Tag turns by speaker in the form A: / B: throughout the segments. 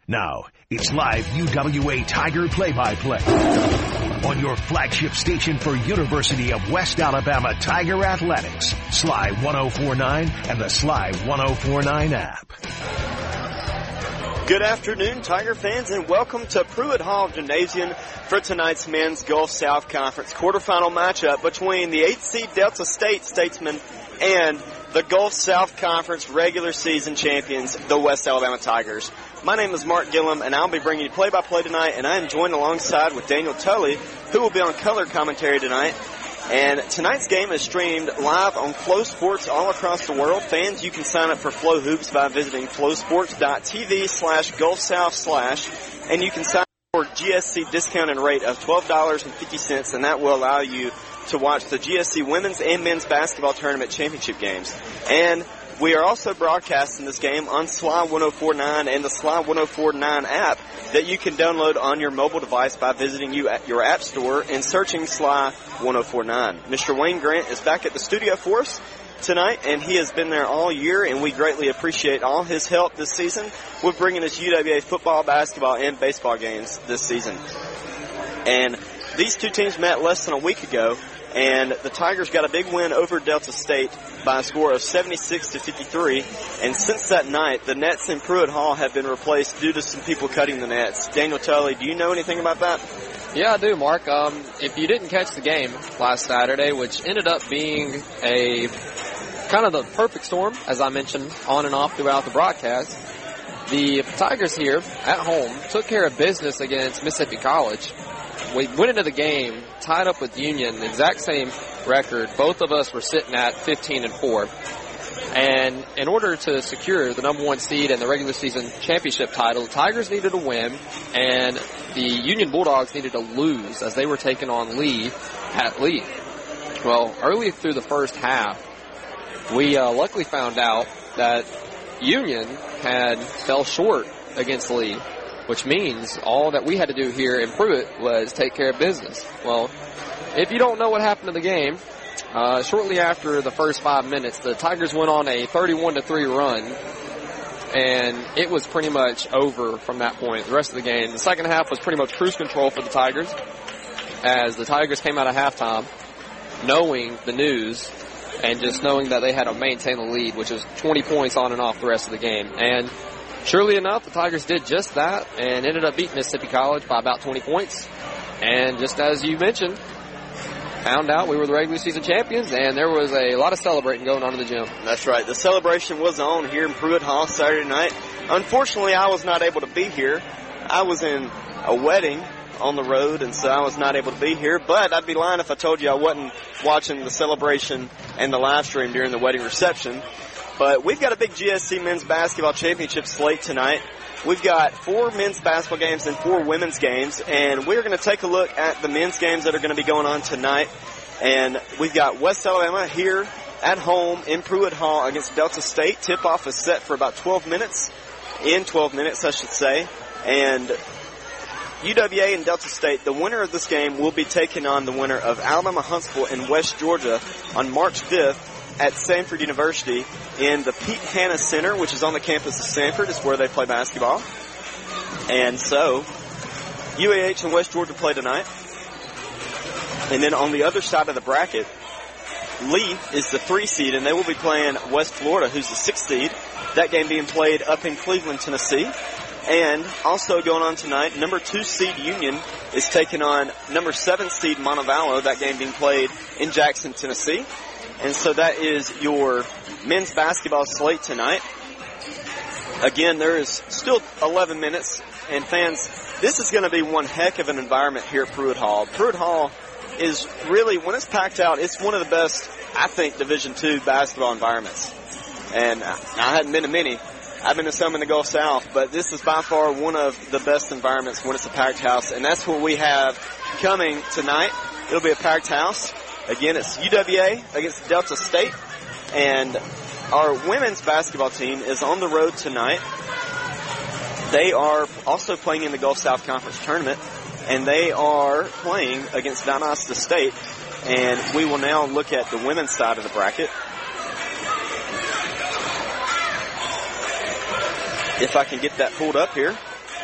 A: Now, it's live UWA Tiger play-by-play on your flagship station for University of West Alabama Tiger Athletics, Sly 104.9 and the Sly 104.9 app.
B: Good afternoon, Tiger fans, and welcome to Pruitt Hall Gymnasium for tonight's Men's Gulf South Conference quarterfinal matchup between the 8th seed Delta State Statesmen and the Gulf South Conference regular season champions, the West Alabama Tigers. My name is Mark Gillum, and I'll be bringing you play-by-play tonight, and I am joined alongside with Daniel Tully, who will be on color commentary tonight. And tonight's game is streamed live on Flow Sports all across the world. Fans, you can sign up for Flow Hoops by visiting flowsports.tv/gulfsouth/, and you can sign up for GSC discounted rate of $12.50, and that will allow you to watch the GSC women's and men's basketball tournament championship games. And we are also broadcasting this game on Sly 104.9 and the Sly 104.9 app that you can download on your mobile device by visiting your app store and searching Sly 104.9. Mr. Wayne Grant is back at the studio for us tonight, and he has been there all year, and we greatly appreciate all his help this season with bringing us UWA football, basketball, and baseball games this season. And these two teams met less than a week ago, and the Tigers got a big win over Delta State by a score of 76-53. And since that night, the nets in Pruitt Hall have been replaced due to some people cutting the nets. Daniel Tully, do you know anything about that?
C: Yeah, I do, Mark. If you didn't catch the game last Saturday, which ended up being a kind of the perfect storm, as I mentioned on and off throughout the broadcast, the Tigers here at home took care of business against Mississippi College. We went into the game tied up with Union, the exact same record. Both of us were sitting at 15-4. And in order to secure the number one seed and the regular season championship title, the Tigers needed to win, and the Union Bulldogs needed to lose as they were taking on Lee at Lee. Well, early through the first half, we luckily found out that Union had fell short against Lee, which means all that we had to do here in Pruitt was take care of business. Well, if you don't know what happened in the game, shortly after the first 5 minutes, the Tigers went on a 31-3 run, and it was pretty much over from that point. The rest of the game, the second half was pretty much cruise control for the Tigers, as the Tigers came out of halftime knowing the news and just knowing that they had to maintain the lead, which is 20 points on and off the rest of the game. And surely enough, the Tigers did just that and ended up beating Mississippi College by about 20 points. And just as you mentioned, found out we were the regular season champions, and there was a lot of celebrating going on in the gym.
B: That's right. The celebration was on here in Pruitt Hall Saturday night. Unfortunately, I was not able to be here. I was in a wedding on the road, and so I was not able to be here. But I'd be lying if I told you I wasn't watching the celebration and the live stream during the wedding reception. But we've got a big GSC men's basketball championship slate tonight. We've got 4 men's basketball games and 4 women's games, and we're going to take a look at the men's games that are going to be going on tonight. And we've got West Alabama here at home in Pruitt Hall against Delta State. Tip-off is set for about 12 minutes, I should say. And UWA and Delta State, the winner of this game will be taking on the winner of Alabama Huntsville and West Georgia on March 5th at Samford University in the Pete Hanna Center, which is on the campus of Samford. It's where they play basketball. And so, UAH and West Georgia play tonight. And then on the other side of the bracket, Lee is the 3 seed, and they will be playing West Florida, who's the 6 seed. That game being played up in Cleveland, Tennessee. And also going on tonight, number 2 seed Union is taking on number 7 seed Montevallo, that game being played in Jackson, Tennessee. And so that is your men's basketball slate tonight. Again, there is still 11 minutes. And fans, this is going to be one heck of an environment here at Pruitt Hall. Pruitt Hall is really, when it's packed out, it's one of the best, I think, Division II basketball environments. And I hadn't been to many. I've been to some in the Gulf South, but this is by far one of the best environments when it's a packed house. And that's what we have coming tonight. It'll be a packed house. Again, it's UWA against Delta State, and our women's basketball team is on the road tonight. They are also playing in the Gulf South Conference Tournament, and they are playing against Valdosta State, and we will now look at the women's side of the bracket. If I can get that pulled up here.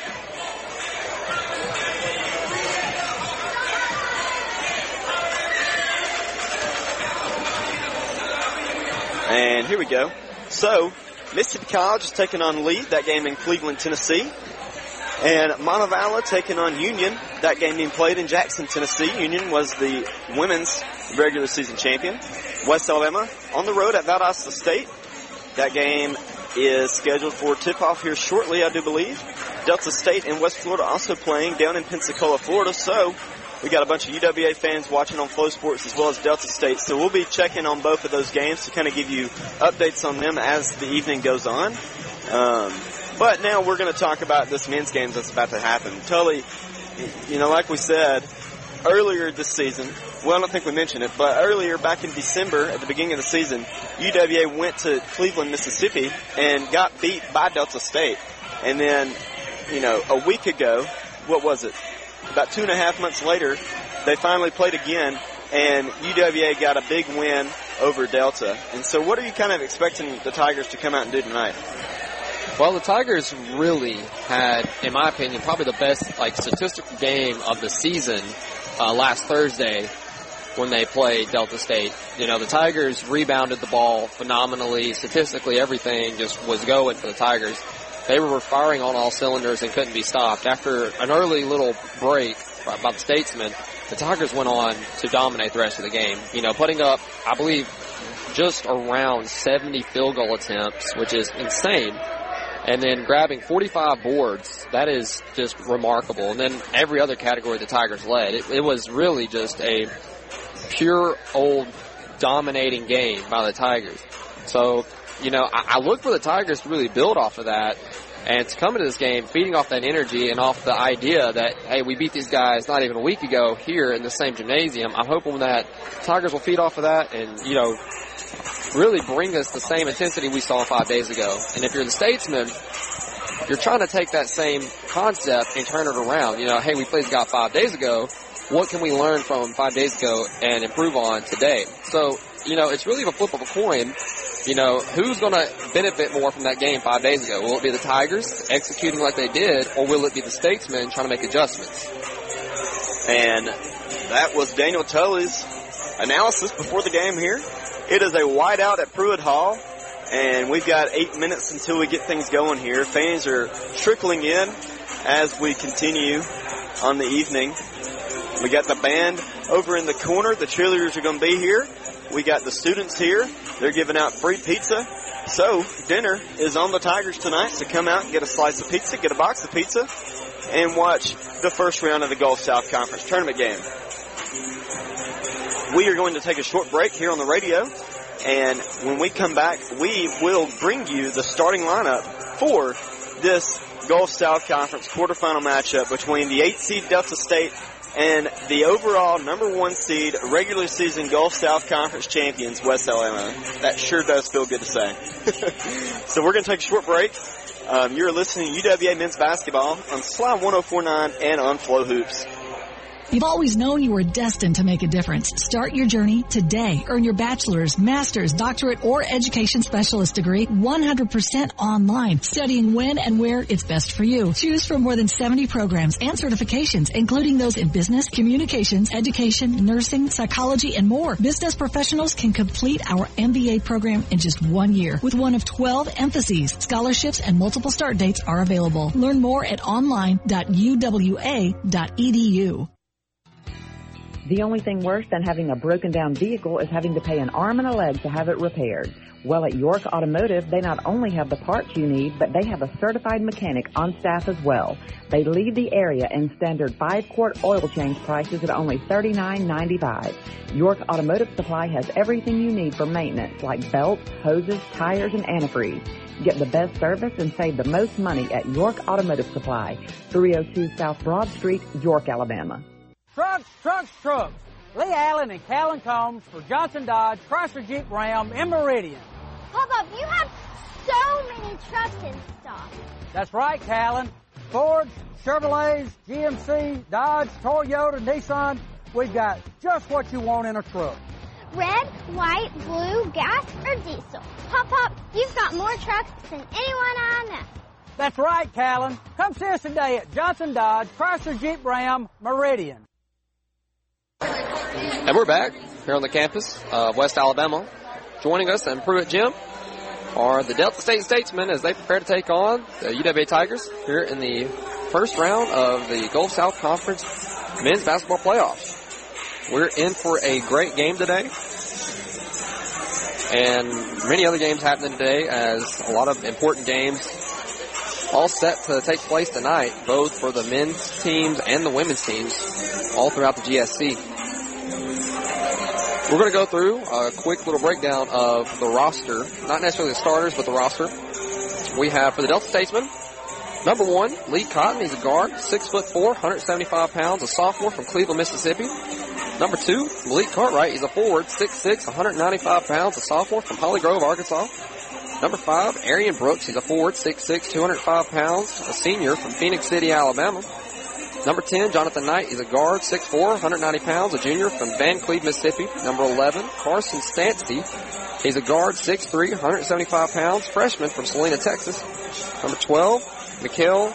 B: And here we go. So, Mississippi College is taking on Lee, that game in Cleveland, Tennessee. And Montevallo taking on Union, that game being played in Jackson, Tennessee. Union was the women's regular season champion. West Alabama on the road at Valdosta State. That game is scheduled for tip-off here shortly, I do believe. Delta State and West Florida also playing down in Pensacola, Florida. So we got a bunch of UWA fans watching on Flow Sports as well as Delta State. So we'll be checking on both of those games to kind of give you updates on them as the evening goes on. But now we're going to talk about this men's game that's about to happen. Tully, like we said earlier this season, well, I don't think we mentioned it, but earlier back in December at the beginning of the season, UWA went to Cleveland, Mississippi and got beat by Delta State. And then, a week ago, what was it? About 2.5 months later, they finally played again, and UWA got a big win over Delta. And so what are you kind of expecting the Tigers to come out and do tonight?
C: Well, the Tigers really had, in my opinion, probably the best statistical game of the season last Thursday when they played Delta State. The Tigers rebounded the ball phenomenally. Statistically, everything just was going for the Tigers. They were firing on all cylinders and couldn't be stopped. After an early little break by the Statesmen, the Tigers went on to dominate the rest of the game. Putting up, I believe, just around 70 field goal attempts, which is insane. And then grabbing 45 boards, that is just remarkable. And then every other category the Tigers led. It was really just a pure old dominating game by the Tigers. So, I look for the Tigers to really build off of that and to come into this game feeding off that energy and off the idea that, hey, we beat these guys not even a week ago here in the same gymnasium. I'm hoping that Tigers will feed off of that and, really bring us the same intensity we saw 5 days ago. And if you're the Statesmen, you're trying to take that same concept and turn it around. Hey, we played this guy 5 days ago. What can we learn from 5 days ago and improve on today? So, it's really a flip of a coin. Who's going to benefit more from that game 5 days ago? Will it be the Tigers executing like they did, or will it be the Statesmen trying to make adjustments?
B: And that was Daniel Tully's analysis before the game here. It is a whiteout at Pruitt Hall, and we've got 8 minutes until we get things going here. Fans are trickling in as we continue on the evening. We got the band over in the corner. The cheerleaders are going to be here. We got the students here. They're giving out free pizza. So dinner is on the Tigers tonight, so come out and get a slice of pizza, get a box of pizza, and watch the first round of the Gulf South Conference tournament game. We are going to take a short break here on the radio, and when we come back, we will bring you the starting lineup for this Gulf South Conference quarterfinal matchup between the 8th seed Delta State and the overall number 1 seed regular season Gulf South Conference champions, West Alabama. That sure does feel good to say. So we're going to take a short break. You're listening to UWA Men's Basketball on Slide 104.9 and on Flow Hoops.
D: You've always known you were destined to make a difference. Start your journey today. Earn your bachelor's, master's, doctorate, or education specialist degree 100% online. Studying when and where it's best for you. Choose from more than 70 programs and certifications, including those in business, communications, education, nursing, psychology, and more. Business professionals can complete our MBA program in just 1 year with one of 12 emphases. Scholarships and multiple start dates are available. Learn more at online.uwa.edu.
E: The only thing worse than having a broken down vehicle is having to pay an arm and a leg to have it repaired. Well, at York Automotive, they not only have the parts you need, but they have a certified mechanic on staff as well. They leave the area in standard 5-quart oil change prices at only $39.95. York Automotive Supply has everything you need for maintenance, like belts, hoses, tires, and antifreeze. Get the best service and save the most money at York Automotive Supply, 302 South Broad Street, York, Alabama.
F: Trucks, trucks, trucks. Lee Allen and Callan Combs for Johnson Dodge, Chrysler Jeep Ram, and Meridian.
G: Papa, you have so many trucks in stock.
F: That's right, Callan. Fords, Chevrolets, GMC, Dodge, Toyota, Nissan. We've got just what you want in a truck.
G: Red, white, blue, gas, or diesel. Pop, you've got more trucks than anyone I know.
F: That's right, Callan. Come see us today at Johnson Dodge, Chrysler Jeep Ram, Meridian.
C: And we're back here on the campus of West Alabama Joining us in Pruitt Gym are the Delta State Statesmen as they prepare to take on the UWA Tigers here in the first round of the Gulf South Conference men's basketball playoffs. We're in for a great game today, and many other games happening today, as a lot of important games all set to take place tonight, both for the men's teams and the women's teams, all throughout the GSC. We're going to go through a quick little breakdown of the roster, not necessarily the starters, but the roster. We have for the Delta Statesmen, number 1, Lee Cotton. He's a guard, 6'4", 175 pounds, a sophomore from Cleveland, Mississippi. Number 2, Malik Cartwright. He's a forward, 6'6", 195 pounds, a sophomore from Holly Grove, Arkansas. Number 5, Arian Brooks. He's a forward, 6'6", 205 pounds, a senior from Phoenix City, Alabama. Number 10, Jonathan Knight. He's a guard, 6'4", 190 pounds, a junior from Van Cleve, Mississippi. Number 11, Carson Stansky. He's a guard, 6'3", 175 pounds, freshman from Salina, Texas. Number 12, Mikhail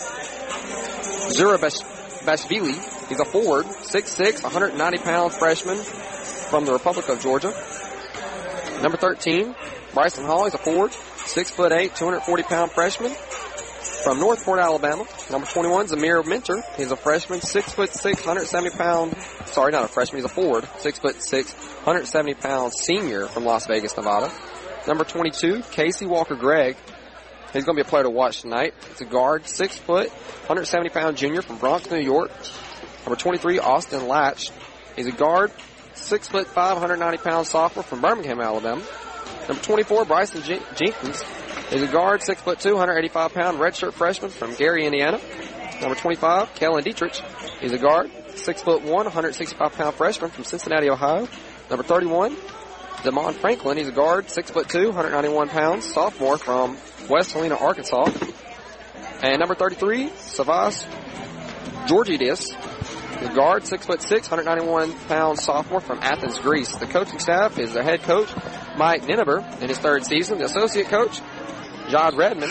C: Zurabashvili. He's a forward, 6'6", 190 pounds, freshman from the Republic of Georgia. Number 13, Bryson Hall. He's a forward, 6'8", 240 pound freshman from Northport, Alabama. Number 21, Zamir Minter. He's a freshman, 6'6", 170 pound. Sorry, not a freshman. He's a forward, 6'6", 170 pound senior from Las Vegas, Nevada. Number 22, Casey Walker-Gregg. He's going to be a player to watch tonight. He's a guard, 6', 170 pound junior from Bronx, New York. Number 23, Austin Latch. He's a guard, 6'5", 190 pound sophomore from Birmingham, Alabama. Number 24, Bryson Jenkins. He's a guard, 6'2", 185 pound redshirt freshman from Gary, Indiana. Number 25, Kellen Dietrich. He's a guard, 6'1", 165 pound freshman from Cincinnati, Ohio. Number 31, Damon Franklin. He's a guard, 6'2", 191 pounds, sophomore from West Helena, Arkansas. And number 33, Savas Georgidis. He's a guard, 6'6", 191 pounds, sophomore from Athens, Greece. The coaching staff is the head coach, Mike Ninneber, in his 3rd season. The associate coach, John Redmond.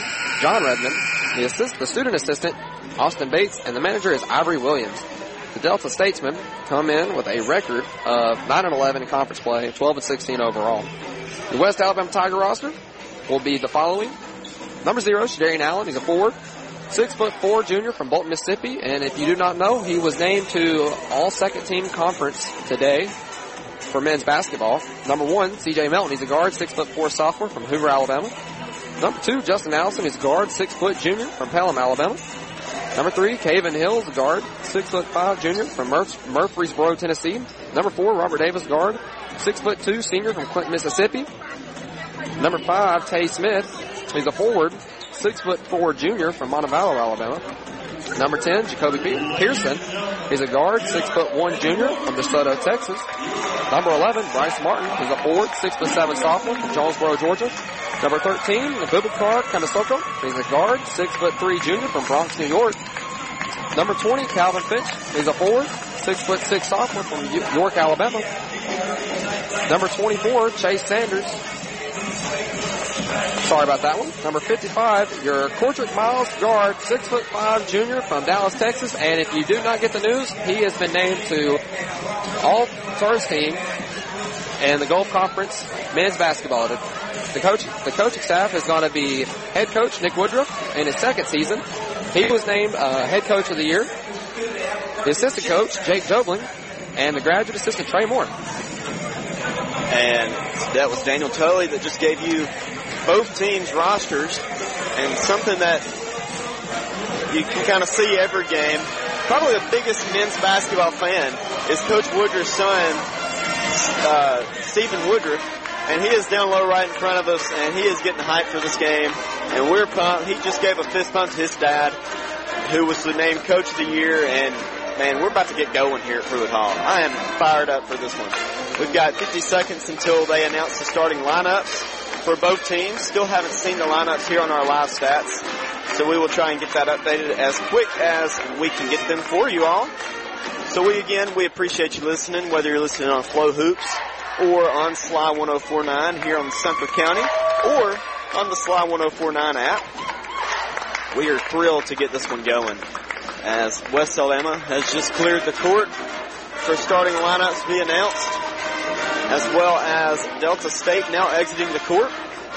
C: The student assistant, Austin Bates, and the manager is Ivory Williams. The Delta Statesmen come in with a record of 9-11 in conference play, 12-16 overall. The West Alabama Tiger roster will be the following. Number 0, Shadarian Allen. He's a forward, 6'4", junior from Bolton, Mississippi. And if you do not know, he was named to all second-team conference today for men's basketball. Number 1, C.J. Melton. He's a guard, 6'4", sophomore from Hoover, Alabama. Number 2, Justin Allison. He's a guard, 6' junior from Pelham, Alabama. Number 3, Caven Hill. He's a guard, 6'5", junior from Murfreesboro, Tennessee. Number 4, Robert Davis, guard, 6'2", senior from Clinton, Mississippi. Number 5, Tay Smith. He's a forward, 6'4", junior from Montevallo, Alabama. Number 10, Jacoby Pearson. He's a guard, 6'1", junior from DeSoto, Texas. Number 11, Bryce Martin. He's a forward, 6'7", sophomore from Jonesboro, Georgia. Number 13, Abubakar Kamasoko. He's a guard, 6'3", junior from Bronx, New York. Number 20, Calvin Finch. He's a forward, 6'6", sophomore from York, Alabama. Number 24, Chase Sanders. Sorry about that one. Number 55, your Cortrick Miles, guard, 6'5", junior from Dallas, Texas. And if you do not get the news, he has been named to All-Stars team and the Gulf Conference men's basketball. The coaching staff is going to be head coach Nick Woodruff in his 2nd season. He was named head coach of the year. The assistant coach, Jake Jobling, and the graduate assistant, Trey Moore.
B: And that was Daniel Tully that just gave you both teams' rosters, and something that you can kind of see every game. Probably the biggest men's basketball fan is Coach Woodruff's son, Stephen Woodruff, and he is down low right in front of us, and he is getting hyped for this game, and we're pumped. He just gave a fist bump to his dad, who was the named Coach of the Year, and, man, we're about to get going here at Pruitt Hall. I am fired up for this one. We've got 50 seconds until they announce the starting lineups for both teams. Still haven't seen the lineups here on our live stats, so we will try and get that updated as quick as we can get them for you all. So we appreciate you listening, whether you're listening on Flow Hoops or on Sly 104.9 here on Sumter County or on the Sly 104.9 app. We are thrilled to get this one going, as West Alabama has just cleared the court for starting lineups to be announced. as well as Delta State now exiting the court.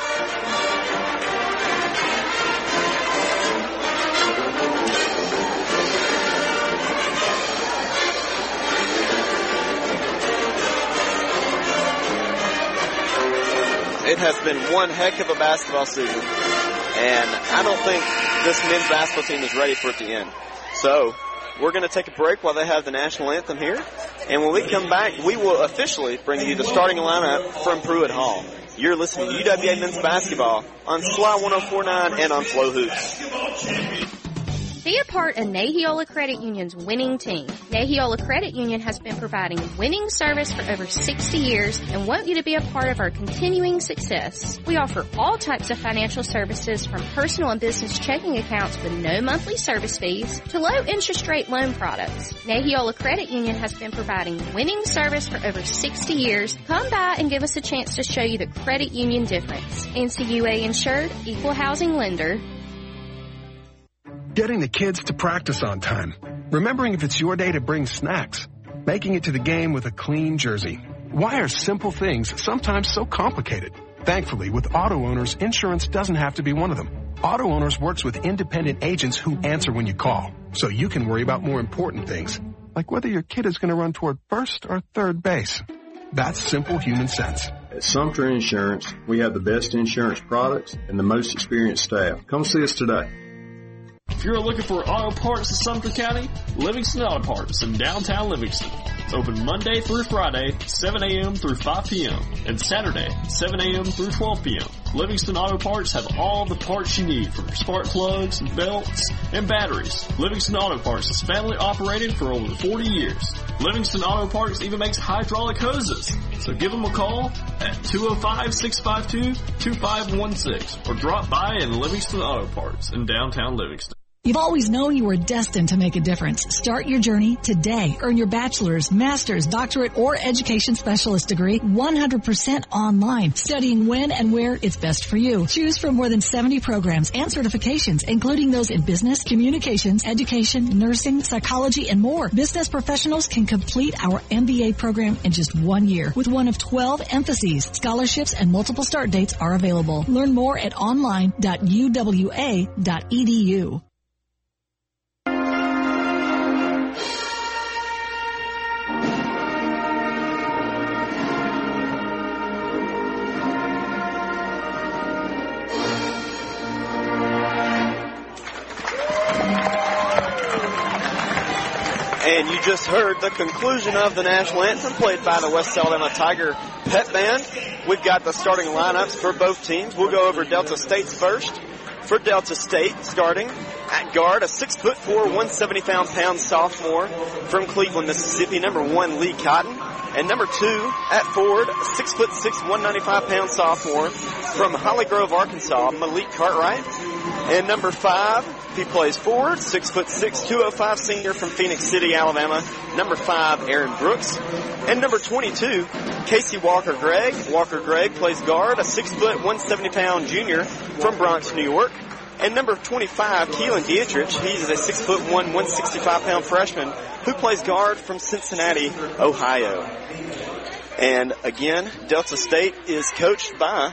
B: It has been one heck of a basketball season, and I don't think this men's basketball team is ready for it to end. So we're going to take a break while they have the national anthem here, and when we come back, we will officially bring you the starting lineup from Pruitt Hall. You're listening to UWA Men's Basketball on Sly 104.9 and on Flow Hoops.
H: Be a part of Nahiola Credit Union's winning team. Nahiola Credit Union has been providing winning service for over 60 years and want you to be a part of our continuing success. We offer all types of financial services from personal and business checking accounts with no monthly service fees to low interest rate loan products. Nahiola Credit Union has been providing winning service for over 60 years. Come by and give us a chance to show you the credit union difference. NCUA insured, equal housing lender.
I: Getting the kids to practice on time. Remembering if it's your day to bring snacks. Making it to the game with a clean jersey. Why are simple things sometimes so complicated? Thankfully, with Auto Owners, insurance doesn't have to be one of them. Auto Owners works with independent agents who answer when you call, so you can worry about more important things, like whether your kid is going to run toward first or third base. That's simple human sense.
J: At Sumter Insurance, we have the best insurance products and the most experienced staff. Come see us today.
K: If you're looking for auto parts in Sumter County, Livingston Auto Parts in downtown Livingston. It's open Monday through Friday, 7 a.m. through 5 p.m. and Saturday, 7 a.m. through 12 p.m. Livingston Auto Parts have all the parts you need for spark plugs, belts, and batteries. Livingston Auto Parts is family operated for over 40 years. Livingston Auto Parts even makes hydraulic hoses. So give them a call at 205-652-2516 or drop by in Livingston Auto Parts in downtown Livingston.
D: You've always known you were destined to make a difference. Start your journey today. Earn your bachelor's, master's, doctorate, or education specialist degree 100% online. Studying when and where it's best for you. Choose from more than 70 programs and certifications, including those in business, communications, education, nursing, psychology, and more. Business professionals can complete our MBA program in just 1 year with one of 12 emphases. Scholarships and multiple start dates are available. Learn more at online.uwa.edu.
B: And you just heard the conclusion of the national anthem played by the West Alabama Tiger Pep Band. We've got the starting lineups for both teams. We'll go over Delta State's first. For Delta State, starting at guard, a 6'4", 170-pound sophomore from Cleveland, Mississippi, number 1, Lee Cotton. And number 2, at forward, 6'6", 195-pound sophomore from Holly Grove, Arkansas, Malik Cartwright. And number 5, he plays forward, 6'6", 205 senior from Phoenix City, Alabama, number 5, Aaron Brooks. And number 22, Casey Walker-Gregg. Walker-Gregg plays guard, a 6', 170-pound junior from Bronx, New York. And number 25, Keelan Dietrich. He's a 6'1", 165-pound freshman who plays guard from Cincinnati, Ohio. And again, Delta State is coached by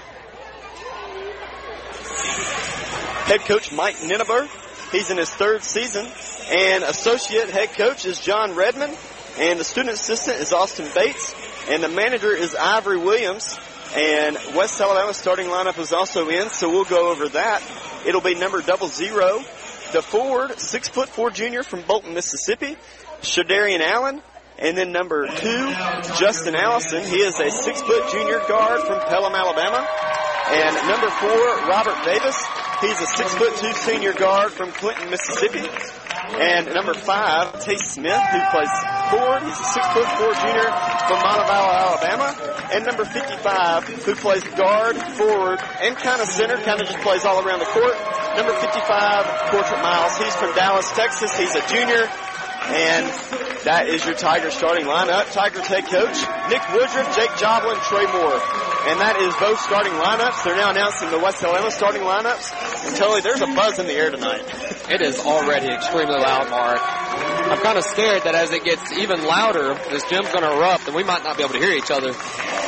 B: head coach Mike Ninneber. He's in his 3rd season. And associate head coach is John Redmond. And the student assistant is Austin Bates. And the manager is Ivory Williams. And West Alabama's starting lineup is also in, so we'll go over that. It'll be number 00, the forward, 6'4" junior from Bolton, Mississippi, Shadarian Allen. And then number 2, Justin Allison. He is a 6' junior guard from Pelham, Alabama. And number 4, Robert Davis. He's a 6'2" senior guard from Clinton, Mississippi. And number 5, Tay Smith, who plays forward. He's a 6'4" junior from Montevallo, Alabama. And number 55, who plays guard, forward, and kind of center, kind of just plays all around the court. Number 55, Portrait Miles. He's from Dallas, Texas. He's a junior. And that is your Tigers starting lineup. Tigers head coach, Nick Woodruff, Jake Joblin, Trey Moore. And that is both starting lineups. They're now announcing the West Alabama starting lineups. And Tully, there's a buzz in the air tonight.
C: It is already extremely loud, Mark. I'm kind of scared that as it gets even louder, this gym's going to erupt and we might not be able to hear each other.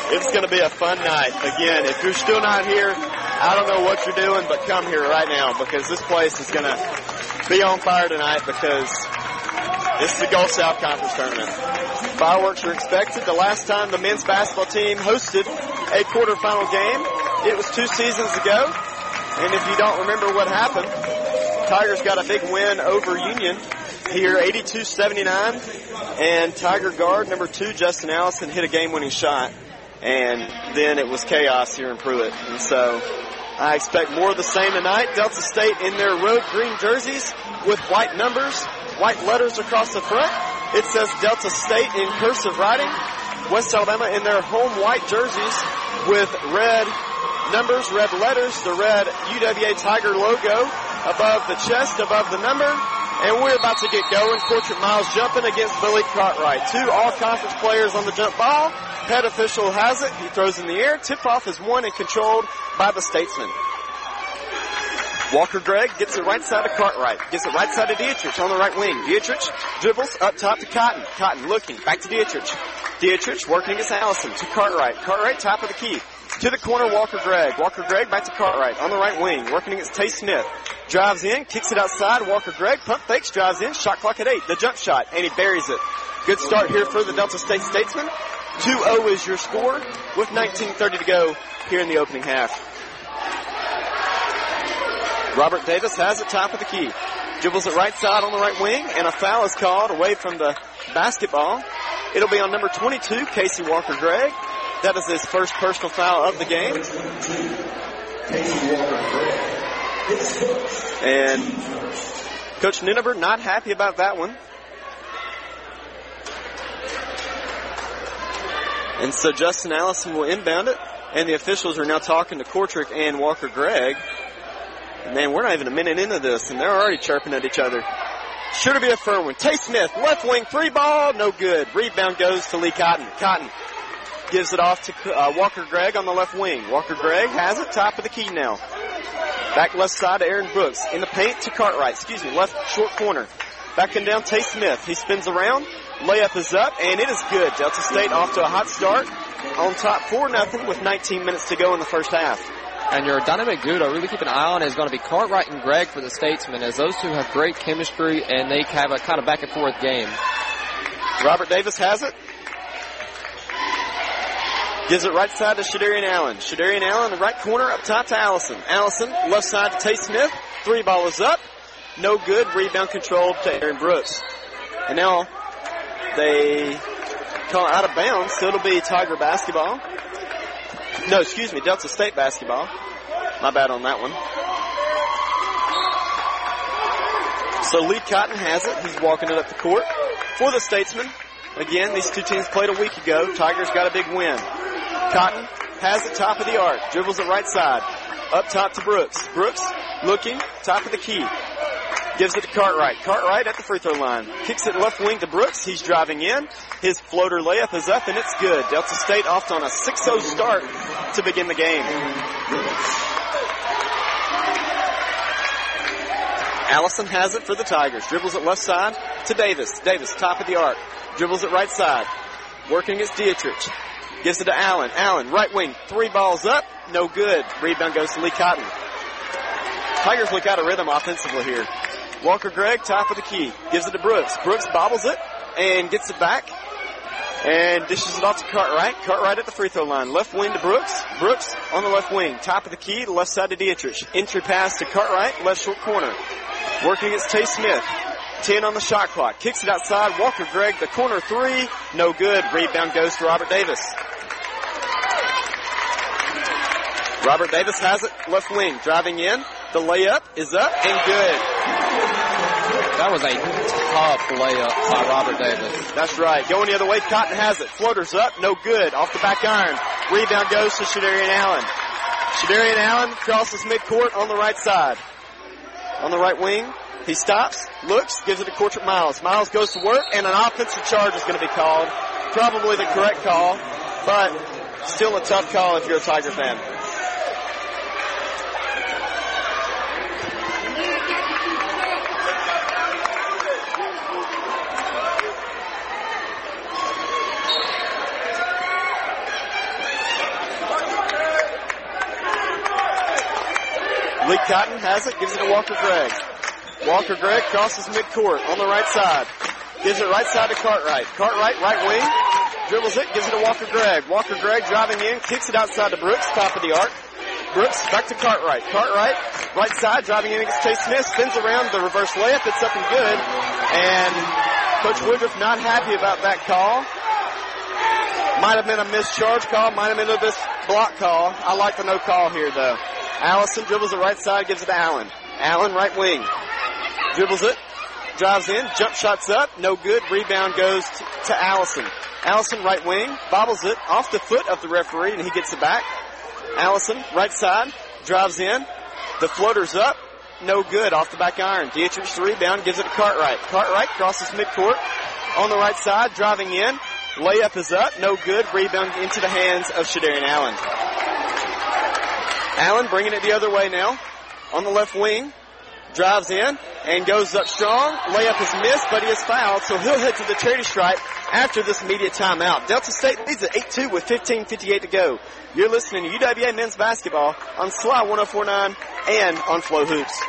B: It's going to be a fun night. Again, if you're still not here, I don't know what you're doing, but come here right now because this place is going to be on fire tonight because this is the Gulf South Conference Tournament. Fireworks are expected. The last time the men's basketball team hosted a quarterfinal game, it was 2 seasons ago. And if you don't remember what happened, Tigers got a big win over Union here, 82-79. And Tiger guard number 2, Justin Allison, hit a game-winning shot. And then it was chaos here in Pruitt. And so I expect more of the same tonight. Delta State in their road green jerseys with white numbers, white letters across the front. It says Delta State in cursive writing. West Alabama in their home white jerseys with red numbers, red letters, the red UWA Tiger logo above the chest, above the number. And we're about to get going. Cortrick Miles jumping against Billy Cartwright. 2 all-conference players on the jump ball. Head official has it. He throws in the air. Tip-off is won and controlled by the Statesman. Walker Gregg gets it right side of Cartwright. Gets it right side of Dietrich on the right wing. Dietrich dribbles up top to Cotton. Cotton looking. Back to Dietrich. Dietrich working against Allison to Cartwright. Cartwright top of the key. To the corner, Walker Gregg. Walker Gregg back to Cartwright on the right wing. Working against Tay Smith. Drives in. Kicks it outside. Walker Gregg pump fakes. Drives in. Shot clock at 8. The jump shot. And he buries it. Good start here for the Delta State Statesman. 2-0 is your score with 19:30 to go here in the opening half. Robert Davis has it top of the key. Dribbles it right side on the right wing, and a foul is called away from the basketball. It'll be on number 22, Casey Walker Gregg. That is his first personal foul of the game. And Coach Ninneber not happy about that one. And so Justin Allison will inbound it, and the officials are now talking to Kortrick and Walker Gregg. Man, we're not even a minute into this, and they're already chirping at each other. Sure to be a firm one. Tay Smith, left wing, 3 ball, no good. Rebound goes to Lee Cotton. Cotton gives it off to Walker Gregg on the left wing. Walker Gregg has it, top of the key now. Back left side to Aaron Brooks. In the paint to Cartwright, left short corner. Backing down Tay Smith. He spins around. Layup is up, and it is good. Delta State off to a hot start. On top 4-0 with 19 minutes to go in the first half.
C: And your dynamic duo to really keep an eye on is going to be Cartwright and Gregg for the Statesmen, as those two have great chemistry and they have a kind of back and forth game.
B: Robert Davis has it. Gives it right side to Shadarian Allen. Shadarian Allen, the right corner, up top to Allison. Allison, left side to Tay Smith. 3 ball is up. No good. Rebound controlled to Aaron Brooks. And now they call it out of bounds, so it'll be Tiger basketball. No, excuse me, Delta State basketball. My bad on that one. So Lee Cotton has it. He's walking it up the court for the Statesmen. Again, these two teams played a week ago. Tigers got a big win. Cotton has it top of the arc. Dribbles it right side. Up top to Brooks. Brooks looking, top of the key. Gives it to Cartwright. Cartwright at the free throw line. Kicks it left wing to Brooks. He's driving in. His floater layup is up, and it's good. Delta State off on a 6-0 start to begin the game. Allison has it for the Tigers. Dribbles it left side to Davis. Davis, top of the arc. Dribbles it right side. Working against Dietrich. Gives it to Allen. Allen, right wing. 3 balls up. No good. Rebound goes to Lee Cotton. Tigers look out of rhythm offensively here. Walker Gregg, top of the key. Gives it to Brooks. Brooks bobbles it and gets it back and dishes it off to Cartwright. Cartwright at the free throw line. Left wing to Brooks. Brooks on the left wing. Top of the key, the left side to Dietrich. Entry pass to Cartwright, left short corner. Working against Tay Smith. 10 on the shot clock. Kicks it outside. Walker Gregg, the corner 3. No good. Rebound goes to Robert Davis. Robert Davis has it, left wing. Driving in. The layup is up and good.
C: That was a tough layup by Robert Davis.
B: That's right. Going the other way, Cotton has it. Floaters up, no good. Off the back iron. Rebound goes to Shadarian Allen. Shadarian Allen crosses midcourt on the right side. On the right wing, he stops, looks, gives it to Kortrick Miles. Miles goes to work, and an offensive charge is going to be called. Probably the correct call, but still a tough call if you're a Tiger fan. Lee Cotton has it, gives it to Walker Gregg. Walker Gregg crosses midcourt on the right side. Gives it right side to Cartwright. Cartwright, right wing, dribbles it, gives it to Walker Gregg. Walker Gregg driving in, kicks it outside to Brooks, top of the arc. Brooks back to Cartwright. Cartwright, right side, driving in against Chase Smith, spins around the reverse layup. It's up and good. And Coach Woodruff not happy about that call. Might have been a mischarge call, might have been a block call. I like the no call here, though. Allison dribbles the right side, gives it to Allen. Allen, right wing. Dribbles it, drives in, jump shots up, no good. Rebound goes to Allison. Allison, right wing, bobbles it off the foot of the referee, and he gets it back. Allison, right side, drives in. The floater's up, no good, off the back iron. Dietrich's rebound, gives it to Cartwright. Cartwright crosses midcourt on the right side, driving in. Layup is up, no good. Rebound into the hands of Shadarian Allen. Allen bringing it the other way now on the left wing. Drives in and goes up strong. Layup is missed, but he is fouled, so he'll head to the charity stripe after this immediate timeout. Delta State leads at 8-2 with 15:58 to go. You're listening to UWA Men's Basketball on SLY 104.9 and on Flow Hoops.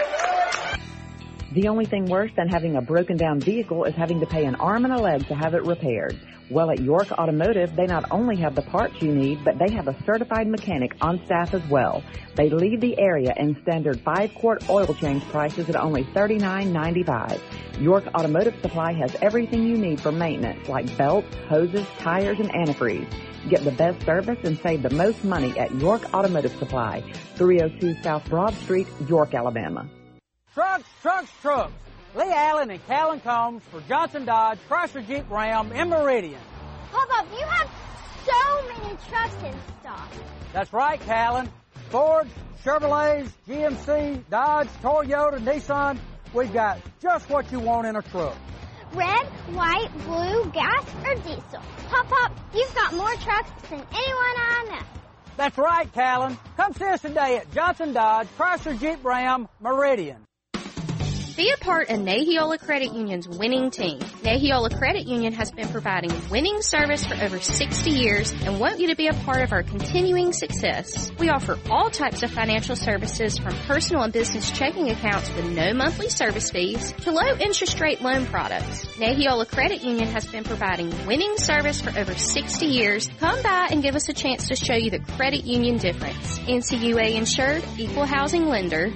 E: The only thing worse than having a broken down vehicle is having to pay an arm and a leg to have it repaired. Well, at York Automotive, they not only have the parts you need, but they have a certified mechanic on staff as well. They lead the area in standard 5-quart oil change prices at only $39.95. York Automotive Supply has everything you need for maintenance, like belts, hoses, tires, and antifreeze. Get the best service and save the most money at York Automotive Supply, 302 South Broad Street, York, Alabama.
F: Trucks, trucks, trucks. Lee Allen and Callan Combs for Johnson Dodge, Chrysler Jeep Ram, and Meridian.
G: Papa, you have so many trucks in stock.
F: That's right, Callan. Ford, Chevrolets, GMC, Dodge, Toyota, Nissan. We've got just what you want in a truck.
G: Red, white, blue, gas, or diesel. Pop, you've got more trucks than anyone I know.
F: That's right, Callan. Come see us today at Johnson Dodge, Chrysler Jeep Ram, Meridian.
H: Be a part of Nahiola Credit Union's winning team. Nahiola Credit Union has been providing winning service for over 60 years and want you to be a part of our continuing success. We offer all types of financial services from personal and business checking accounts with no monthly service fees to low interest rate loan products. Nahiola Credit Union has been providing winning service for over 60 years. Come by and give us a chance to show you the credit union difference. NCUA insured, equal housing lender.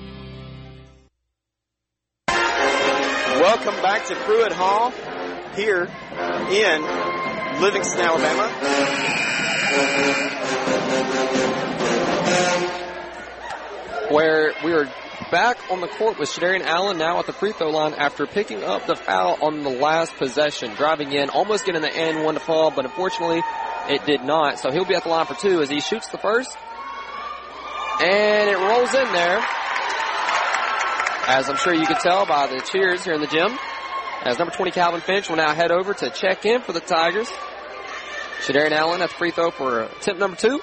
B: Welcome back to Pruitt Hall here in Livingston, Alabama.
C: Where we are back on the court with Shadarian Allen now at the free throw line after picking up the foul on the last possession. Driving in, almost getting the and one to fall, but unfortunately it did not. So he'll be at the line for two as he shoots the first. And it rolls in there. As I'm sure you can tell by the cheers here in the gym. As number 20 Calvin Finch will now head over to check in for the Tigers. Shadarian Allen at the free throw for attempt number 2.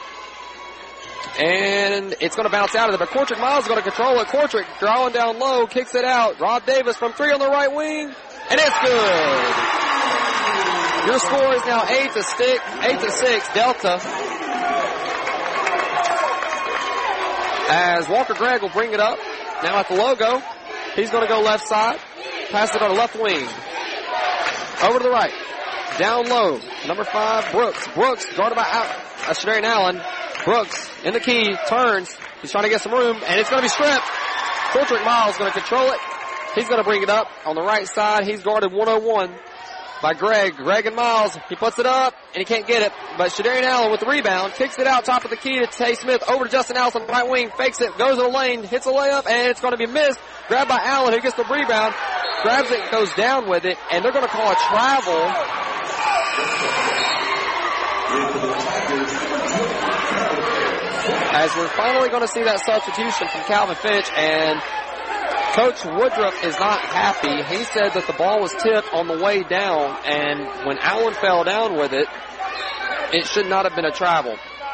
C: And it's going to bounce out of there, but Cortrick Miles is going to control it. Cortrick drawing down low, kicks it out. Rob Davis from 3 on the right wing, and it's good. Your score is now 8-6 Delta. As Walker Gregg will bring it up. Now at the logo, he's going to go left side. Pass it on the left wing. Over to the right. Down low. Number 5, Brooks. Brooks guarded by Shadarian Allen. Brooks in the key. Turns. He's trying to get some room. And it's going to be stripped. Cortrick Miles is going to control it. He's going to bring it up on the right side. He's guarded 101 by Gregg. Gregg and Miles. He puts it up, and he can't get it. But Shadarian Allen with the rebound. Kicks it out top of the key to Tay Smith. Over to Justin Allison, right wing. Fakes it. Goes to the lane. Hits a layup, and it's going to be missed. Grabbed by Allen, who gets the rebound. Grabs it, goes down with it, and they're going to call a travel. As we're finally going to see that substitution from Calvin Finch, and Coach Woodruff is not happy. He said that the ball was tipped on the way down, and when Allen fell down with it, it should not have been a travel.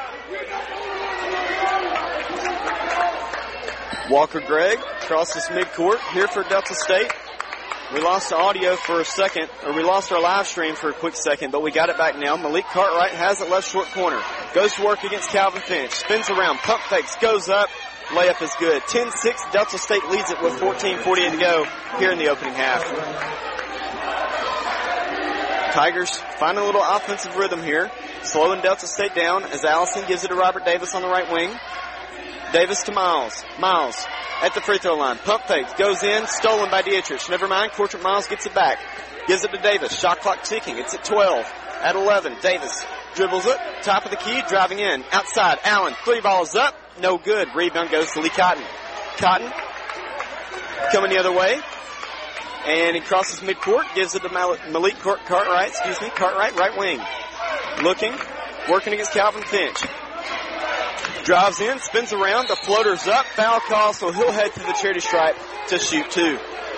B: Walker Gregg crosses midcourt here for Delta State. We lost the audio for a second, or we lost our live stream for a quick second, but we got it back now. Malik Cartwright has it left short corner. Goes to work against Calvin Finch. Spins around, pump fakes, goes up, Layup is good. 10-6, Delta State leads it with 14:48 to go here in the opening half. Tigers find a little offensive rhythm here, slowing Delta State down as Allison gives it to Robert Davis on the right wing. Davis to Miles. Miles at the free throw line. Pump fake. Goes in. Stolen by Dietrich. Never mind. Quartert Miles gets it back. Gives it to Davis. Shot clock ticking. It's at 12. At 11. Davis dribbles it. Top of the key. Driving in. Outside. Allen. 3 balls up. No good. Rebound goes to Lee Cotton. Cotton coming the other way. And he crosses midcourt. Gives it to Malik Cartwright. Cartwright, right wing. Looking. Working against Calvin Finch. Drives in, spins around, the floater's up, foul call, so he'll head to the charity stripe to shoot 2.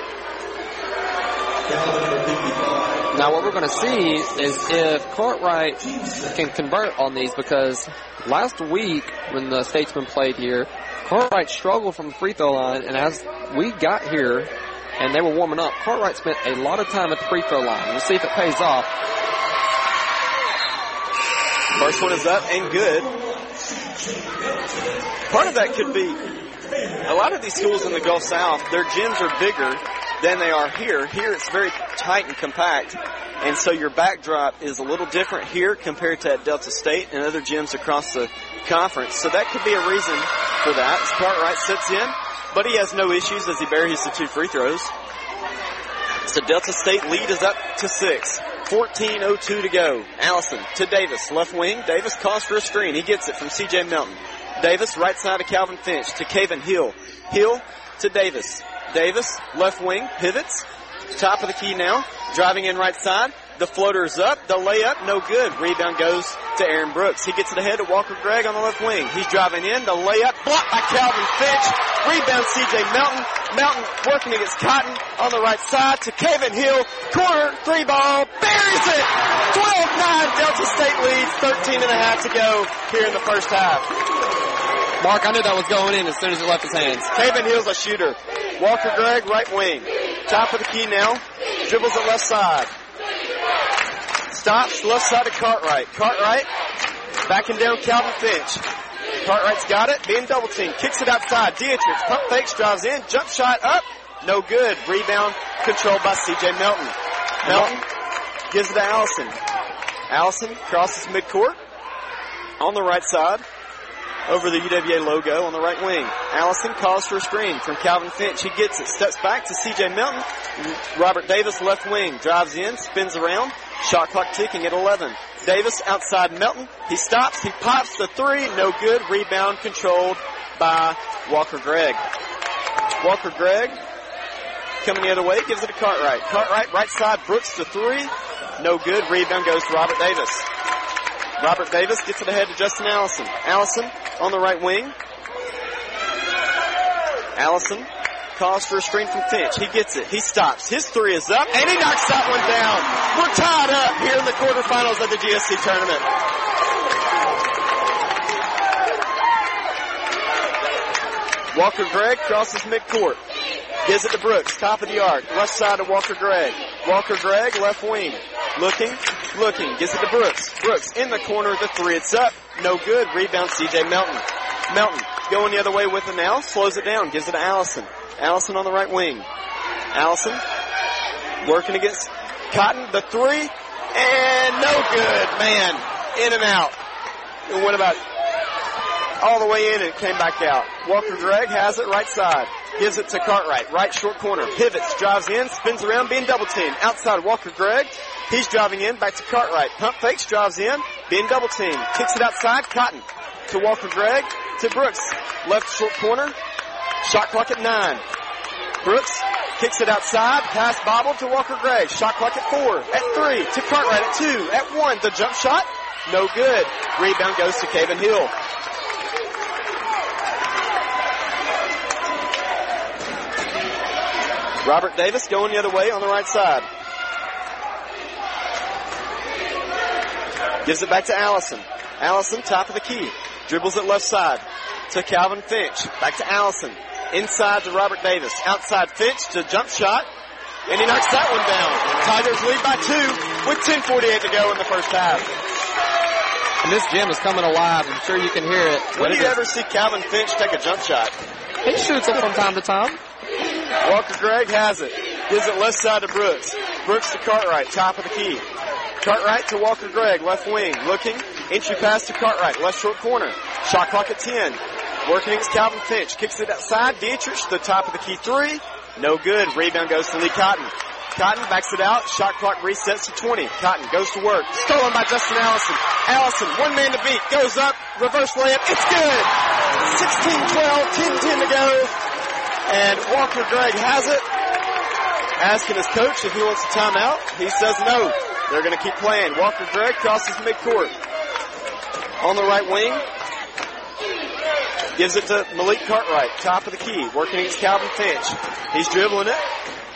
C: Now what we're going to see is if Cartwright can convert on these, because last week when the Statesmen played here, Cartwright struggled from the free throw line, and as we got here and they were warming up, Cartwright spent a lot of time at the free throw line. We'll see if it pays off.
B: First one is up and good. Part of that could be a lot of these schools in the Gulf South, their gyms are bigger than they are here. Here it's very tight and compact, and so your backdrop is a little different here compared to at Delta State and other gyms across the conference. So that could be a reason for that. As Cartwright sits in, but he has no issues as he buries the 2 free throws. So Delta State lead is up to 6. 14:02 to go. Allison to Davis, left wing. Davis calls for a screen. He gets it from C.J. Melton. Davis, right side of Calvin Finch to Caven Hill. Hill to Davis. Davis, left wing, pivots. Top of the key now. Driving in right side. The floater is up. The layup, no good. Rebound goes to Aaron Brooks. He gets it ahead to Walker Gregg on the left wing. He's driving in. The layup blocked by Calvin Finch. Rebound C.J. Melton. Melton working against Cotton on the right side to Caven Hill. Corner, 3 ball. Buries it. 12-9. Delta State leads. 13.5 to go here in the first half.
C: Mark, I knew that was going in as soon as it left his hands.
B: Caven Hill's a shooter. Walker Gregg, right wing. Top of the key now. Dribbles it left side. Stops, left side of Cartwright. Cartwright backing down Calvin Finch. Cartwright's got it, being double teamed. Kicks it outside. Dietrich pump fakes, drives in. Jump shot up. No good. Rebound controlled by C.J. Melton. Melton gives it to Allison. Allison crosses midcourt on the right side over the UWA logo on the right wing. Allison calls for a screen from Calvin Finch. He gets it. Steps back to C.J. Melton. Robert Davis, left wing. Drives in, spins around. Shot clock ticking at 11. Davis outside Melton. He stops. He pops the 3. No good. Rebound controlled by Walker Gregg. Walker Gregg coming the other way. Gives it to Cartwright. Cartwright right side. Brooks the 3. No good. Rebound goes to Robert Davis. Robert Davis gets it ahead to Justin Allison. Allison on the right wing. Allison calls for a screen from Finch. He gets it. He stops. His 3 is up, and he knocks that one down. We're tied up here in the quarterfinals of the GSC tournament. Walker Gregg crosses midcourt. Gives it to Brooks. Top of the arc. Left side of Walker Gregg. Walker Gregg, left wing. Looking. Gives it to Brooks. Brooks in the corner. The 3. It's up. No good. Rebound C.J. Melton. Melton going the other way with him now. Slows it down. Gives it to Allison. Allison on the right wing. Allison working against Cotton. The 3. And no good. Man, in and out. It went about all the way in and came back out. Walker Gregg has it right side. Gives it to Cartwright. Right short corner. Pivots. Drives in. Spins around. Being double teamed. Outside Walker Gregg. He's driving in. Back to Cartwright. Pump fakes. Drives in. Being double teamed. Kicks it outside. Cotton to Walker Gregg. To Brooks. Left short corner. Shot clock at 9. Brooks kicks it outside. Pass bobbled to Walker Gregg. Shot clock at 4. At 3. To Cartwright at 2. At 1. The jump shot. No good. Rebound goes to Caven Hill. Robert Davis going the other way on the right side. Gives it back to Allison. Allison, top of the key. Dribbles it left side to Calvin Finch. Back to Allison. Inside to Robert Davis. Outside Finch to jump shot. And he knocks that one down. Tigers lead by 2 with 10:48 to go in the first half.
C: And this gym is coming alive. I'm sure you can hear it.
B: When do you ever see Calvin Finch take a jump shot?
C: He shoots them from time to time.
B: Walker Gregg has it. Gives it left side to Brooks. Brooks to Cartwright, top of the key. Cartwright to Walker Gregg, left wing. Looking. Entry pass to Cartwright, left short corner. Shot clock at 10. Working against Calvin Finch. Kicks it outside. Dietrich to the top of the key 3. No good. Rebound goes to Lee Cotton. Cotton backs it out. Shot clock resets to 20. Cotton goes to work. Stolen by Justin Allison. Allison, one man to beat. Goes up. Reverse layup. It's good. 16-12. 10-10 to go. And Walker Gregg has it. Asking his coach if he wants a timeout. He says no. They're going to keep playing. Walker Gregg crosses midcourt. On the right wing. Gives it to Malik Cartwright, top of the key, working against Calvin Finch. He's dribbling it.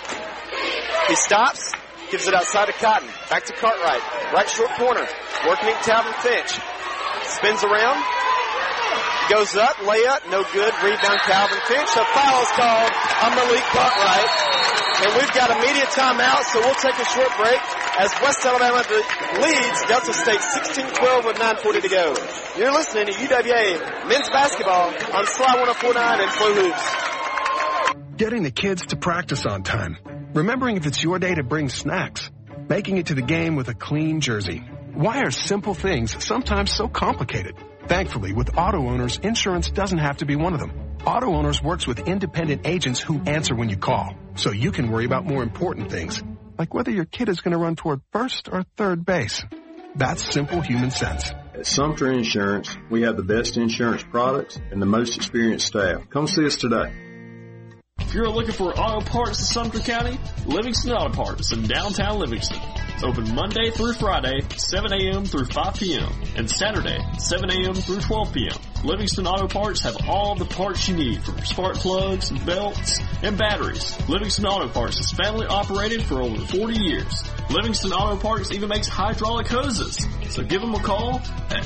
B: He stops, gives it outside to Cotton. Back to Cartwright, right short corner, working against Calvin Finch. Spins around, goes up, layup, no good. Rebound Calvin Finch. A foul is called on Malik Cartwright. And we've got immediate timeout, so we'll take a short break as West Alabama leads Delta State 16-12 with 9:40 to go. You're listening to UWA men's basketball on Sly 104.9 and Flow Hoops.
I: Getting the kids to practice on time. Remembering if it's your day to bring snacks. Making it to the game with a clean jersey. Why are simple things sometimes so complicated? Thankfully, with auto owners, insurance doesn't have to be one of them. Auto Owners works with independent agents who answer when you call, so you can worry about more important things, like whether your kid is going to run toward first or third base. That's simple human sense.
J: At Sumter Insurance, we have the best insurance products and the most experienced staff. Come see us today.
K: If you're looking for auto parts in Sumter County, Livingston Auto Parts in downtown Livingston. It's open Monday through Friday, 7 a.m. through 5 p.m. and Saturday, 7 a.m. through 12 p.m. Livingston Auto Parts have all the parts you need for spark plugs, belts, and batteries. Livingston Auto Parts is family operated for over 40 years. Livingston Auto Parts even makes hydraulic hoses. So give them a call at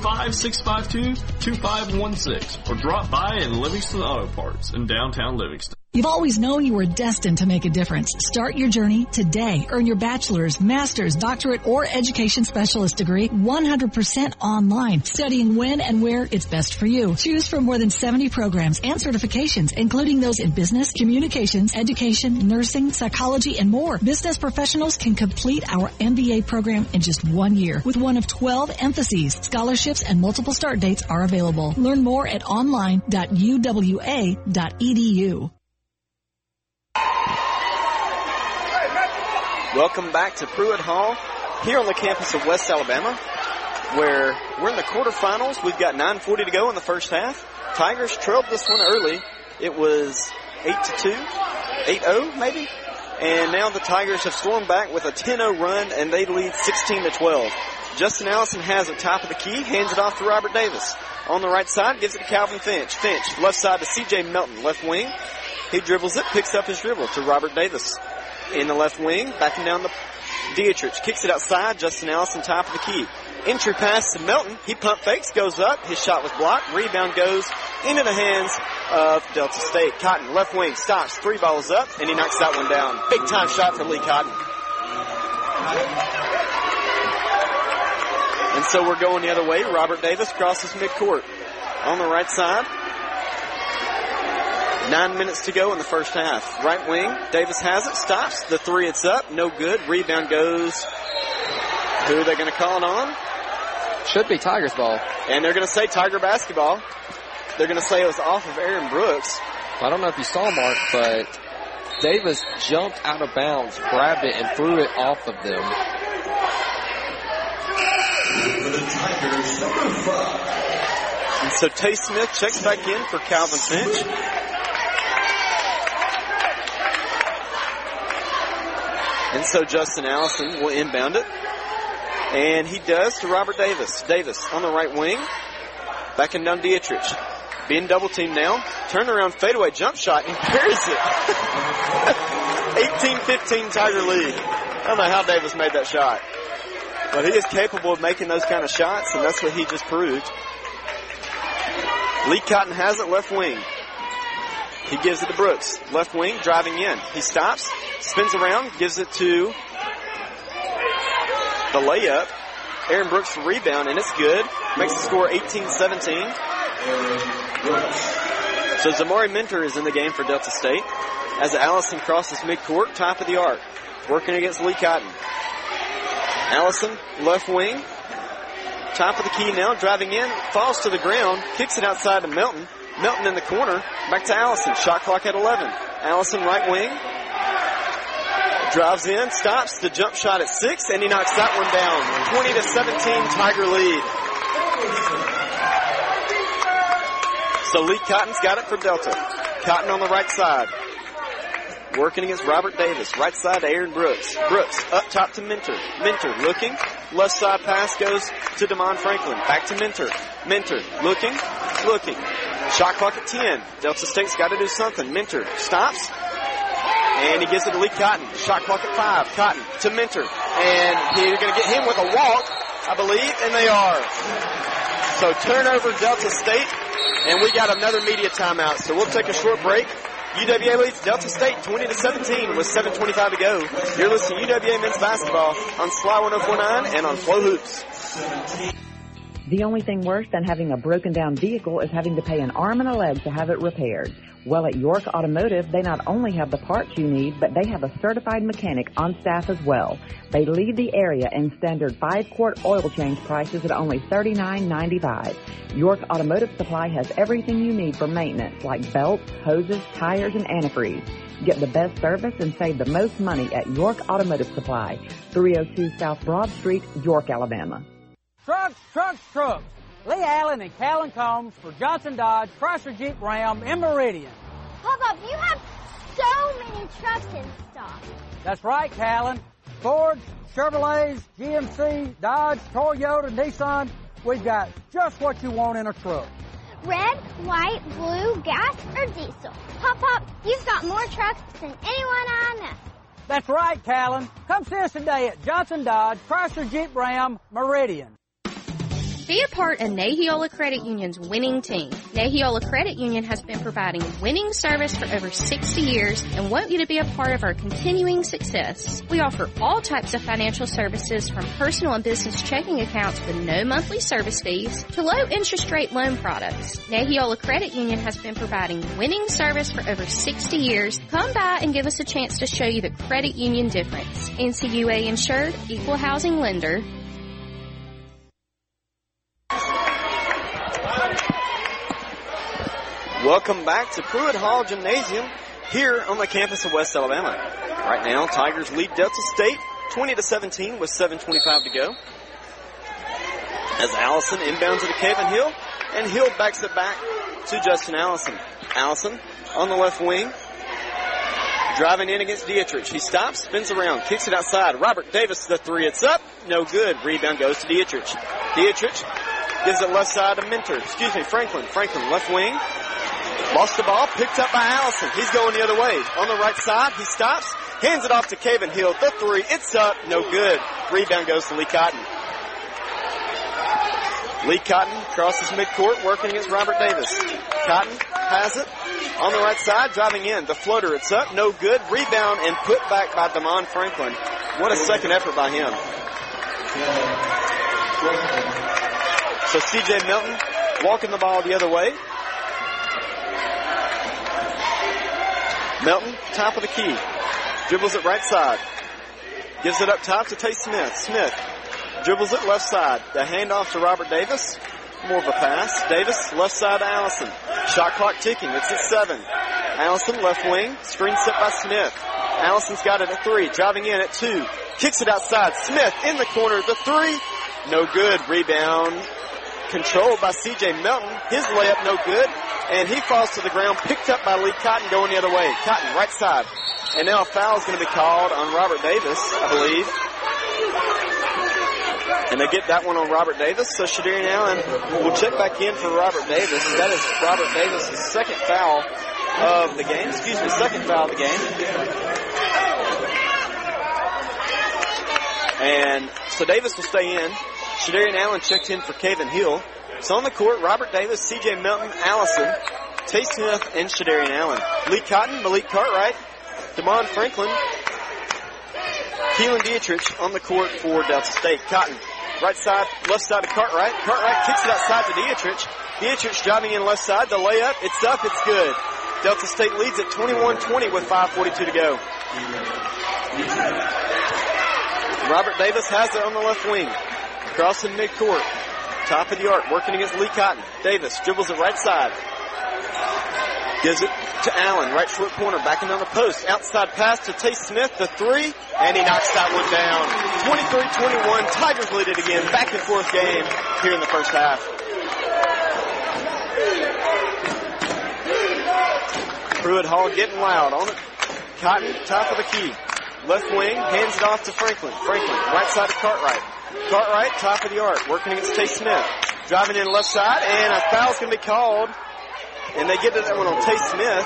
K: 205-652-2516 or drop by in Livingston Auto Parts in downtown Livingston.
D: You've always known you were destined to make a difference. Start your journey today. Earn your bachelor's, master's, doctorate, or education specialist degree 100% online. Studying when and where it's best for you. Choose from more than 70 programs and certifications, including those in business, communications, education, nursing, psychology, and more. Business professionals can complete our MBA program in just 1 year with one of 12 emphases. Scholarships and multiple start dates are available. Learn more at online.uwa.edu.
B: Welcome back to Pruitt Hall here on the campus of West Alabama, where we're in the quarterfinals. We've got 9:40 to go in the first half. Tigers trailed this one early. It was 8-2, 8-0 maybe. And now the Tigers have stormed back with a 10-0 run, and they lead 16-12. Justin Allison has it top of the key, hands it off to Robert Davis. On the right side, gives it to Calvin Finch. Finch, left side to C.J. Melton, left wing. He dribbles it, picks up his dribble to Robert Davis. In the left wing, backing down the Dietrich. Kicks it outside. Justin Allison, top of the key. Entry pass to Melton. He pump fakes, goes up. His shot was blocked. Rebound goes into the hands of Delta State. Cotton, left wing, stops. 3 balls up, and he knocks that one down. Big time shot for Lee Cotton. And so we're going the other way. Robert Davis crosses midcourt. On the right side. 9 minutes to go in the first half. Right wing, Davis has it, stops. The 3, it's up, no good. Rebound goes. Who are they going to call it on?
C: Should be Tigers ball.
B: And they're going to say Tiger basketball. They're going to say it was off of Aaron Brooks.
C: I don't know if you saw, Mark, but Davis jumped out of bounds, grabbed it, and threw it off of them.
A: For the Tigers, number 5.
B: And so Tay Smith checks back in for Calvin Finch. And so Justin Allison will inbound it. And he does to Robert Davis. Davis on the right wing. Backing down Dietrich. Being double teamed now. Turnaround fadeaway jump shot and carries it. 18-15 Tiger lead. I don't know how Davis made that shot. But he is capable of making those kind of shots, and that's what he just proved. Lee Cotton has it left wing. He gives it to Brooks. Left wing, driving in. He stops, spins around, gives it to the layup. Aaron Brooks for rebound, and it's good. Makes the score 18-17. So Zamari Minter is in the game for Delta State as Allison crosses midcourt, top of the arc, working against Lee Cotton. Allison, left wing, top of the key now, driving in, falls to the ground, kicks it outside to Melton. Melton in the corner, back to Allison. Shot clock at 11. Allison, right wing, drives in, stops, the jump shot at 6, and he knocks that one down. 20-17, Tiger lead. So Lee Cotton's got it for Delta. Cotton on the right side, working against Robert Davis. Right side to Aaron Brooks. Brooks up top to Minter. Minter looking. Left side pass goes to DeMond Franklin. Back to Minter. Minter looking. Shot clock at 10. Delta State's got to do something. Minter stops. And he gives it to Lee Cotton. Shot clock at 5. Cotton to Minter. And they're going to get him with a walk, I believe. And they are. So turnover Delta State. And we got another media timeout. So we'll take a short break. UWA leads Delta State 20-17 with 7:25 to go. You're listening to UWA men's basketball on Sly 104.9 and on Flow Hoops.
E: The only thing worse than having a broken down vehicle is having to pay an arm and a leg to have it repaired. Well, at York Automotive, they not only have the parts you need, but they have a certified mechanic on staff as well. They lead the area in standard 5-quart oil change prices at only $39.95. York Automotive Supply has everything you need for maintenance, like belts, hoses, tires, and antifreeze. Get the best service and save the most money at York Automotive Supply, 302 South Broad Street, York, Alabama.
F: Trucks. Lee Allen and Callan Combs for Johnson Dodge, Chrysler Jeep Ram in Meridian.
G: Pop-Up, you have so many trucks in stock.
F: That's right, Callan. Fords, Chevrolets, GMC, Dodge, Toyota, Nissan. We've got just what you want in a truck.
G: Red, white, blue, gas, or diesel. Pop-Up, you've got more trucks than anyone I know.
F: That's right, Callan. Come see us today at Johnson Dodge, Chrysler Jeep Ram, Meridian.
H: Be a part of Nahiola Credit Union's winning team. Nahiola Credit Union has been providing winning service for over 60 years and want you to be a part of our continuing success. We offer all types of financial services from personal and business checking accounts with no monthly service fees to low interest rate loan products. Nahiola Credit Union has been providing winning service for over 60 years. Come by and give us a chance to show you the credit union difference. NCUA insured, equal housing lender.
B: Welcome back to Pruitt Hall Gymnasium here on the campus of West Alabama. Right now, Tigers lead Delta State 20-17 with 7:25 to go. As Allison inbounds it to Kaven Hill, and Hill backs it back to Justin Allison. Allison on the left wing, driving in against Dietrich. He stops, spins around, kicks it outside. Robert Davis to the three. It's up. No good. Rebound goes to Dietrich. Dietrich gives it left side to Franklin. Franklin left wing. Lost the ball, picked up by Allison. He's going the other way. On the right side, he stops, hands it off to Kaven Hill. The three, it's up, no good. Rebound goes to Lee Cotton. Lee Cotton crosses midcourt, working against Robert Davis. Cotton has it on the right side, driving in. The floater, it's up, no good. Rebound and put back by DeMond Franklin. What a second effort by him. So C.J. Milton walking the ball the other way. Melton, top of the key. Dribbles it right side. Gives it up top to Tay Smith. Smith dribbles it left side. The handoff to Robert Davis. More of a pass. Davis, left side to Allison. Shot clock ticking. It's at 7. Allison, left wing. Screen set by Smith. Allison's got it at 3. Driving in at 2. Kicks it outside. Smith in the corner. The 3. No good. Rebound controlled by C.J. Melton. His layup no good. And he falls to the ground, picked up by Lee Cotton going the other way. Cotton, right side. And now a foul is going to be called on Robert Davis, I believe. And they get that one on Robert Davis. So Shadarian Allen will check back in for Robert Davis. That is Robert Davis' second foul of the game. Second foul of the game. And so Davis will stay in. Shadarian Allen checked in for Kaven Hill. So on the court, Robert Davis, C.J. Melton, Allison, Tay Smith, and Shadarian Allen. Lee Cotton, Malik Cartwright, DeMond Franklin, Keelan Dietrich on the court for Delta State. Cotton Right side, left side to Cartwright. Cartwright kicks it outside to Dietrich. Dietrich driving in left side. The layup, it's up, it's good. Delta State leads at 21-20 with 5:42 to go. Robert Davis has it on the left wing. Crossing midcourt. Top of the arc, working against Lee Cotton. Davis dribbles it right side. Gives it to Allen, right short corner, backing down the post. Outside pass to Tay Smith, the three, and he knocks that one down. 23-21, Tigers lead it again. Back and forth game here in the first half. Pruitt Hall getting loud on it. Cotton, top of the key. Left wing, hands it off to Franklin. Franklin, right side to Cartwright. Cartwright, top of the arc, working against Tay Smith. Driving in left side, and a foul's going to be called. And they get to that one on Tay Smith.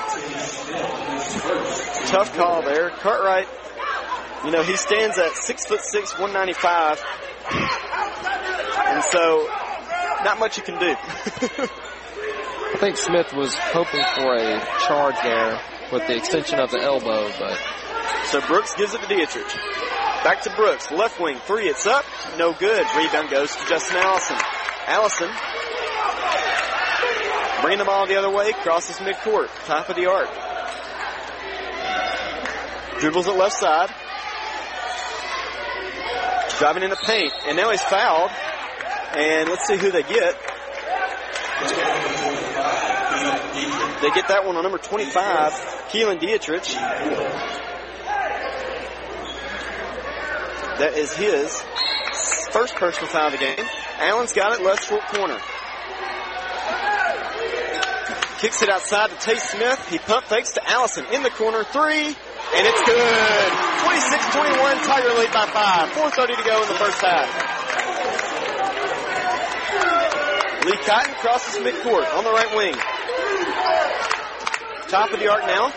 B: Tough call there. Cartwright, you know, he stands at 6'6", 195. And so, not much you can do.
C: I think Smith was hoping for a charge there with the extension of the elbow, but...
B: So Brooks gives it to Dietrich. Back to Brooks. Left wing, three, it's up. No good. Rebound goes to Justin Allison. Allison, bringing the ball the other way, crosses midcourt. Top of the arc. Dribbles it left side. Driving in the paint. And now he's fouled. And let's see who they get. They get that one on number 25, Keelan Dietrich. That is his first personal foul of the game. Allen's got it, left short corner. Kicks it outside to Tay Smith. He pump fakes to Allison in the corner. Three, and it's good. 26-21, Tiger lead by 5. 4:30 to go in the first half. Lee Cotton crosses midcourt on the right wing. Top of the arc now.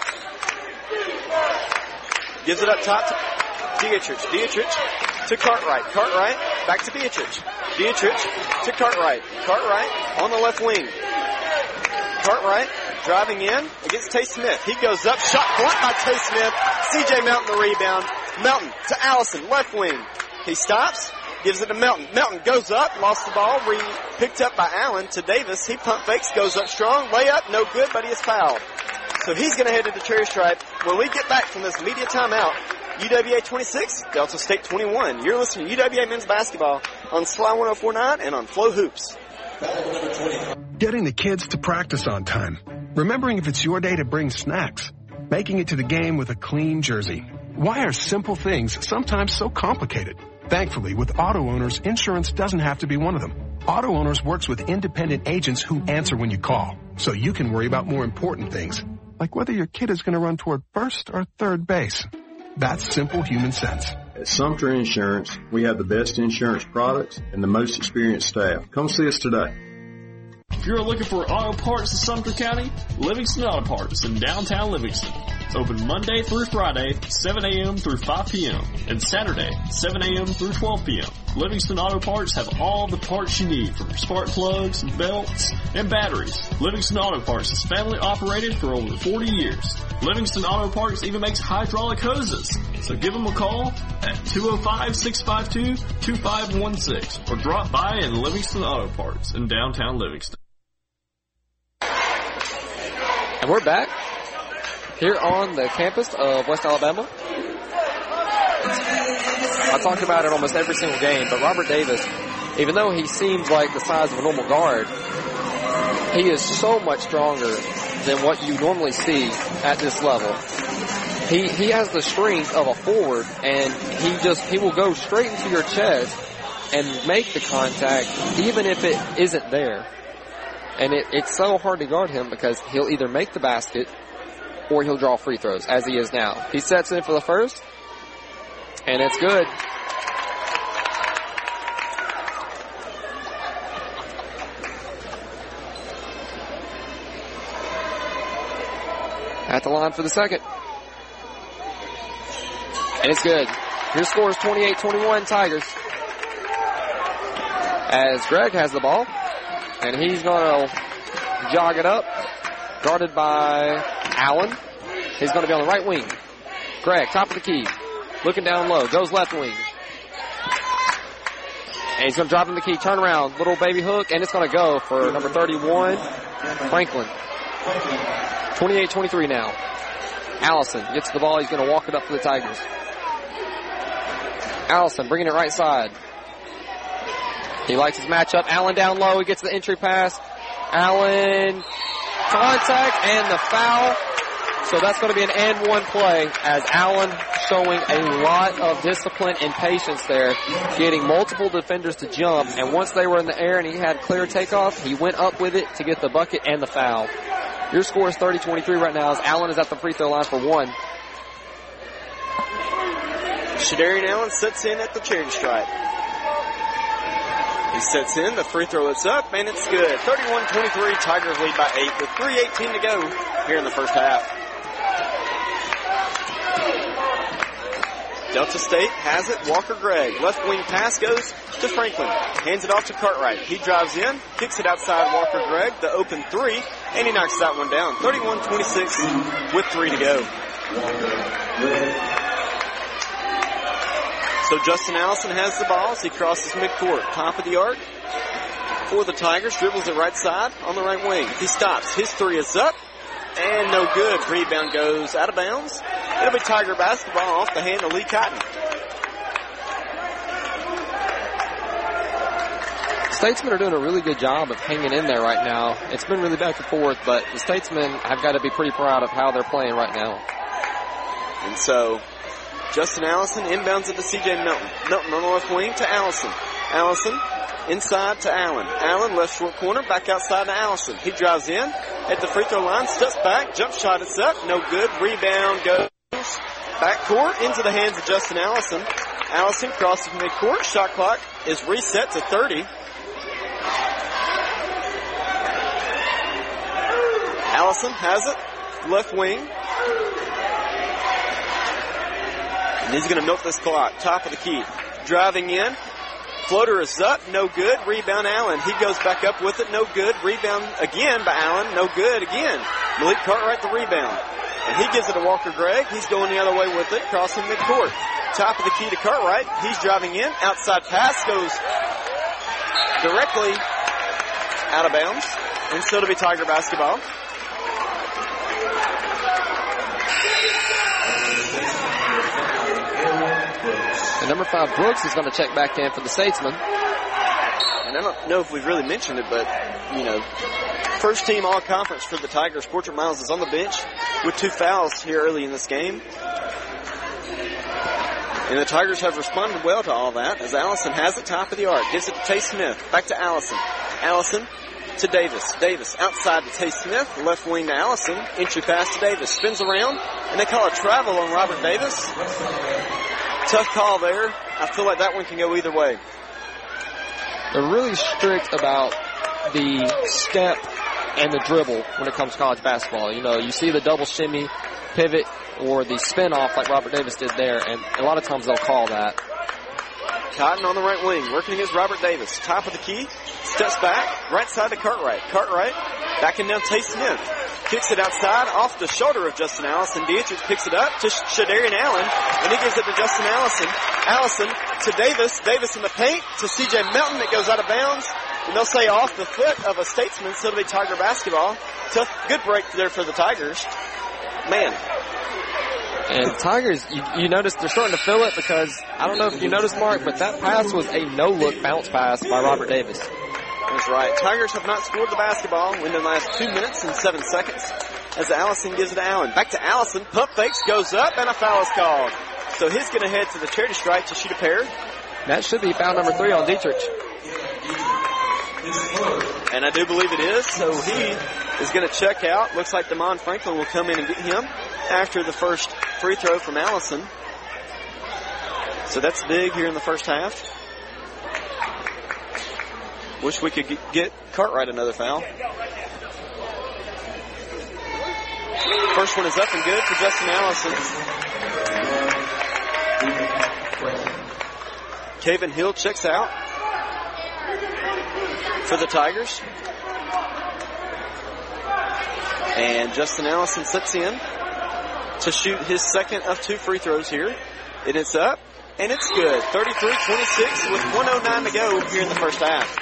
B: Gives it up top to Dietrich. Dietrich to Cartwright. Cartwright back to Dietrich. Dietrich to Cartwright. Cartwright on the left wing. Cartwright driving in against Tay Smith. He goes up. Shot blocked by Tay Smith. C.J. Melton the rebound. Melton to Allison. Left wing. He stops. Gives it to Melton. Melton goes up. Lost the ball. Picked up by Allen to Davis. He pump fakes. Goes up strong. Layup. No good, but he is fouled. So he's going to head to the cherry stripe. When we get back from this media timeout, UWA 26, Delta State 21. You're listening to UWA men's basketball on Sly 104.9 and on Flow Hoops.
I: Getting the kids to practice on time. Remembering if it's your day to bring snacks. Making it to the game with a clean jersey. Why are simple things sometimes so complicated? Thankfully, with auto owners, insurance doesn't have to be one of them. Auto Owners works with independent agents who answer when you call, so you can worry about more important things, like whether your kid is going to run toward first or third base. That's simple human sense.
J: At Sumter Insurance, we have the best insurance products and the most experienced staff. Come see us today.
K: If you're looking for auto parts in Sumter County, Livingston Auto Parts in downtown Livingston. It's open Monday through Friday, 7 a.m. through 5 p.m. and Saturday, 7 a.m. through 12 p.m. Livingston Auto Parts have all the parts you need for spark plugs, belts, and batteries. Livingston Auto Parts is family operated for over 40 years. Livingston Auto Parts even makes hydraulic hoses. So give them a call at 205-652-2516 or drop by in Livingston Auto Parts in downtown Livingston.
C: And we're back here on the campus of West Alabama. I talked about it almost every single game, but Robert Davis, even though he seems like the size of a normal guard, he is so much stronger than what you normally see at this level. He has the strength of a forward, and he will go straight into your chest and make the contact even if it isn't there. And it's so hard to guard him because he'll either make the basket or he'll draw free throws, as he is now. He sets in for the first, and it's good. At the line for the second. And it's good. Your score is 28-21 Tigers. As Greg has the ball, and he's going to jog it up, guarded by Allen. He's going to be on the right wing. Greg, top of the key, looking down low, goes left wing. And he's going to drop in the key, turn around, little baby hook, and it's going to go for number 31, Franklin. 28-23 now. Allison gets the ball. He's going to walk it up for the Tigers. Allison bringing it right side. He likes his matchup. Allen down low. He gets the entry pass. Allen, contact, and the foul. So that's going to be an and one play as Allen showing a lot of discipline and patience there, getting multiple defenders to jump. And once they were in the air and he had clear takeoff, he went up with it to get the bucket and the foul. Your score is 30-23 right now as Allen is at the free throw line for one.
B: Shadarian Allen sets in at the charity stripe. He sets in, the free throw is up, and it's good. 31-23, Tigers lead by 8 with 3:18 to go here in the first half. Delta State has it. Walker Gregg. Left wing pass goes to Franklin. Hands it off to Cartwright. He drives in, kicks it outside Walker Gregg. The open three, and he knocks that one down. 31-26 with 3 to go. So Justin Allison has the ball as he crosses midcourt. Top of the arc for the Tigers. Dribbles it right side on the right wing. He stops. His three is up. And no good. Rebound goes out of bounds. It'll be Tiger basketball off the hand of Lee Cotton.
C: Statesmen are doing a really good job of hanging in there right now. It's been really back and forth, but the Statesmen have got to be pretty proud of how they're playing right now.
B: And so Justin Allison inbounds it to C.J. Milton. Milton on the left wing to Allison. Allison inside to Allen. Allen left short corner, back outside to Allison. He drives in at the free throw line, steps back, jump shot is up, no good. Rebound goes backcourt into the hands of Justin Allison. Allison crosses midcourt. Shot clock is reset to 30. Allison has it, left wing. And he's going to milk this clock. Top of the key. Driving in. Floater is up. No good. Rebound Allen. He goes back up with it. No good. Rebound again by Allen. No good again. Malik Cartwright the rebound. And he gives it to Walker Gregg. He's going the other way with it. Crossing midcourt. Top of the key to Cartwright. He's driving in. Outside pass goes directly out of bounds. And so it'll be Tiger basketball.
C: And number 5, Brooks, is going to check back in for the Statesmen.
B: And I don't know if we've really mentioned it, but, you know, first team all-conference for the Tigers. Portrait Miles is on the bench with 2 fouls here early in this game. And the Tigers have responded well to all that as Allison has it top of the arc. Gives it to Tay Smith. Back to Allison. Allison to Davis. Davis outside to Tay Smith. Left wing to Allison. Entry pass to Davis. Spins around. And they call a travel on Robert Davis. Tough call there. I feel like that one can go either way.
C: They're really strict about the step and the dribble when it comes to college basketball. You know, you see the double shimmy, pivot, or the spin off like Robert Davis did there, and a lot of times they'll call that.
B: Cotton on the right wing, working against Robert Davis. Top of the key, steps back, right side to Cartwright. Cartwright backing down Tay Smith. Kicks it outside, off the shoulder of Justin Allison. Dietrich picks it up to Shadarian Allen, and he gives it to Justin Allison. Allison to Davis. Davis in the paint to C.J. Melton. It goes out of bounds. And they'll say off the foot of a Statesman, so it'll be Tiger basketball. Tough, good break there for the Tigers. Man.
C: And Tigers, you notice they're starting to feel it because, I don't know if you noticed, Mark, but that pass was a no-look bounce pass by Robert Davis.
B: That's right. Tigers have not scored the basketball in the last 2 minutes and 7 seconds as Allison gives it to Allen. Back to Allison. Pump fakes, goes up, and a foul is called. So he's going to head to the charity stripe to shoot a pair.
C: That should be foul number 3 on Dietrich.
B: And I do believe it is. So he is going to check out. Looks like Damon Franklin will come in and get him after the first free throw from Allison. So that's big here in the first half. Wish we could get Cartwright another foul. First one is up and good for Justin Allison. Caven Hill checks out for the Tigers. And Justin Allison sits in to shoot his second of 2 free throws here. And it's up and it's good. 33-26 with 1:09 to go here in the first half.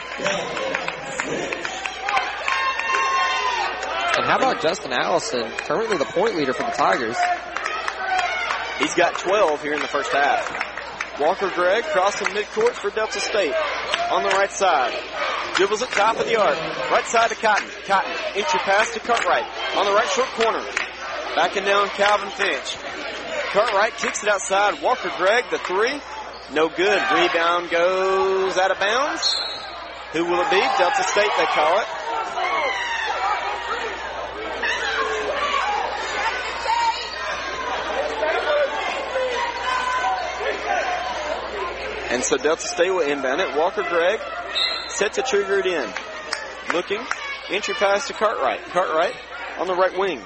C: And how about Justin Allison, currently the point leader for the Tigers?
B: He's got 12 here in the first half. Walker Gregg crossing midcourt for Delta State on the right side. Dribbles at top of the arc. Right side to Cotton. Cotton, entry pass to Cartwright on the right short corner. Backing down Calvin Finch. Cartwright kicks it outside. Walker Gregg, the three. No good. Rebound goes out of bounds. Who will it be? Delta State, they call it. And so Delta State will inbound it. Walker Gregg set to trigger it in. Looking. Entry pass to Cartwright. Cartwright on the right wing.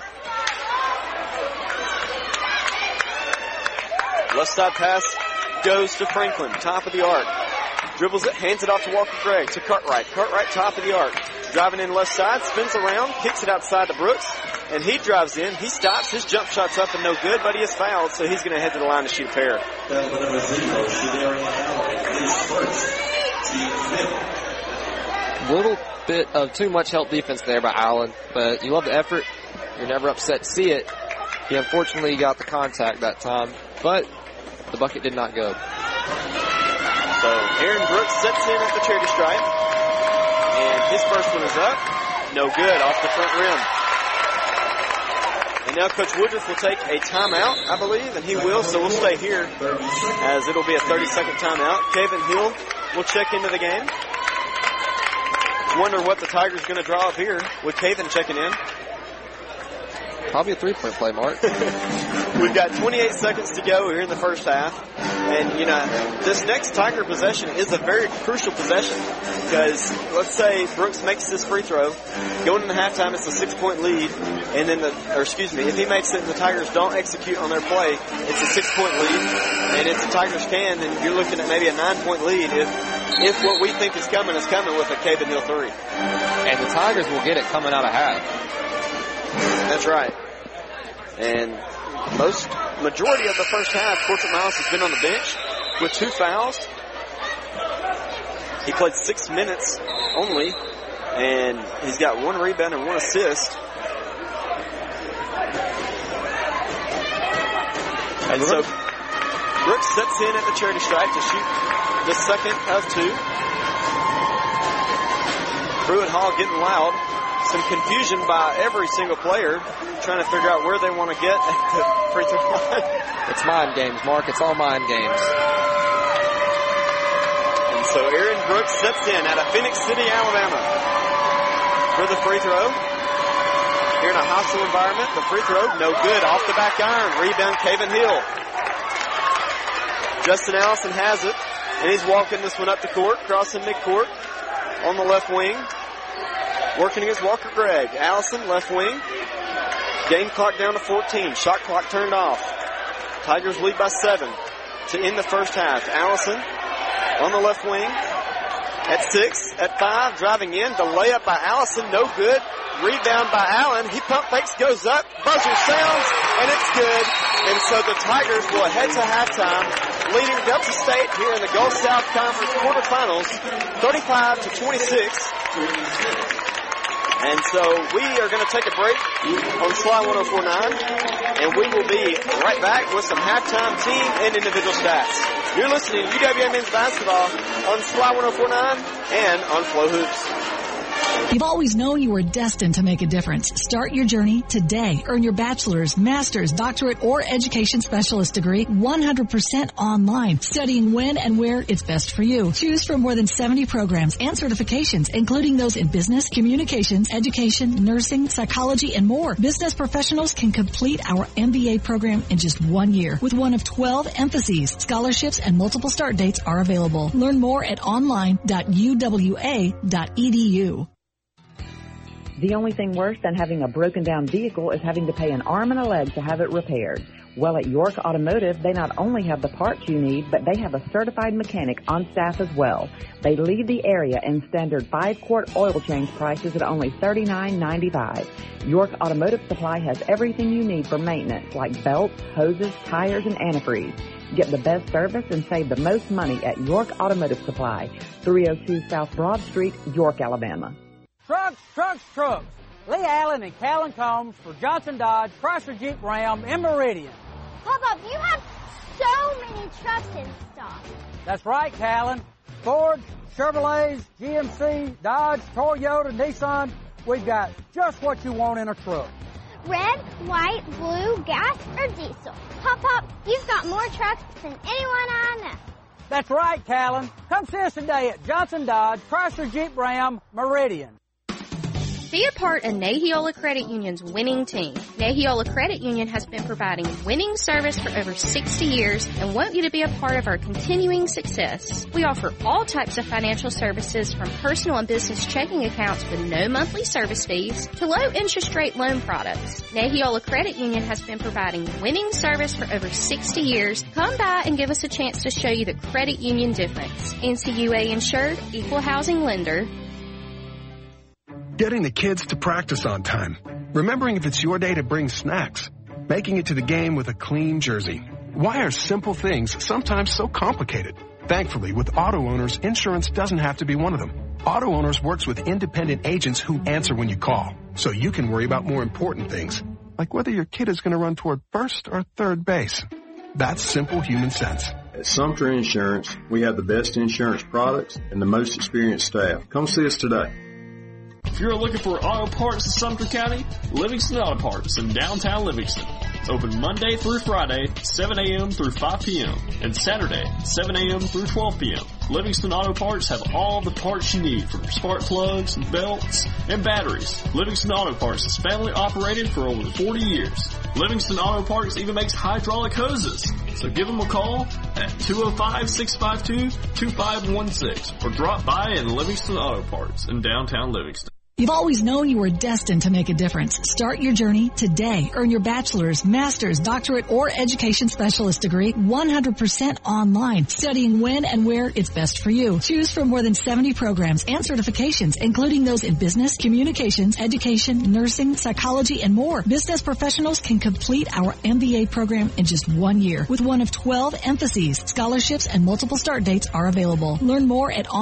B: Left side pass goes to Franklin. Top of the arc. Dribbles it, hands it off to Walker Gregg to Cartwright. Cartwright top of the arc. Driving in left side, spins around, kicks it outside to Brooks. And he drives in. He stops. His jump shot's up and no good, but he is fouled, so he's going to head to the line to shoot a pair.
C: Little bit of too much help defense there by Allen, but you love the effort. You're never upset to see it. He unfortunately got the contact that time, but the bucket did not go.
B: So Aaron Brooks sets in at the charity stripe, and his first one is up. No good, off the front rim. And now Coach Woodruff will take a timeout, I believe, and he will, so we'll stay here as it'll be a 30-second timeout. Kaven Hill will check into the game. Wonder what the Tigers are going to draw up here with Kaven checking in.
C: Probably a three-point play, Mark.
B: We've got 28 seconds to go here in the first half. And, you know, this next Tiger possession is a very crucial possession because let's say Brooks makes this free throw. Going into halftime, it's a 6-point lead. And then if he makes it and the Tigers don't execute on their play, it's a 6-point lead. And if the Tigers can, then you're looking at maybe a 9-point lead if what we think is coming with a Kaven Hill three.
C: And the Tigers will get it coming out of half.
B: That's right. And majority of the first half, Cortland Miles has been on the bench with 2 fouls. He played 6 minutes only, and he's got 1 rebound and 1 assist. And so Brooks sets in at the charity stripe to shoot the second of 2. Pruitt Hall getting loud. Some confusion by every single player trying to figure out where they want to get at the free throw line.
C: It's mind games, Mark. It's all mind games.
B: And so Aaron Brooks steps in out of Phoenix City, Alabama for the free throw. Here in a hostile environment, the free throw, no good. Off the back iron. Rebound, Kaven Hill. Justin Allison has it, and he's walking this one up the court, crossing midcourt on the left wing. Working against Walker Gregg. Allison, left wing. Game clock down to 14. Shot clock turned off. Tigers lead by 7 to end the first half. Allison on the left wing. At 6, at 5, driving in. The layup by Allison, no good. Rebound by Allen. He pump fakes, goes up. Buzzer sounds, and it's good. And so the Tigers will head to halftime, leading Delta State here in the Gulf South Conference quarterfinals, 35-26. And so we are going to take a break on Sly 104.9, and we will be right back with some halftime team and individual stats. You're listening to UWA Men's Basketball on Sly 104.9 and on Flow Hoops.
D: You've always known you were destined to make a difference. Start your journey today. Earn your bachelor's, master's, doctorate, or education specialist degree 100% online. Studying when and where it's best for you. Choose from more than 70 programs and certifications, including those in business, communications, education, nursing, psychology, and more. Business professionals can complete our MBA program in just 1 year with one of 12 emphases. Scholarships and multiple start dates are available. Learn more at online.uwa.edu.
E: The only thing worse than having a broken down vehicle is having to pay an arm and a leg to have it repaired. Well, at York Automotive, they not only have the parts you need, but they have a certified mechanic on staff as well. They lead the area in standard 5-quart oil change prices at only $39.95. York Automotive Supply has everything you need for maintenance, like belts, hoses, tires, and antifreeze. Get the best service and save the most money at York Automotive Supply, 302 South Broad Street, York, Alabama.
F: Trucks, trucks, trucks. Lee Allen and Callan Combs for Johnson Dodge, Chrysler Jeep Ram in Meridian.
G: Pop-Up, you have so many trucks in stock.
F: That's right, Callan. Ford, Chevrolets, GMC, Dodge, Toyota, Nissan. We've got just what you want in a truck.
G: Red, white, blue, gas, or diesel. Pop-Up, you've got more trucks than anyone I know.
F: That's right, Callan. Come see us today at Johnson Dodge, Chrysler Jeep Ram, Meridian.
H: Be a part of Nahiola Credit Union's winning team. Nahiola Credit Union has been providing winning service for over 60 years and want you to be a part of our continuing success. We offer all types of financial services from personal and business checking accounts with no monthly service fees to low interest rate loan products. Nahiola Credit Union has been providing winning service for over 60 years. Come by and give us a chance to show you the credit union difference. NCUA insured, equal housing lender.
I: Getting the kids to practice on time. Remembering if it's your day to bring snacks. Making it to the game with a clean jersey. Why are simple things sometimes so complicated? Thankfully, with Auto Owners, insurance doesn't have to be one of them. Auto Owners works with independent agents who answer when you call, so you can worry about more important things, like whether your kid is going to run toward first or third base. That's simple human sense.
J: At Sumter Insurance, we have the best insurance products and the most experienced staff. Come see us today.
K: If you're looking for auto parts in Sumter County, Livingston Auto Parts in downtown Livingston. It's open Monday through Friday, 7 a.m. through 5 p.m. and Saturday, 7 a.m. through 12 p.m. Livingston Auto Parts have all the parts you need for spark plugs, belts, and batteries. Livingston Auto Parts is family operated for over 40 years. Livingston Auto Parts even makes hydraulic hoses. So give them a call at 205-652-2516 or drop by in Livingston Auto Parts in downtown Livingston.
D: You've always known you were destined to make a difference. Start your journey today. Earn your bachelor's, master's, doctorate, or education specialist degree 100% online. Studying when and where it's best for you. Choose from more than 70 programs and certifications, including those in business, communications, education, nursing, psychology, and more. Business professionals can complete our MBA program in just 1 year with one of 12 emphases. Scholarships and multiple start dates are available. Learn more at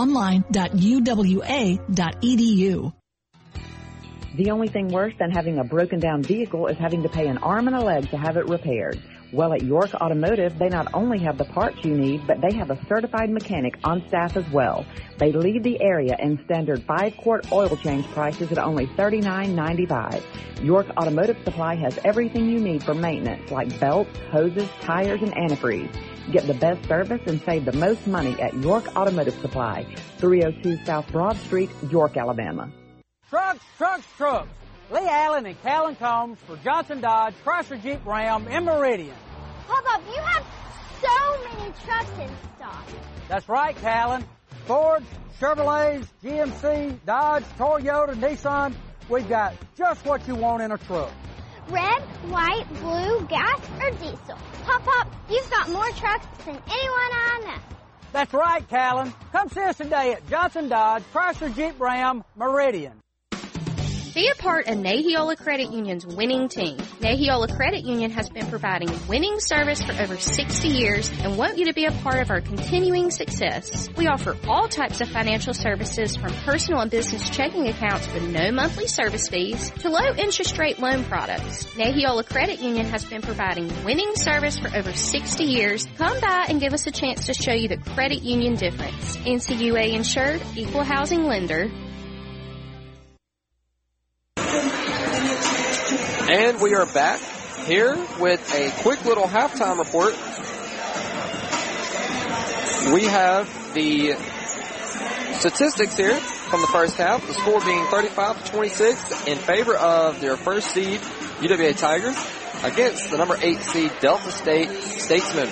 D: online.uwa.edu.
E: The only thing worse than having a broken down vehicle is having to pay an arm and a leg to have it repaired. Well, at York Automotive, they not only have the parts you need, but they have a certified mechanic on staff as well. They lead the area in standard 5-quart oil change prices at only $39.95. York Automotive Supply has everything you need for maintenance, like belts, hoses, tires, and antifreeze. Get the best service and save the most money at York Automotive Supply, 302 South Broad Street, York, Alabama.
F: Trucks, trucks, trucks. Lee Allen and Callan Combs for Johnson Dodge, Chrysler Jeep Ram in Meridian.
G: Pop-Up, you have so many trucks in stock.
F: That's right, Callan. Ford, Chevrolets, GMC, Dodge, Toyota, Nissan. We've got just what you want in a truck.
G: Red, white, blue, gas, or diesel. Pop-Up, you've got more trucks than anyone I know.
F: That's right, Callan. Come see us today at Johnson Dodge, Chrysler Jeep Ram, Meridian.
H: Be a part of Nahiola Credit Union's winning team. Nahiola Credit Union has been providing winning service for over 60 years and want you to be a part of our continuing success. We offer all types of financial services from personal and business checking accounts with no monthly service fees to low interest rate loan products. Nahiola Credit Union has been providing winning service for over 60 years. Come by and give us a chance to show you the credit union difference. NCUA insured, equal housing lender.
C: And we are back here with a quick little halftime report. We have the statistics here from the first half, the score being 35-26 in favor of their first seed, UWA Tigers, against the number 8 seed, Delta State Statesmen.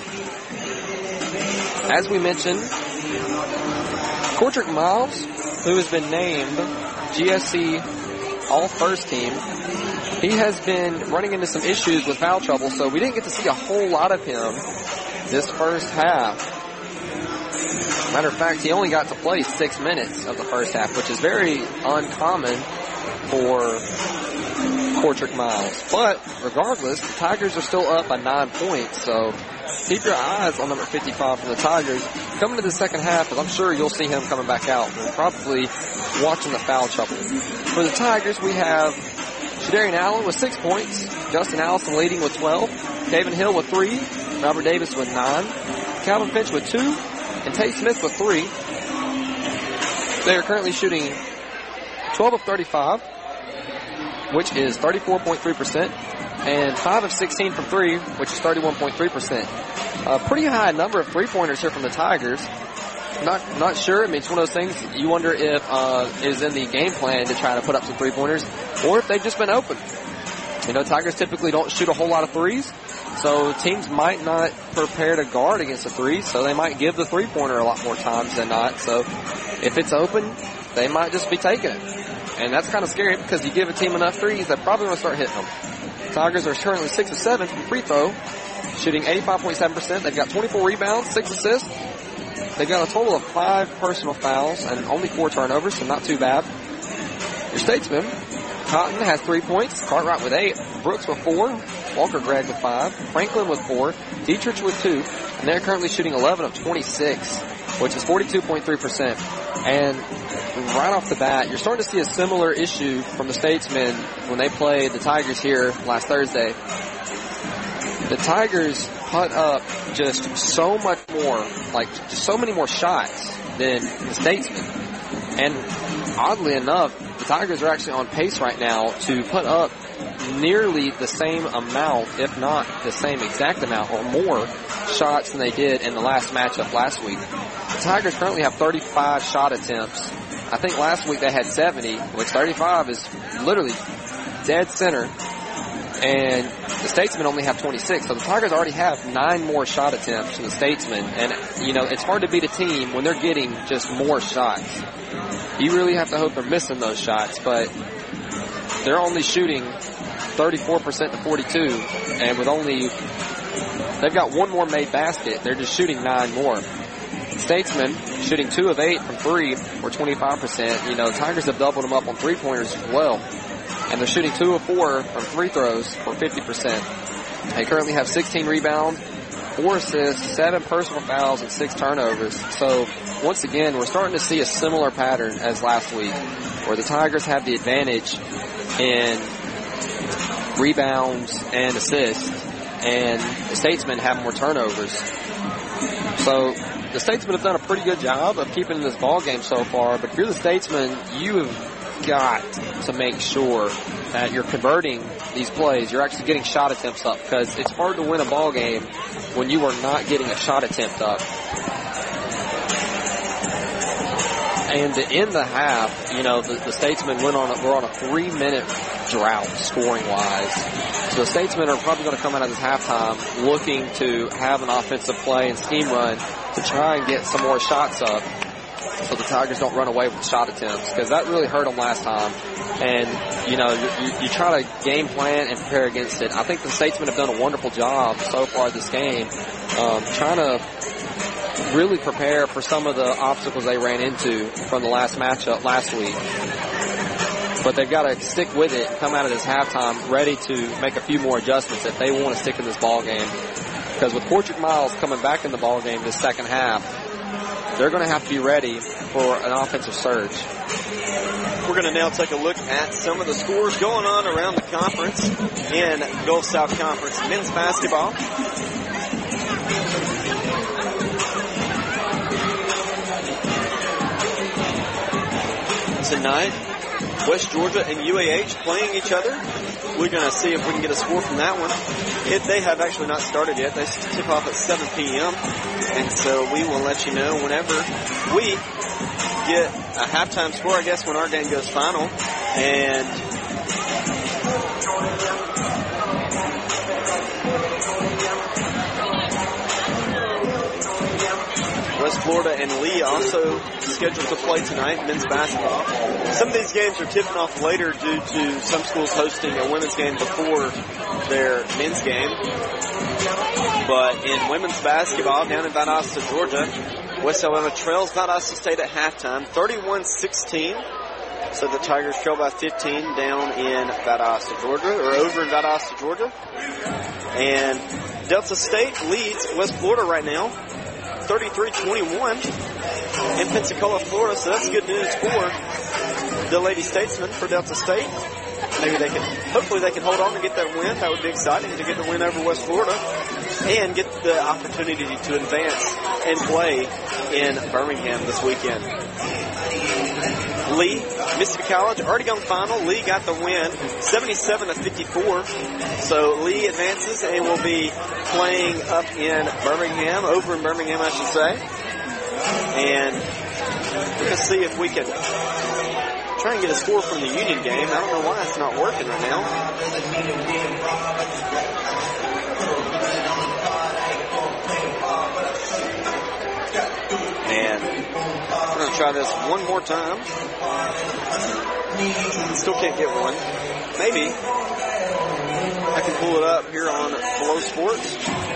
C: As we mentioned, Cortrick Miles, who has been named GSC All-First Team, he has been running into some issues with foul trouble, so we didn't get to see a whole lot of him this first half. Matter of fact, he only got to play 6 minutes of the first half, which is very uncommon for Cortrick Miles. But regardless, the Tigers are still up by 9 points, so keep your eyes on number 55 for the Tigers coming to the second half, because I'm sure you'll see him coming back out and probably watching the foul trouble. For the Tigers, we have Shadarian Allen with 6 points, Justin Allison leading with 12, David Hill with 3, Robert Davis with 9, Calvin Finch with 2, and Tate Smith with 3. They are currently shooting 12 of 35, which is 34.3%, and 5 of 16 from 3, which is 31.3%. A pretty high number of three-pointers here from the Tigers. Not sure. I mean, it's one of those things you wonder if is in the game plan to try to put up some three-pointers, or if they've just been open. You know, Tigers typically don't shoot a whole lot of threes, so teams might not prepare to guard against the threes, so they might give the three-pointer a lot more times than not. So if it's open, they might just be taking it. And that's kind of scary, because you give a team enough threes, they're probably going to start hitting them. Tigers are currently 6 of 7 from free throw, shooting 85.7%. They've got 24 rebounds, 6 assists. They've got a total of 5 personal fouls and only 4 turnovers, so not too bad. Your Statesman, Cotton has 3 points, Cartwright with 8, Brooks with 4, Walker Gregg with 5, Franklin with 4, Dietrich with 2, and they're currently shooting 11 of 26, which is 42.3%. And right off the bat, you're starting to see a similar issue from the Statesmen when they played the Tigers here last Thursday. The Tigers put up just so much more, just so many more shots than the Statesmen. And oddly enough, the Tigers are actually on pace right now to put up nearly the same amount, if not the same exact amount or more shots than they did in the last matchup last week. The Tigers currently have 35 shot attempts. I think last week they had 70, which 35 is literally dead center. And the Statesmen only have 26. So the Tigers already have 9 more shot attempts than the Statesmen. And, you know, it's hard to beat a team when they're getting just more shots. You really have to hope they're missing those shots. But they're only shooting 34% to 42. And with they've got 1 more made basket. They're just shooting 9 more. Statesmen shooting 2 of 8 from 3 or 25%. You know, the Tigers have doubled them up on three-pointers as well. And they're shooting 2 of 4 from free throws for 50%. They currently have 16 rebounds, 4 assists, 7 personal fouls, and 6 turnovers. So, once again, we're starting to see a similar pattern as last week, where the Tigers have the advantage in rebounds and assists, and the Statesmen have more turnovers. So, the Statesmen have done a pretty good job of keeping this ball game so far, but if you're the Statesmen, you have got to make sure that you're converting these plays. You're actually getting shot attempts up, because it's hard to win a ball game when you are not getting a shot attempt up. And to end the half, you know, the Statesmen were on a 3-minute drought scoring-wise. So the Statesmen are probably going to come out of this halftime looking to have an offensive play and scheme run to try and get some more shots up, so the Tigers don't run away with shot attempts, because that really hurt them last time. And, you know, you try to game plan and prepare against it. I think the Statesmen have done a wonderful job so far this game, trying to really prepare for some of the obstacles they ran into from the last matchup last week. But they've got to stick with it and come out of this halftime ready to make a few more adjustments if they want to stick in this ball game. Because with Portrait Miles coming back in the ball game this second half, they're going to have to be ready for an offensive surge.
B: We're going to now take a look at some of the scores going on around the conference in Gulf South Conference men's basketball. Tonight, West Georgia and UAH playing each other. We're going to see if we can get a score from that one. They have actually not started yet. They tip off at 7 p.m. And so we will let you know whenever we get a halftime score, I guess, when our game goes final. And West Florida and Lee also scheduled to play tonight, men's basketball. Some of these games are tipping off later due to some schools hosting a women's game before their men's game. But in women's basketball, down in Valdosta, Georgia, West Alabama trails Valdosta State at halftime, 31-16. So the Tigers trail by 15 down in Valdosta, Georgia, or over in Valdosta, Georgia. And Delta State leads West Florida right now, 33-21 in Pensacola, Florida. So that's good news for the Lady Statesmen for Delta State. Hopefully they can hold on and get that win. That would be exciting to get the win over West Florida and get the opportunity to advance and play in Birmingham this weekend. Lee, Mississippi College, already gone final. Lee got the win, 77-54. So Lee advances and will be playing up in Birmingham, over in Birmingham, I should say. And we're going to see if we can try and get a score from the Union game. I don't know why it's not working right now. And we're going to try this one more time. Still can't get one. Maybe I can pull it up here on Below Sports.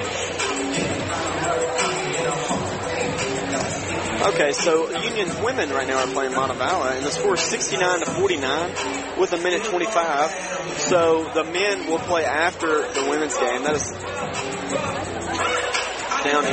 B: Okay, so Union's women right now are playing Montevallo, and the score is 69-49 with 1:25. So the men will play after the women's game. That is down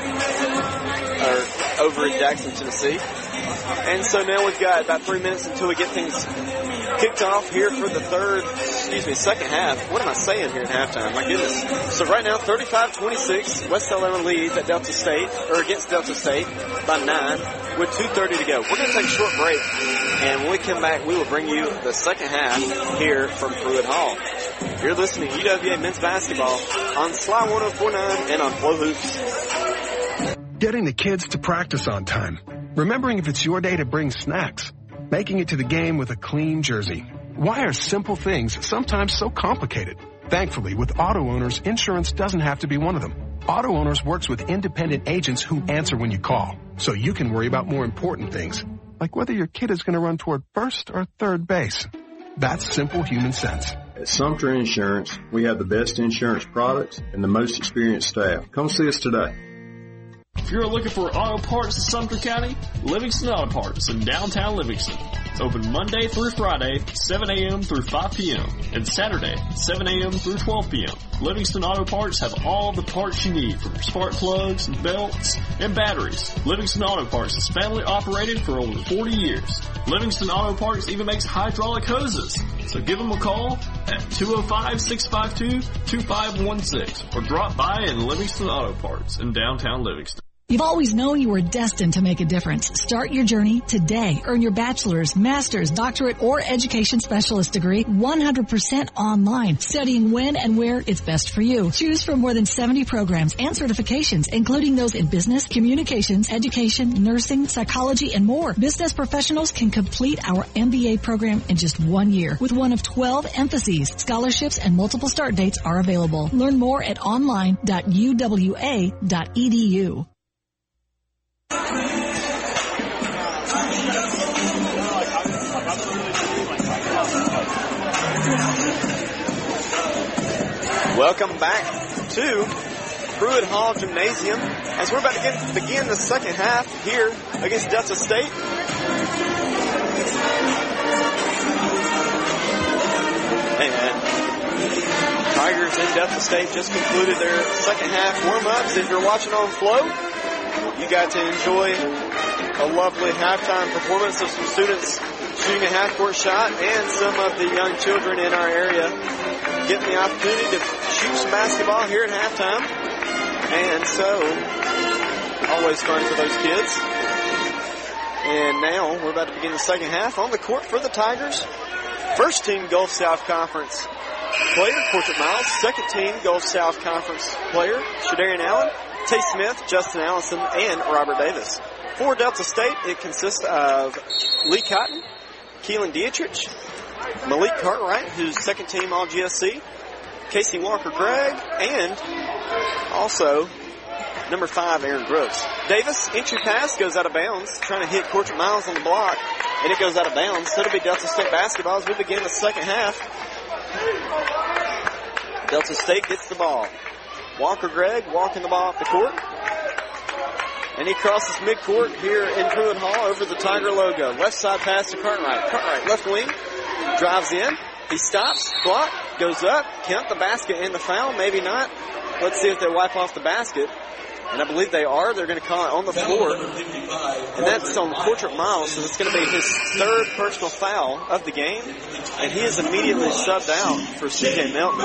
B: over in Jackson, Tennessee. And so now we've got about 3 minutes until we get things kicked off here for the second half. What am I saying here at halftime? My goodness. So right now, 35-26, West Alabama leads at Delta State, or against Delta State by 9 with 2:30 to go. We're going to take a short break, and when we come back, we will bring you the second half here from Pruitt Hall. You're listening to UWA Men's Basketball on Sly 104.9 and on Flow Hoops.
I: Getting the kids to practice on time. Remembering if it's your day to bring snacks. Making it to the game with a clean jersey. Why are simple things sometimes so complicated? Thankfully, with Auto Owners, insurance doesn't have to be one of them. Auto Owners works with independent agents who answer when you call, so you can worry about more important things, like whether your kid is going to run toward first or third base. That's simple human sense.
J: At Sumter Insurance, we have the best insurance products and the most experienced staff. Come see us today.
K: If you're looking for auto parts in Sumter County, Livingston Auto Parts in downtown Livingston. It's open Monday through Friday, 7 a.m. through 5 p.m. and Saturday, 7 a.m. through 12 p.m. Livingston Auto Parts have all the parts you need for spark plugs, belts, and batteries. Livingston Auto Parts is family operated for over 40 years. Livingston Auto Parts even makes hydraulic hoses. So give them a call at 205-652-2516 or drop by in Livingston Auto Parts in downtown Livingston.
D: You've always known you were destined to make a difference. Start your journey today. Earn your bachelor's, master's, doctorate, or education specialist degree 100% online. Studying when and where it's best for you. Choose from more than 70 programs and certifications, including those in business, communications, education, nursing, psychology, and more. Business professionals can complete our MBA program in just 1 year with one of 12 emphases. Scholarships and multiple start dates are available. Learn more at online.uwa.edu.
B: Welcome back to Pruitt Hall Gymnasium as we're about to begin the second half here against Delta State. And Tigers in Delta State just concluded their second half warm-ups. If you're watching on Flow, you got to enjoy a lovely halftime performance of some students shooting a half-court shot and some of the young children in our area getting the opportunity to shoot some basketball here at halftime. And so, always fun for those kids. And now we're about to begin the second half on the court for the Tigers. First team Gulf South Conference player, Portrait Miles. Second team Gulf South Conference player, Shadarian Allen, Tay Smith, Justin Allison, and Robert Davis. For Delta State, it consists of Lee Cotton, Keelan Dietrich, Malik Cartwright, who's second team All-GSC, Casey Walker-Gregg, and also number 5, Aaron Brooks. Davis, entry pass goes out of bounds, trying to hit Portrait Miles on the block, and it goes out of bounds. So it'll be Delta State basketball as we begin the second half. Delta State gets the ball. Walker-Gregg walking the ball off the court. And he crosses midcourt here in Pruitt Hall over the Tiger logo. Left side pass to Cartwright. Cartwright, left wing, drives in. He stops, block, goes up, count the basket and the foul, maybe not. Let's see if they wipe off the basket. And I believe they are. They're going to call it on the floor. And that's on Courtrait Miles, so it's going to be his third personal foul of the game. And he is immediately subbed out for C.J. Melton.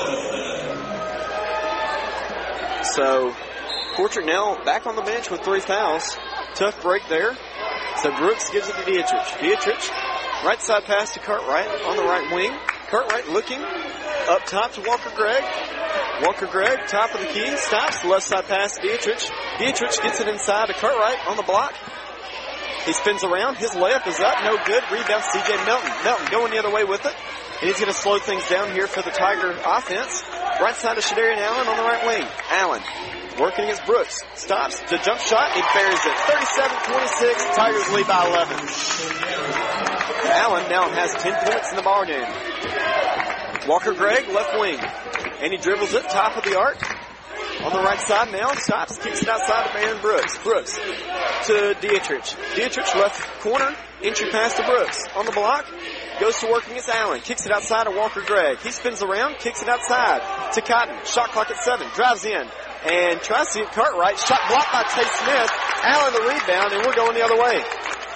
B: So Courtrait now back on the bench with 3 fouls. Tough break there. So Brooks gives it to Dietrich. Dietrich, right side pass to Cartwright on the right wing. Cartwright looking up top to Walker Gregg. Walker Gregg, top of the key, stops. Left side pass to Dietrich. Dietrich gets it inside to Cartwright on the block. He spins around. His layup is up. No good. Rebound C.J. Melton. Melton going the other way with it. And he's going to slow things down here for the Tiger offense. Right side to Shadarian Allen on the right wing. Allen working against Brooks. Stops to jump shot. He buries it. 37-26. Tigers lead by 11. Allen now has 10 points in the ball game. Walker Gregg, left wing. And he dribbles it, top of the arc. On the right side now, stops, kicks it outside to Baron Brooks. Brooks to Dietrich. Dietrich left corner, entry pass to Brooks. On the block, goes to work against Allen. Kicks it outside to Walker Gregg. He spins around, kicks it outside to Cotton. Shot clock at 7, drives in. And tries to get Cartwright. Shot blocked by Tay Smith. Allen the rebound, and we're going the other way.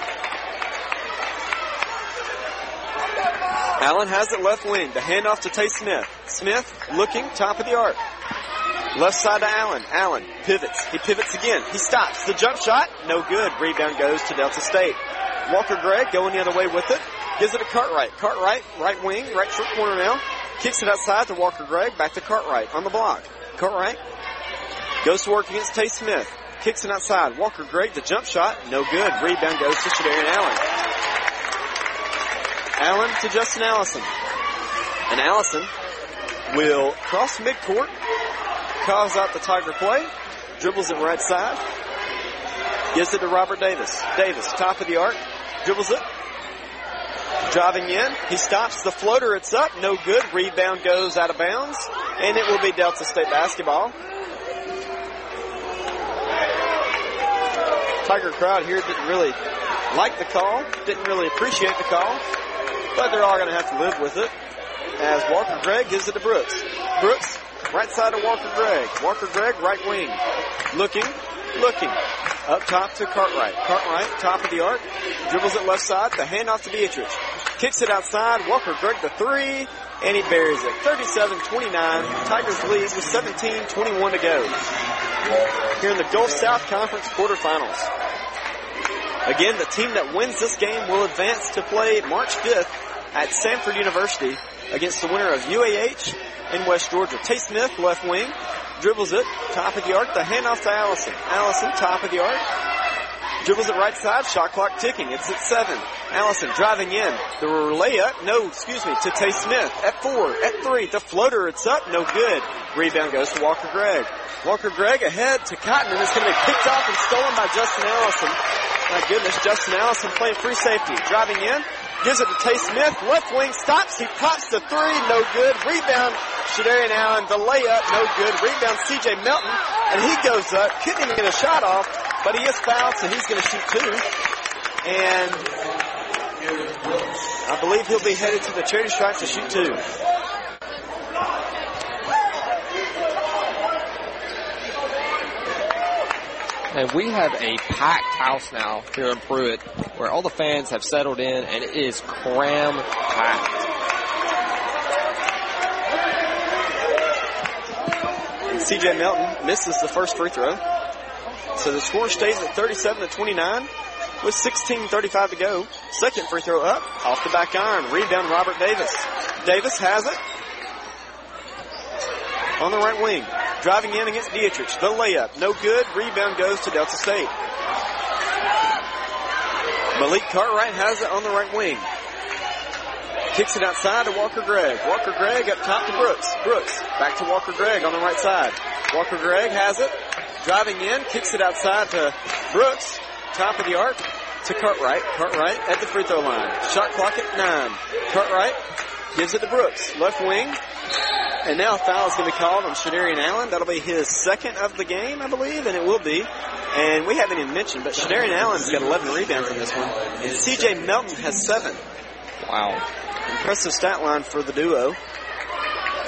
B: Allen has it left wing. The handoff to Tay Smith. Smith looking, top of the arc. Left side to Allen. Allen pivots. He pivots again. He stops. The jump shot, no good. Rebound goes to Delta State. Walker Gregg going the other way with it. Gives it to Cartwright. Cartwright, right wing, right short corner now. Kicks it outside to Walker Gregg. Back to Cartwright on the block. Cartwright goes to work against Tay Smith. Kicks it outside. Walker Gregg, the jump shot, no good. Rebound goes to Shadarian Allen. Allen to Justin Allison. And Allison will cross midcourt, calls out the Tiger play, dribbles it right side, gives it to Robert Davis. Davis, top of the arc, dribbles it, driving in. He stops the floater, it's up, no good. Rebound goes out of bounds, and it will be Delta State basketball. Tiger crowd here didn't really like the call, didn't really appreciate the call. But they're all going to have to live with it as Walker Gregg gives it to Brooks. Brooks, right side to Walker Gregg. Walker Gregg, right wing. Looking. Up top to Cartwright. Cartwright, top of the arc. Dribbles it left side. The handoff to Dietrich. Kicks it outside. Walker Gregg the 3. And he buries it. 37-29. Tigers lead with 17:21 to go. Here in the Gulf South Conference quarterfinals. Again, the team that wins this game will advance to play March 5th at Samford University against the winner of UAH and West Georgia. Tay Smith, left wing, dribbles it, top of the arc, the handoff to Allison. Allison, top of the arc, dribbles it right side, shot clock ticking. It's at 7. Allison driving in. The layup, to Tay Smith. At 4, at 3, the floater, it's up, no good. Rebound goes to Walker Gregg. Walker Gregg ahead to Cotton, and it's going to be picked off and stolen by Justin Allison. My goodness, Justin Allison playing free safety. Driving in, gives it to Tay Smith. Left wing stops. He pops the 3, no good. Rebound, Shadarian Allen. The layup, no good. Rebound, C.J. Melton. And he goes up. Couldn't even get a shot off, but he is fouled, so he's going to shoot 2. And I believe he'll be headed to the charity stripe to shoot 2.
C: And we have a packed house now here in Pruitt where all the fans have settled in and it is cram-packed.
B: C.J. Melton misses the first free throw. So the score stays at 37-29 with 16:35 to go. Second free throw up, off the back iron. Rebound, Robert Davis. Davis has it on the right wing. Driving in against Dietrich. The layup, no good. Rebound goes to Delta State. Malik Cartwright has it on the right wing. Kicks it outside to Walker Gregg. Walker Gregg up top to Brooks. Brooks back to Walker Gregg on the right side. Walker Gregg has it. Driving in, kicks it outside to Brooks. Top of the arc to Cartwright. Cartwright at the free throw line. Shot clock at 9. Cartwright gives it to Brooks. Left wing. And now a foul is going to be called on Shadarian Allen. That'll be his second of the game, I believe, and it will be. And we haven't even mentioned, but Shadarian Allen's got 11 rebounds in this one. And C.J. Melton has 7.
C: Wow.
B: Impressive stat line for the duo.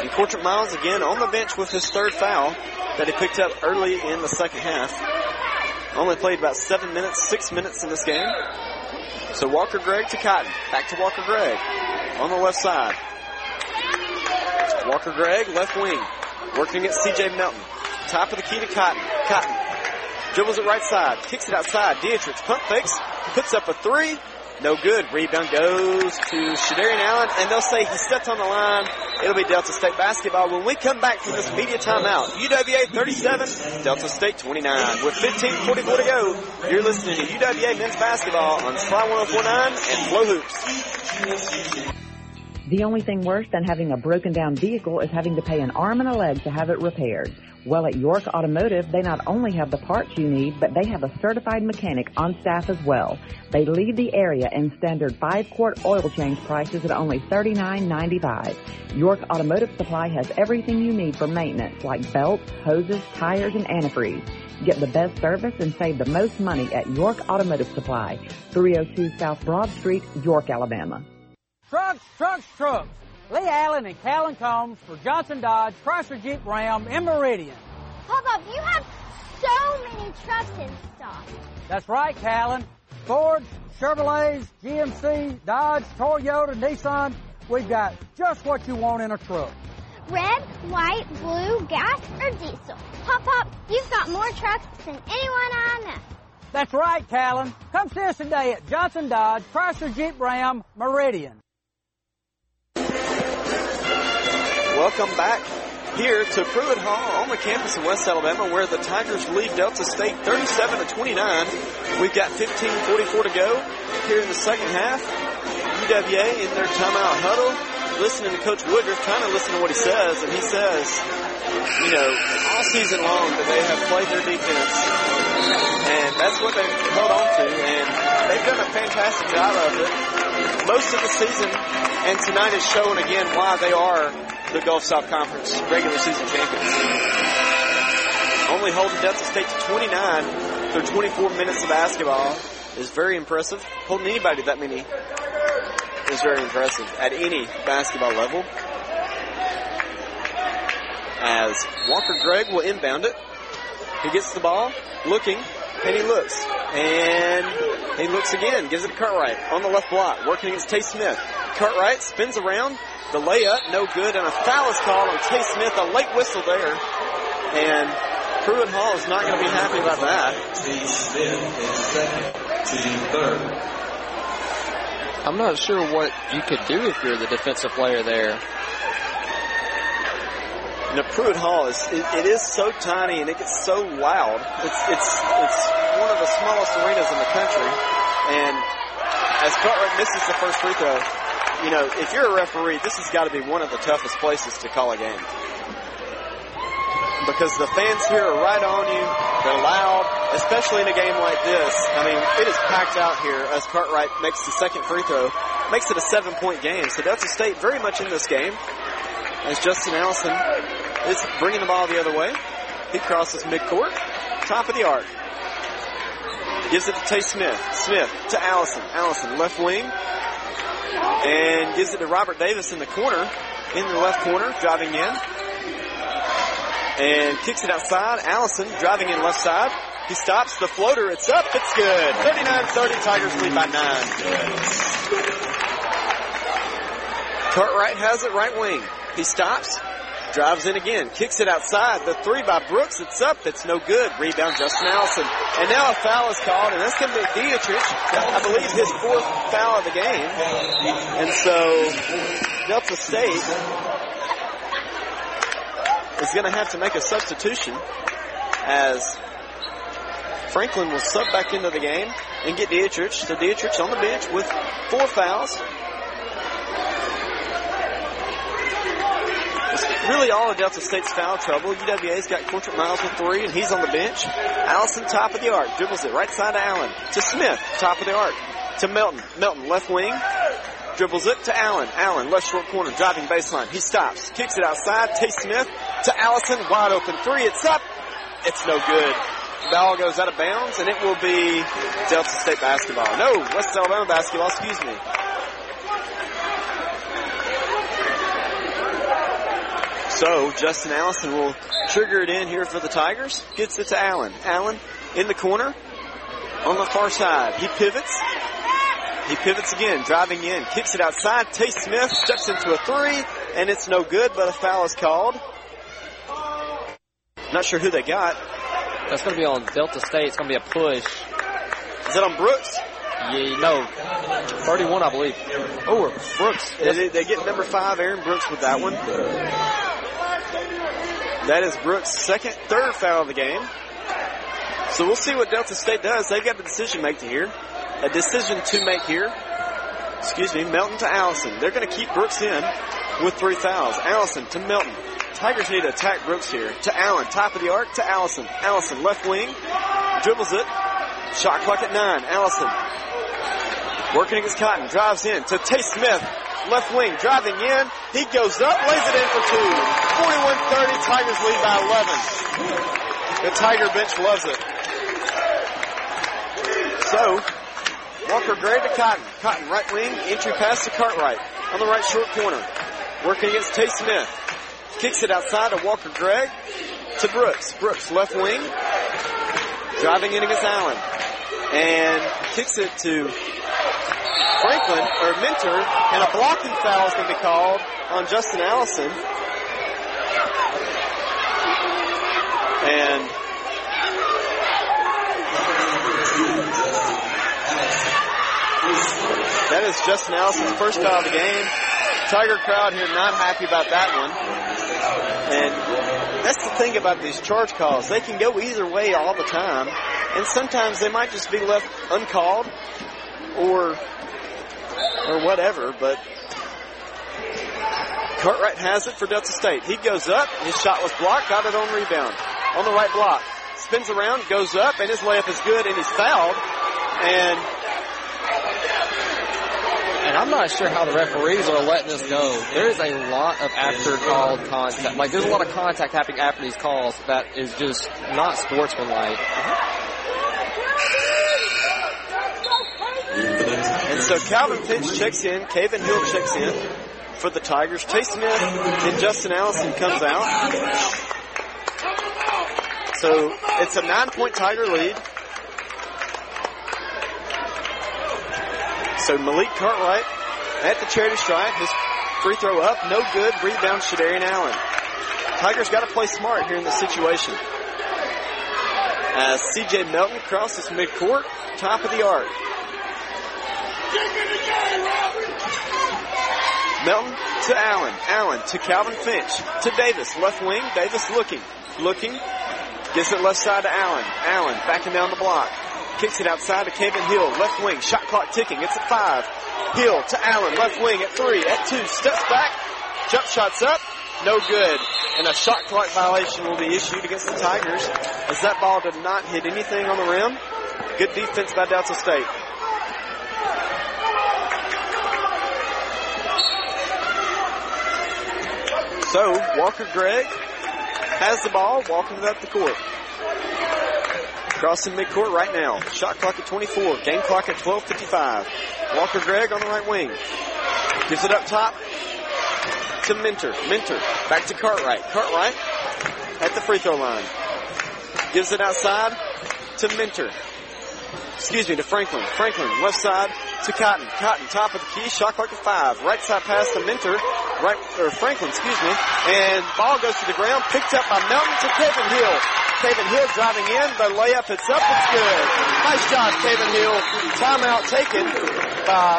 B: And Courtney Miles again on the bench with his third foul that he picked up early in the second half. Only played about 6 minutes in this game. So Walker Gregg to Cotton. Back to Walker Gregg on the left side. Walker Gregg, left wing, working against C.J. Melton. Top of the key to Cotton. Cotton dribbles it right side, kicks it outside. Dietrich pump fakes, puts up a three. No good. Rebound goes to Shadarian Allen, and they'll say he stepped on the line. It'll be Delta State basketball. When we come back from this media timeout, UWA 37, Delta State 29. With 15:44 to go, you're listening to UWA men's basketball on Sly 104.9 and Flow Hoops.
E: The only thing worse than having a broken down vehicle is having to pay an arm and a leg to have it repaired. Well, at York Automotive, they not only have the parts you need, but they have a certified mechanic on staff as well. They lead the area in standard 5-quart oil change prices at only $39.95. York Automotive Supply has everything you need for maintenance, like belts, hoses, tires, and antifreeze. Get the best service and save the most money at York Automotive Supply, 302 South Broad Street, York, Alabama.
F: Trucks, trucks, trucks. Lee Allen and Callan Combs for Johnson Dodge, Chrysler Jeep Ram in Meridian.
G: Pop-Up, you have so many trucks in stock.
F: That's right, Callan. Fords, Chevrolets, GMC, Dodge, Toyota, Nissan. We've got just what you want in a truck.
G: Red, white, blue, gas, or diesel. Pop-Up, you've got more trucks than anyone I know.
F: That's right, Callan. Come see us today at Johnson Dodge, Chrysler Jeep Ram, Meridian.
B: Welcome back here to Pruitt Hall on the campus of West Alabama, where the Tigers lead Delta State 37-29. We've got 15:44 to go here in the second half. UWA in their timeout huddle, listening to Coach Woodruff, trying to listen to what he says, and he says, you know, all season long that they have played their defense, and that's what they've held on to, and they've done a fantastic job of it most of the season, and tonight is showing again why they are the Gulf South Conference regular season champions. Only holding Delta State to 29 through 24 minutes of basketball is very impressive. Holding anybody that many is very impressive at any basketball level. As Walker Gregg will inbound it. He gets the ball, looking, and he looks. And he looks again, gives it to Cartwright on the left block, working against Tay Smith. Cartwright spins around, the layup, no good, and a foul is called on Tay Smith, a late whistle there. And Pruitt Hall is not going to be happy about that.
L: Tay Smith is second, team third.
C: I'm not sure what you could do if you're the defensive player there.
B: Now, Pruitt Hall is so tiny and it gets so loud. It's one of the smallest arenas in the country. And as Cartwright misses the first free throw, you know, if you're a referee, this has got to be one of the toughest places to call a game. Because the fans here are right on you. They're loud, especially in a game like this. I mean, it is packed out here as Cartwright makes the second free throw. Makes it a 7-point game. So Delta State very much in this game. As Justin Allison is bringing the ball the other way. He crosses midcourt, top of the arc. Gives it to Tay Smith. Smith to Allison. Allison, left wing. And gives it to Robert Davis in the corner. In the left corner, driving in. And kicks it outside. Allison driving in left side. He stops the floater. It's up. It's good. 39-30. Tigers lead by 9. Cartwright has it right wing. He stops, drives in again, kicks it outside. The three by Brooks, it's up, it's no good. Rebound, Justin Allison. And now a foul is called, and that's going to be Dietrich, I believe his fourth foul of the game. And so Delta State is going to have to make a substitution as Franklin will sub back into the game and get Dietrich. So Dietrich on the bench with 4 fouls. Really all of Delta State's foul trouble. UWA's got Courtney Miles with 3, and he's on the bench. Allison, top of the arc, dribbles it right side to Allen. To Smith, top of the arc. To Melton. Melton, left wing, dribbles it to Allen. Allen, left short corner, driving baseline. He stops, kicks it outside. Tay Smith to Allison, wide open 3. It's up. It's no good. The ball goes out of bounds, and it will be Delta State basketball. No, West Alabama basketball, excuse me. So Justin Allison will trigger it in here for the Tigers. Gets it to Allen. Allen in the corner on the far side. He pivots. He pivots again, driving in, kicks it outside. Tace Smith steps into a three, and it's no good, but a foul is called. Not sure who they got.
C: That's going to be on Delta State. It's going to be a push.
B: Is that on Brooks?
C: Yeah, no. 31, I believe. Oh, Brooks.
B: They get number 5, Aaron Brooks, with that one. That is Brooks' third foul of the game. So we'll see what Delta State does. They've got a decision to make here. Melton to Allison. They're going to keep Brooks in with 3 fouls. Allison to Melton. Tigers need to attack Brooks here. To Allen, top of the arc, to Allison. Allison, left wing, dribbles it. Shot clock at 9. Allison working against Cotton, drives in to Tace Smith. Left wing, driving in. He goes up, lays it in for 2. 41-30, Tigers lead by 11. The Tiger bench loves it. So, Walker Gray to Cotton. Cotton, right wing, entry pass to Cartwright. On the right short corner. Working against Tace Smith. Kicks it outside to Walker Gregg to Brooks. Brooks, left wing. Driving in against Allen. And kicks it to Franklin, or Mentor. And a blocking foul is going to be called on Justin Allison. And that is Justin Allison's first foul of the game. Tiger crowd here not happy about that one. And that's the thing about these charge calls. They can go either way all the time. And sometimes they might just be left uncalled or whatever. But Cartwright has it for Delta State. He goes up. His shot was blocked. Got it on rebound. On the right block. Spins around, goes up, and his layup is good, and he's fouled. And
C: I'm not sure how the referees are letting this go. There is a lot of after-called contact. Like, there's a lot of contact happening after these calls that is just not sportsmanlike.
B: And so Calvin Finch checks in. Caven Hill checks in for the Tigers. Tace Smith and Justin Allison comes out. So it's a 9-point Tiger lead. So Malik Cartwright at the charity stripe. His free throw up. No good. Rebound Shadarian Allen. Tigers got to play smart here in this situation. As C.J. Melton crosses midcourt. Top of the arc. Melton to Allen. Allen to Calvin Finch. To Davis. Left wing. Davis looking. Gives it left side to Allen. Allen backing down the block. Kicks it outside to Caven Hill. Left wing. Shot clock ticking. It's at 5. Hill to Allen. Left wing at 3. At 2. Steps back. Jump shots up. No good. And a shot clock violation will be issued against the Tigers as that ball did not hit anything on the rim. Good defense by Delta State. So, Walker Gregg has the ball, walking it up the court. Crossing midcourt right now. Shot clock at 24. Game clock at 12:55. Walker Gregg on the right wing. Gives it up top to Mentor. Mentor back to Cartwright. Cartwright at the free throw line. Gives it outside to Mentor. To Franklin. Franklin, left side to Cotton. Cotton, top of the key. Shot clock at 5. Right side pass to Mentor. Franklin. And ball goes to the ground. Picked up by Melton to Caven Hill. Caven Hill driving in. The layup, it's up. It's good. Nice job, Caven Hill. Timeout taken by,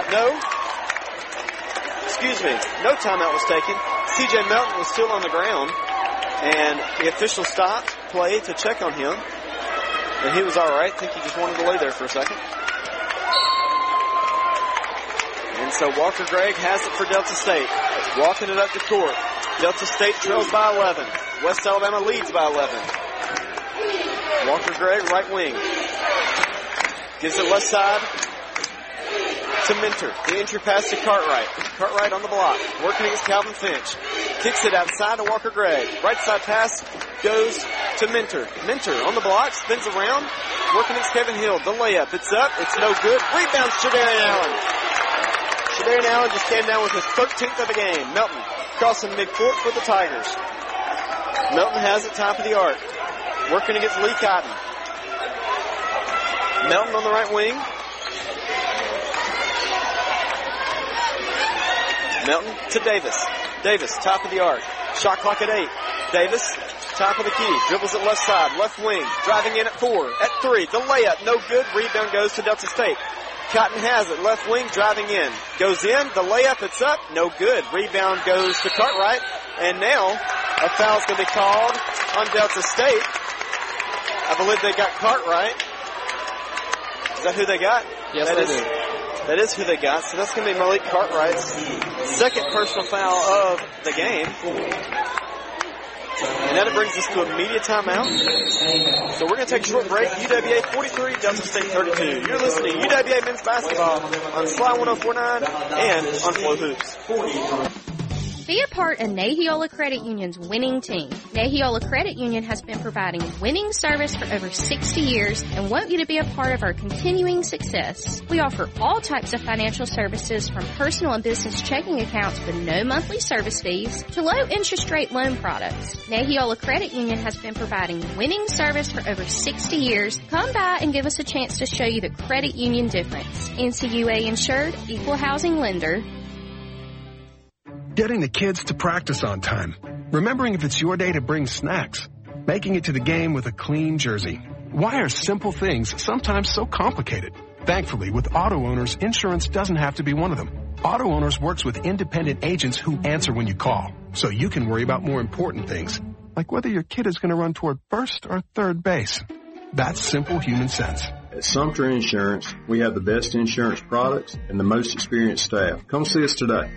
B: no timeout was taken. C.J. Melton was still on the ground. And the official stopped play to check on him. And he was all right. I think he just wanted to lay there for a second. And so Walker Gregg has it for Delta State. Walking it up the court. Delta State trails by 11. West Alabama leads by 11. Walker Gregg, right wing. Gives it left side to Mentor. The entry pass to Cartwright. Cartwright on the block. Working against Calvin Finch. Kicks it outside to Walker Gregg. Right side pass goes to Mentor. Mentor on the block. Spins around. Working against Caven Hill. The layup. It's up. It's no good. Rebound Shadarian Allen. Shadarian Allen just came down with his 13th of the game. Melton crossing midcourt for the Tigers. Melton has it, top of the arc. Working against Lee Cotton. Melton on the right wing. Melton to Davis. Davis, top of the arc. Shot clock at 8. Davis, top of the key. Dribbles it left side, left wing. Driving in at 4. At 3. The layup, no good. Rebound goes to Delta State. Cotton has it. Left wing, driving in. Goes in. The layup, it's up. No good. Rebound goes to Cartwright. And now a foul's going to be called on Delta State. I believe they got Cartwright. Is that who they got?
C: Yes, they do.
B: That is who they got. So that's going to be Malik Cartwright's second personal foul of the game. And that brings us to a media timeout. So we're going to take a short break. UWA 43, Delta State 32. You're listening to UWA men's basketball on Sly 104.9 and on Flow Hoops.
H: Be a part of Nahiola Credit Union's winning team. Nahiola Credit Union has been providing winning service for over 60 years and want you to be a part of our continuing success. We offer all types of financial services from personal and business checking accounts with no monthly service fees to low interest rate loan products. Nahiola Credit Union has been providing winning service for over 60 years. Come by and give us a chance to show you the credit union difference. NCUA insured, equal housing lender.
I: Getting the kids to practice on time. Remembering if it's your day to bring snacks. Making it to the game with a clean jersey. Why are simple things sometimes so complicated? Thankfully, with Auto Owners, insurance doesn't have to be one of them. Auto Owners works with independent agents who answer when you call, so you can worry about more important things, like whether your kid is going to run toward first or third base. That's simple human sense.
J: At Sumter Insurance, we have the best insurance products and the most experienced staff. Come see us today.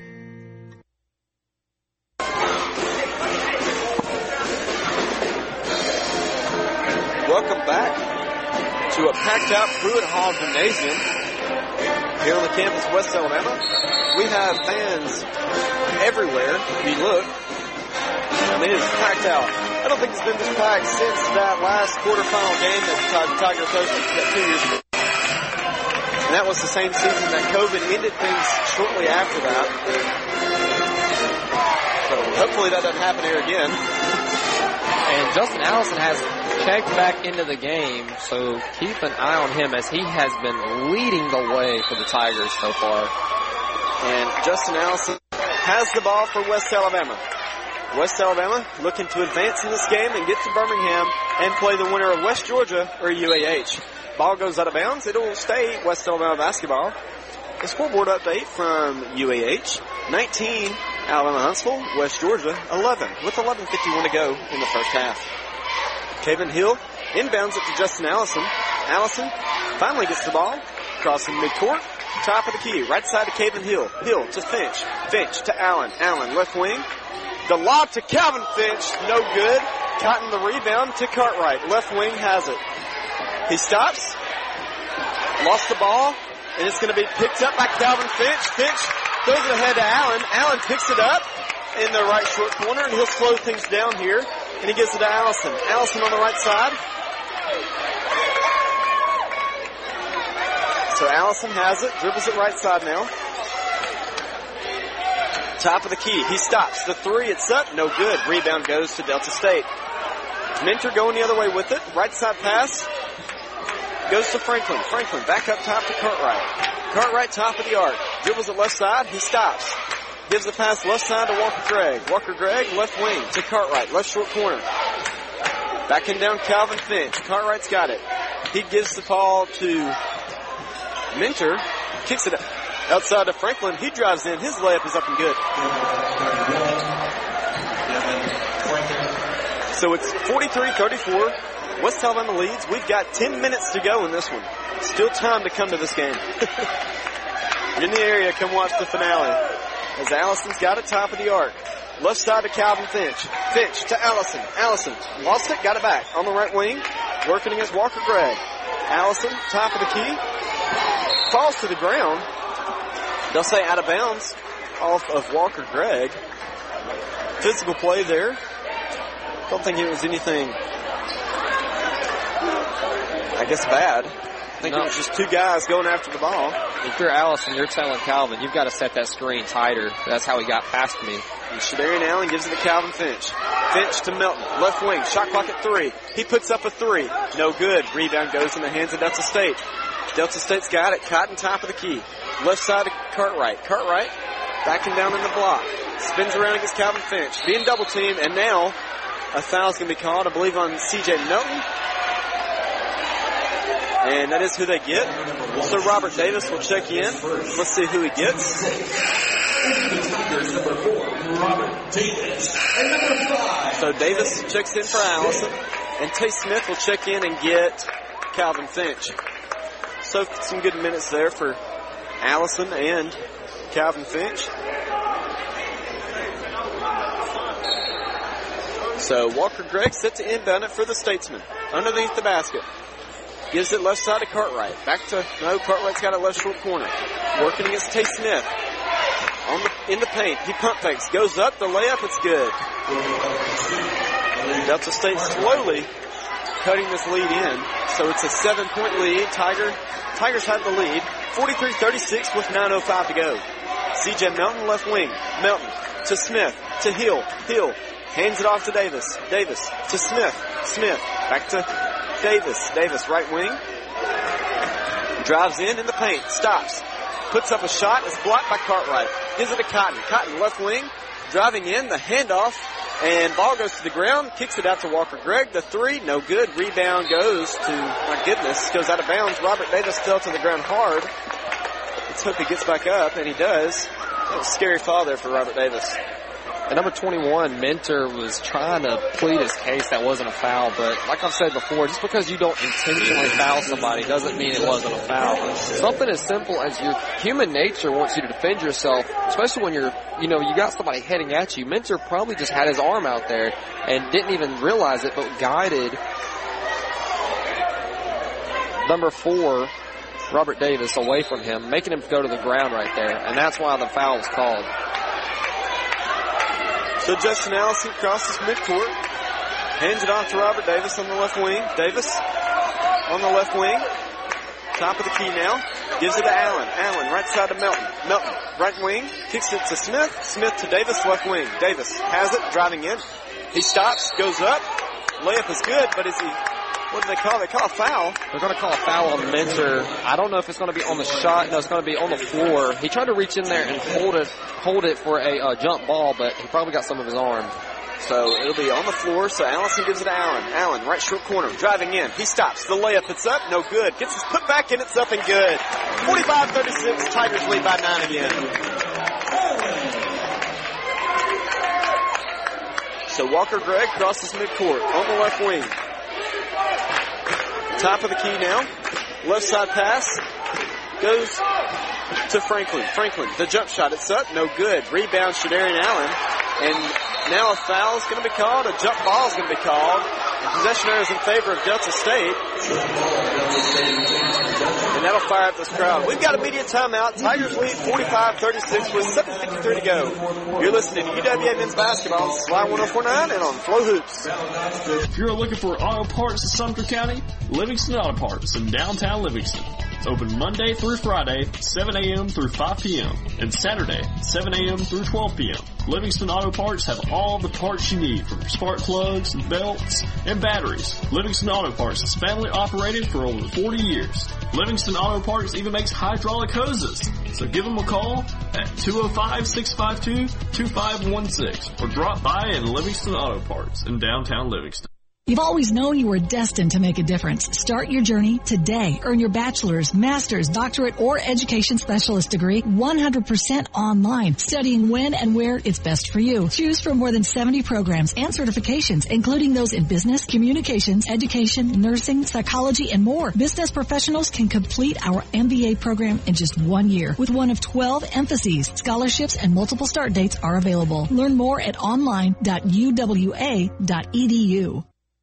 B: Welcome back to a packed-out Pruitt Hall Gymnasium here on the campus of West Alabama. We have fans everywhere. If you look, I mean, it's packed out. I don't think it's been this packed since that last quarterfinal game that the Tigers hosted 2 years ago. And that was the same season that COVID ended things shortly after that. So hopefully that doesn't happen here again.
C: And Justin Allison has checked back into the game, so keep an eye on him as he has been leading the way for the Tigers so far.
B: And Justin Allison has the ball for West Alabama. West Alabama looking to advance in this game and get to Birmingham and play the winner of West Georgia or UAH. Ball goes out of bounds. It'll stay West Alabama basketball. The scoreboard update from UAH. 19, Alabama Huntsville. West Georgia, 11, with 11:51 to go in the first half. Caven Hill inbounds it to Justin Allison. Allison finally gets the ball, crossing midcourt, top of the key, right side to Caven Hill. Hill to Finch. Finch to Allen. Allen, left wing. The lob to Calvin Finch, no good. Cotton the rebound to Cartwright. Left wing has it. He stops, lost the ball, and it's going to be picked up by Calvin Finch. Finch throws it ahead to Allen. Allen picks it up in the right short corner, and he'll slow things down here, and he gives it to Allison. Allison on the right side. So Allison has it, dribbles it right side now. Top of the key. He stops. The three, it's up. No good. Rebound goes to Delta State. Mentor going the other way with it. Right side pass goes to Franklin. Franklin back up top to Cartwright. Cartwright top of the arc. Dribbles it left side. He stops. Gives the pass left side to Walker Gregg. Walker Gregg left wing to Cartwright. Left short corner. Backing down Calvin Finch. Cartwright's got it. He gives the ball to Mentor. Kicks it up. Outside to Franklin, he drives in. His layup is up and good. So it's 43-34. West Alabama leads. We've got 10 minutes to go in this one. Still time to come to this game. In the area, come watch the finale. As Allison's got it top of the arc. Left side to Calvin Finch. Finch to Allison. Allison lost it, got it back. On the right wing, working against Walker Gregg. Allison, top of the key. Falls to the ground. They'll say out of bounds off of Walker Gregg. Physical play there. Don't think it was anything, I guess, bad. I think it was just two guys going after the ball.
C: If you're Allison, you're telling Calvin, you've got to set that screen tighter. That's how he got past me.
B: And Shadarian Allen gives it to Calvin Finch. Finch to Melton, left wing, shot clock at 3. He puts up a 3. No good. Rebound goes in the hands of Delta State. Delta State's got it. Cotton top of the key. Left side to Cartwright. Cartwright backing down in the block. Spins around against Calvin Finch. Being double teamed, and now a foul's going to be called, I believe, on C.J. Melton. And that is who they get. So Robert Davis will check in. Let's see who he gets. So Davis checks in for Allison. And Tay Smith will check in and get Calvin Finch. So some good minutes there for Allison and Calvin Finch. So Walker Gregg set to inbound it for the Statesman. Underneath the basket. Gives it left side to Cartwright. Back to, no, Cartwright's got it left short corner. Working against Tay Smith. In the paint. He pump fakes. Goes up. The layup. It's good. Delta State slowly cutting this lead in. So it's a 7-point lead. Tigers have the lead. 43-36 with 9:05 to go. C.J. Melton, left wing. Melton to Smith. To Hill. Hill hands it off to Davis. Davis to Smith. Smith back to Davis. Davis, right wing. Drives in the paint. Stops. Puts up a shot. It's blocked by Cartwright. Gives it to Cotton. Cotton, left wing. Driving in. The handoff. And ball goes to the ground. Kicks it out to Walker Gregg. The 3, no good. Rebound goes to, my goodness, goes out of bounds. Robert Davis fell to the ground hard. Let's hope he gets back up, and he does. That was a scary fall there for Robert Davis.
C: And number 21, Mentor, was trying to plead his case that wasn't a foul, but like I've said before, just because you don't intentionally foul somebody doesn't mean it wasn't a foul. Something as simple as your human nature wants you to defend yourself, especially when you got somebody heading at you. Mentor probably just had his arm out there and didn't even realize it, but guided number 4, Robert Davis, away from him, making him go to the ground right there, and that's why the foul was called.
B: So Justin Allison crosses midcourt, hands it off to Robert Davis on the left wing. Davis on the left wing, top of the key now, gives it to Allen. Allen right side to Melton. Melton right wing, kicks it to Smith. Smith to Davis, left wing. Davis has it, driving in. He stops, goes up. Layup is good, but is he? What do they call? They call a foul.
C: They're going to call a foul on Mentor. I don't know if it's going to be on the shot. No, it's going to be on the floor. He tried to reach in there and hold it for a jump ball, but he probably got some of his arm.
B: So it'll be on the floor. So Allison gives it to Allen. Allen, right short corner, driving in. He stops. The layup, it's up. No good. Gets his put back in. It's up and good. 45-36. Tigers lead by 9 again. So Walker Gregg crosses midcourt on the left wing. Top of the key now. Left side pass goes to Franklin. Franklin, the jump shot. It's up. No good. Rebound, Shadarian Allen. And now a foul is going to be called. A jump ball is going to be called. The possession error is in favor of Delta State. And that'll fire up this crowd. We've got a media timeout. Tigers lead 45-36 with 7:53 to go. You're listening to UWA Men's Basketball on Sly 104.9 and on Flow Hoops.
K: If you're looking for auto parts in Sumter County, Livingston Auto Parts in downtown Livingston. It's open Monday through Friday, 7 a.m. through 5 p.m. and Saturday, 7 a.m. through 12 p.m. Livingston Auto Parts have all the parts you need for spark plugs, belts, and batteries. Livingston Auto Parts is family operated for over 40 years. Livingston Auto Parts even makes hydraulic hoses. So give them a call at 205-652-2516 or drop by in Livingston Auto Parts in downtown Livingston.
D: You've always known you were destined to make a difference. Start your journey today. Earn your bachelor's, master's, doctorate, or education specialist degree 100% online. Studying when and where it's best for you. Choose from more than 70 programs and certifications, including those in business, communications, education, nursing, psychology, and more. Business professionals can complete our MBA program in just 1 year with one of 12 emphases. Scholarships and multiple start dates are available. Learn more at online.uwa.edu.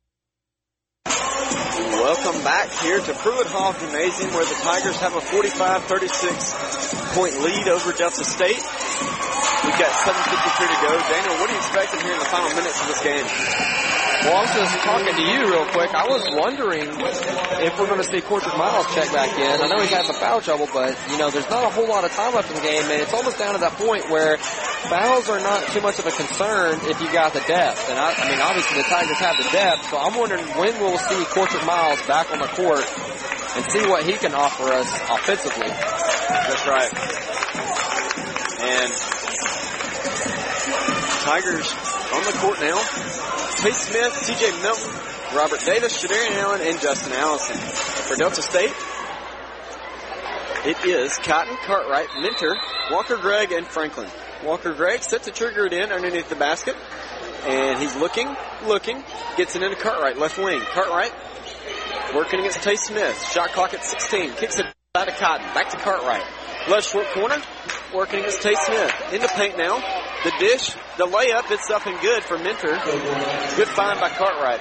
B: Welcome back here to Pruitt Hall Gymnasium, where the Tigers have a 45-36 point lead over Delta State. We've got 7:53 to go. Daniel, what are you expecting here in the final minutes of this game?
C: Well, I was just talking to you real quick. I was wondering if we're going to see Cortrick Miles check back in. I know he's had some foul trouble, but, there's not a whole lot of time left in the game, and it's almost down to that point where fouls are not too much of a concern if you got the depth. And, obviously the Tigers have the depth, so I'm wondering when we'll see Cortrick Miles back on the court and see what he can offer us offensively.
B: That's right. And Tigers on the court now. Tate Smith, C.J. Milton, Robert Davis, Shadarian Allen, and Justin Allison. For Delta State, it is Cotton, Cartwright, Minter, Walker Gregg, and Franklin. Walker Gregg set to trigger it in underneath the basket. And he's looking, gets it into Cartwright, left wing. Cartwright working against Tate Smith. Shot clock at 16. Kicks it out of Cotton. Back to Cartwright. Left short corner. Working against Tate Smith. In the paint now. The dish, the layup, it's up and good for Minter. Good find by Cartwright.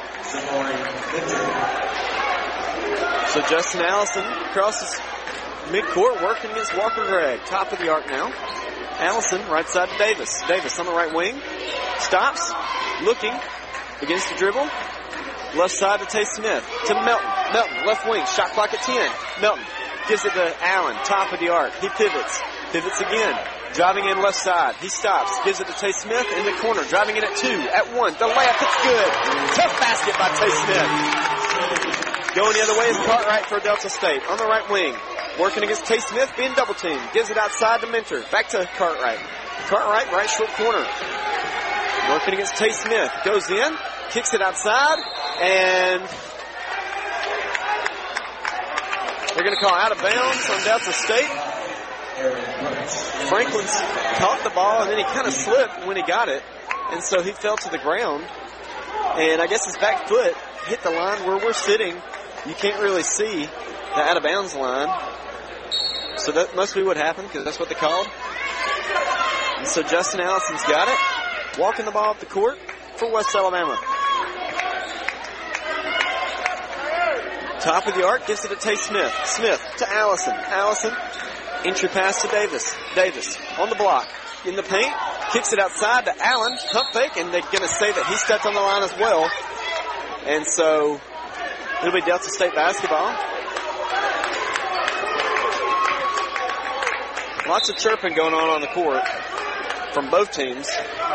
B: So Justin Allison crosses midcourt, working against Walker Gregg. Top of the arc now. Allison, right side to Davis. Davis on the right wing. Stops, looking, against the dribble. Left side to Tate Smith. To Melton. Melton, left wing, shot clock at 10. Melton gives it to Allen, top of the arc. He pivots. Pivots again. Driving in left side. He stops. Gives it to Tate Smith in the corner. Driving in at 2. At 1. The layup. It's good. Tough basket by Tate Smith. Going the other way is Cartwright for Delta State. On the right wing. Working against Tate Smith. Being double teamed. Gives it outside to Minter. Back to Cartwright. Cartwright, right short corner. Working against Tate Smith. Goes in. Kicks it outside. And they're going to call out of bounds on Delta State. Franklin's caught the ball, and then he kind of slipped when he got it, and so he fell to the ground. And I guess his back foot hit the line where we're sitting. You can't really see the out-of-bounds line. So that must be what happened, because that's what they called. And so Justin Allison's got it. Walking the ball up the court for West Alabama. Top of the arc, gives it to Tate Smith. Smith to Allison. Allison, entry pass to Davis. Davis on the block. In the paint, kicks it outside to Allen. Pump fake, and they're going to say that he stepped on the line as well. And so it'll be Delta State basketball. Lots of chirping going on the court from both teams.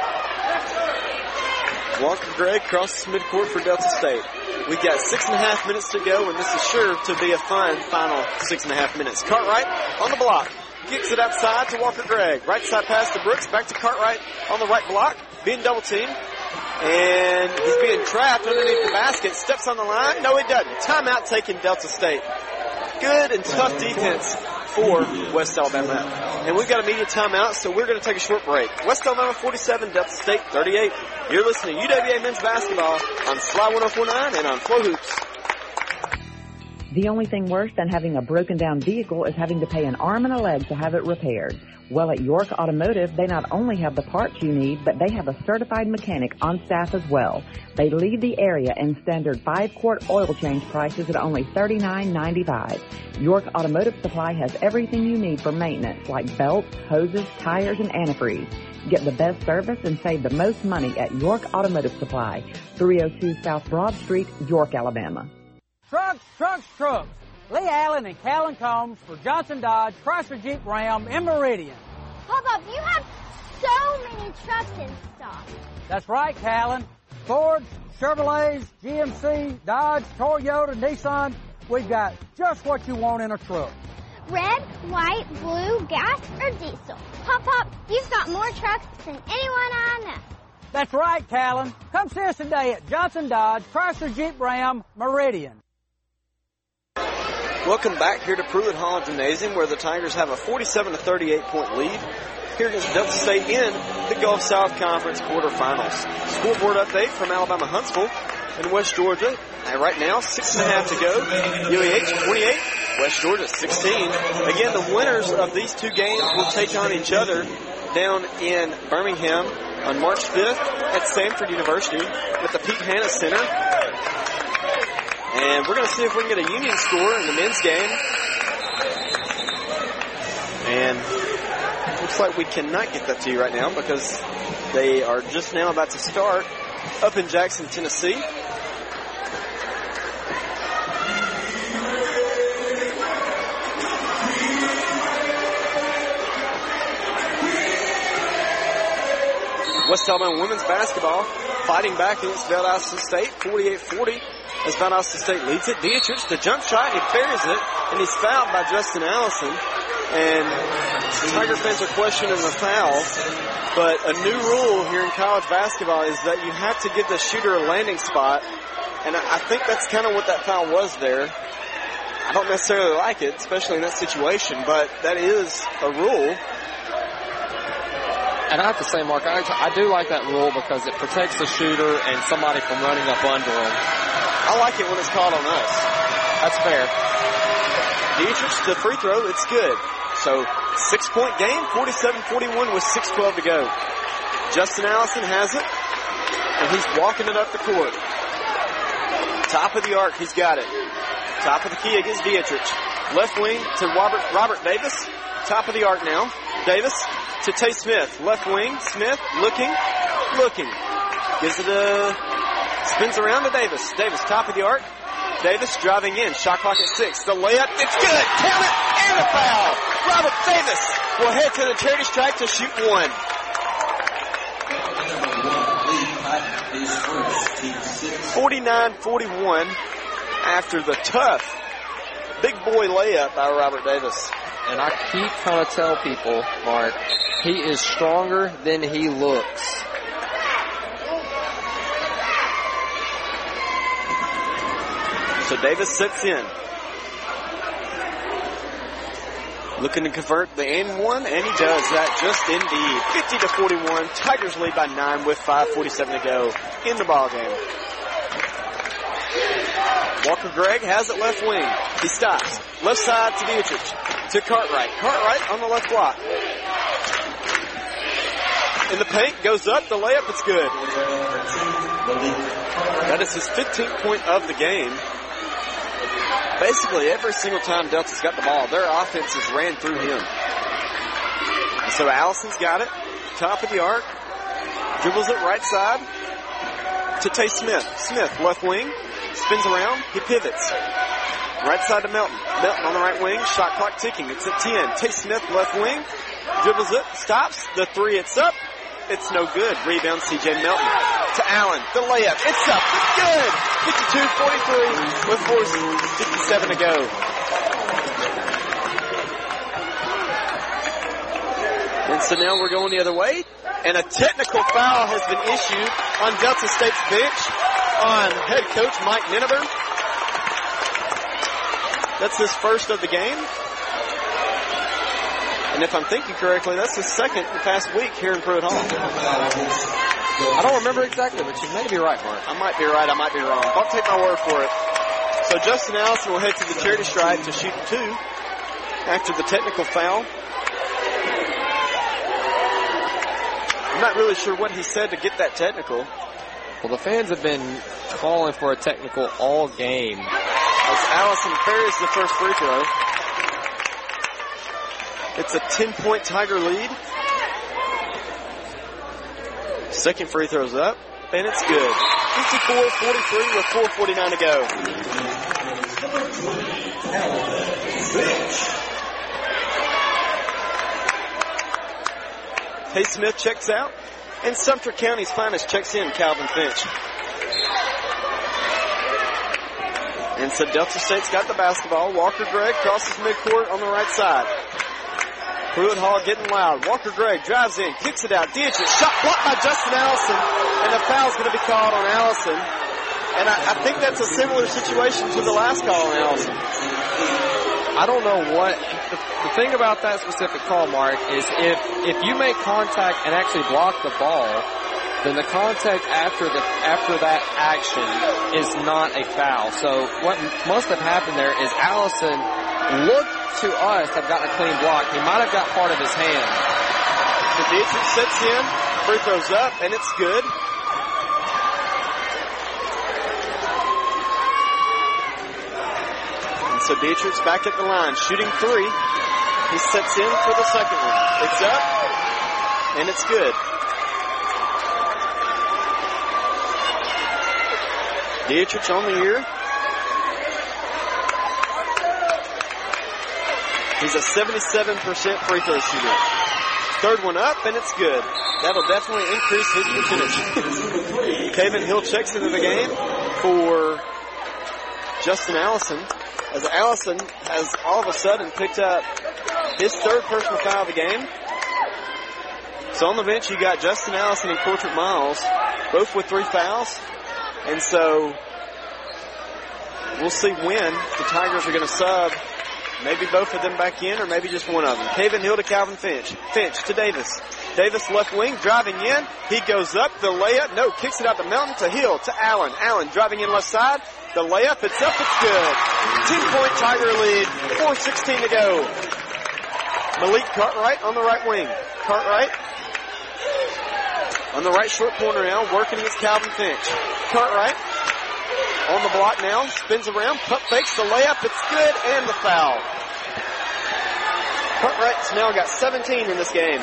B: Walker Gregg crosses midcourt for Delta State. We've got 6.5 minutes to go, and this is sure to be a fun final 6.5 minutes. Cartwright on the block. Kicks it outside to Walker Gregg. Right side pass to Brooks. Back to Cartwright on the right block. Being double teamed. And he's being trapped underneath the basket. Steps on the line. No, he doesn't. Timeout taken Delta State. Good and tough defense for West Alabama. And we've got a media timeout, so we're going to take a short break. West Alabama 47, Delta State 38. You're listening to UWA Men's Basketball on Sly 104.9 and on Flow Hoops.
E: The only thing worse than having a broken down vehicle is having to pay an arm and a leg to have it repaired. Well, at York Automotive, they not only have the parts you need, but they have a certified mechanic on staff as well. They lead the area in standard 5-quart oil change prices at only $39.95. York Automotive Supply has everything you need for maintenance, like belts, hoses, tires, and antifreeze. Get the best service and save the most money at York Automotive Supply, 302 South Broad Street, York, Alabama.
F: Trucks, trucks, trucks. Lee Allen and Callan Combs for Johnson Dodge, Chrysler Jeep Ram in Meridian.
G: Papa, you have so many trucks in stock.
F: That's right, Callan. Ford, Chevrolets, GMC, Dodge, Toyota, Nissan. We've got just what you want in a truck.
G: Red, white, blue, gas, or diesel. Pop, you've got more trucks than anyone I know.
F: That's right, Callan. Come see us today at Johnson Dodge, Chrysler Jeep Ram, Meridian.
B: Welcome back here to Pruitt Hall Gymnasium, where the Tigers have a 47-38 point lead here against Delta State in the Gulf South Conference quarterfinals. Scoreboard update from Alabama Huntsville and West Georgia. And right now, 6.5 to go. UAH 28, West Georgia 16. Again, the winners of these two games will take on each other down in Birmingham on March 5th at Samford University at the Pete Hanna Center. And we're going to see if we can get a Union score in the men's game. And looks like we cannot get that to you right now because they are just now about to start up in Jackson, Tennessee. West Alabama women's basketball fighting back against Valdosta State, 48-40, as Valdosta State leads it. Dietrich, the jump shot, he buries it, and he's fouled by Justin Allison. And Tiger fans are questioning the foul, but a new rule here in college basketball is that you have to give the shooter a landing spot, and I think that's kind of what that foul was there. I don't necessarily like it, especially in that situation, but that is a rule.
C: And I have to say, Mark, I do like that rule because it protects the shooter and somebody from running up under him.
B: I like it when it's called on us.
C: That's fair.
B: Dietrich, the free throw, it's good. So, 6-point game, 47-41 with 6:12 to go. Justin Allison has it, and he's walking it up the court. Top of the arc, he's got it. Top of the key against Dietrich. Left wing to Robert Davis. Top of the arc now. Davis to Tay Smith. Left wing, Smith looking. Gives it spins around to Davis. Davis, top of the arc. Davis driving in. Shot clock at 6. The layup, it's good. Count it, and a foul. Robert Davis will head to the charity stripe to shoot one. 49-41 after the tough big boy layup by Robert Davis.
C: And I keep trying to tell people, Mark, he is stronger than he looks.
B: So Davis sits in. Looking to convert the and one, and he does that just indeed. 50-41. Tigers lead by 9 with 5:47 to go in the ball game. Walker Gregg has it left wing. He stops. Left side to Dietrich. To Cartwright. Cartwright on the left block. In the paint, goes up. The layup, it's good. That is his 15th point of the game. Basically, every single time Delta's got the ball, their offense has ran through him. And so Allison's got it. Top of the arc. Dribbles it right side to Tay Smith. Smith, left wing. Spins around. He pivots. Right side to Melton. Melton on the right wing. Shot clock ticking. It's at 10. Tay Smith, left wing. Dribbles it. Stops. The three, it's up. It's no good. Rebound, C.J. Melton. To Allen. The layup. It's up. It's good. 52-43 with 4:57 to go. And so now we're going the other way. And a technical foul has been issued on Delta State's bench on head coach Mike Nineveh. That's his first of the game. And if I'm thinking correctly, that's his second in the past week here in Pruitt Hall.
C: I don't remember exactly, but you may be right, Mark.
B: I might be right, I might be wrong. I'll take my word for it. So Justin Allison will head to the charity stripe to shoot 2 after the technical foul. I'm not really sure what he said to get that technical.
C: Well, the fans have been calling for a technical all game.
B: As Allison buries the first free throw. It's a 10-point Tiger lead. Second free throw's up, and it's good. 54-43 with 4:49 to go. Tay Smith checks out, and Sumter County's finest checks in, Calvin Finch. And so Delta State's got the basketball. Walker Gregg crosses midcourt on the right side. Pruitt Hall getting loud. Walker Gregg drives in, kicks it out. Dietrich, shot blocked by Justin Allison, and a foul's going to be called on Allison. And I think that's a similar situation to the last call on Allison.
C: I don't know what the thing about that specific call, Mark, is if you make contact and actually block the ball, then the contact after that action is not a foul. So what must have happened there is Allison looked to us have gotten a clean block. He might have got part of his hand.
B: So Dietrich sets in, free throws up, and it's good. And so Dietrich's back at the line, shooting 3. He sets in for the second one. It's up, and it's good. Dietrich on the year. He's a 77% free throw shooter. Third one up, and it's good. That'll definitely increase his percentage. Kaven Hill checks into the game for Justin Allison, as Allison has all of a sudden picked up his third personal foul of the game. So on the bench, you got Justin Allison and Courtney Miles, both with 3 fouls. And so we'll see when the Tigers are going to sub maybe both of them back in or maybe just one of them. Kaven Hill to Calvin Finch. Finch to Davis. Davis left wing, driving in. He goes up, the layup. No, kicks it out to Melton, to Hill, to Allen. Allen driving in left side. The layup, it's up, it's good. 10-point Tiger lead, 4:16 to go. Malik Cartwright on the right wing. Cartwright on the right short corner now, working against Calvin Finch. Cartwright on the block now, spins around, pump fakes the layup, it's good, and the foul. Cartwright's now got 17 in this game.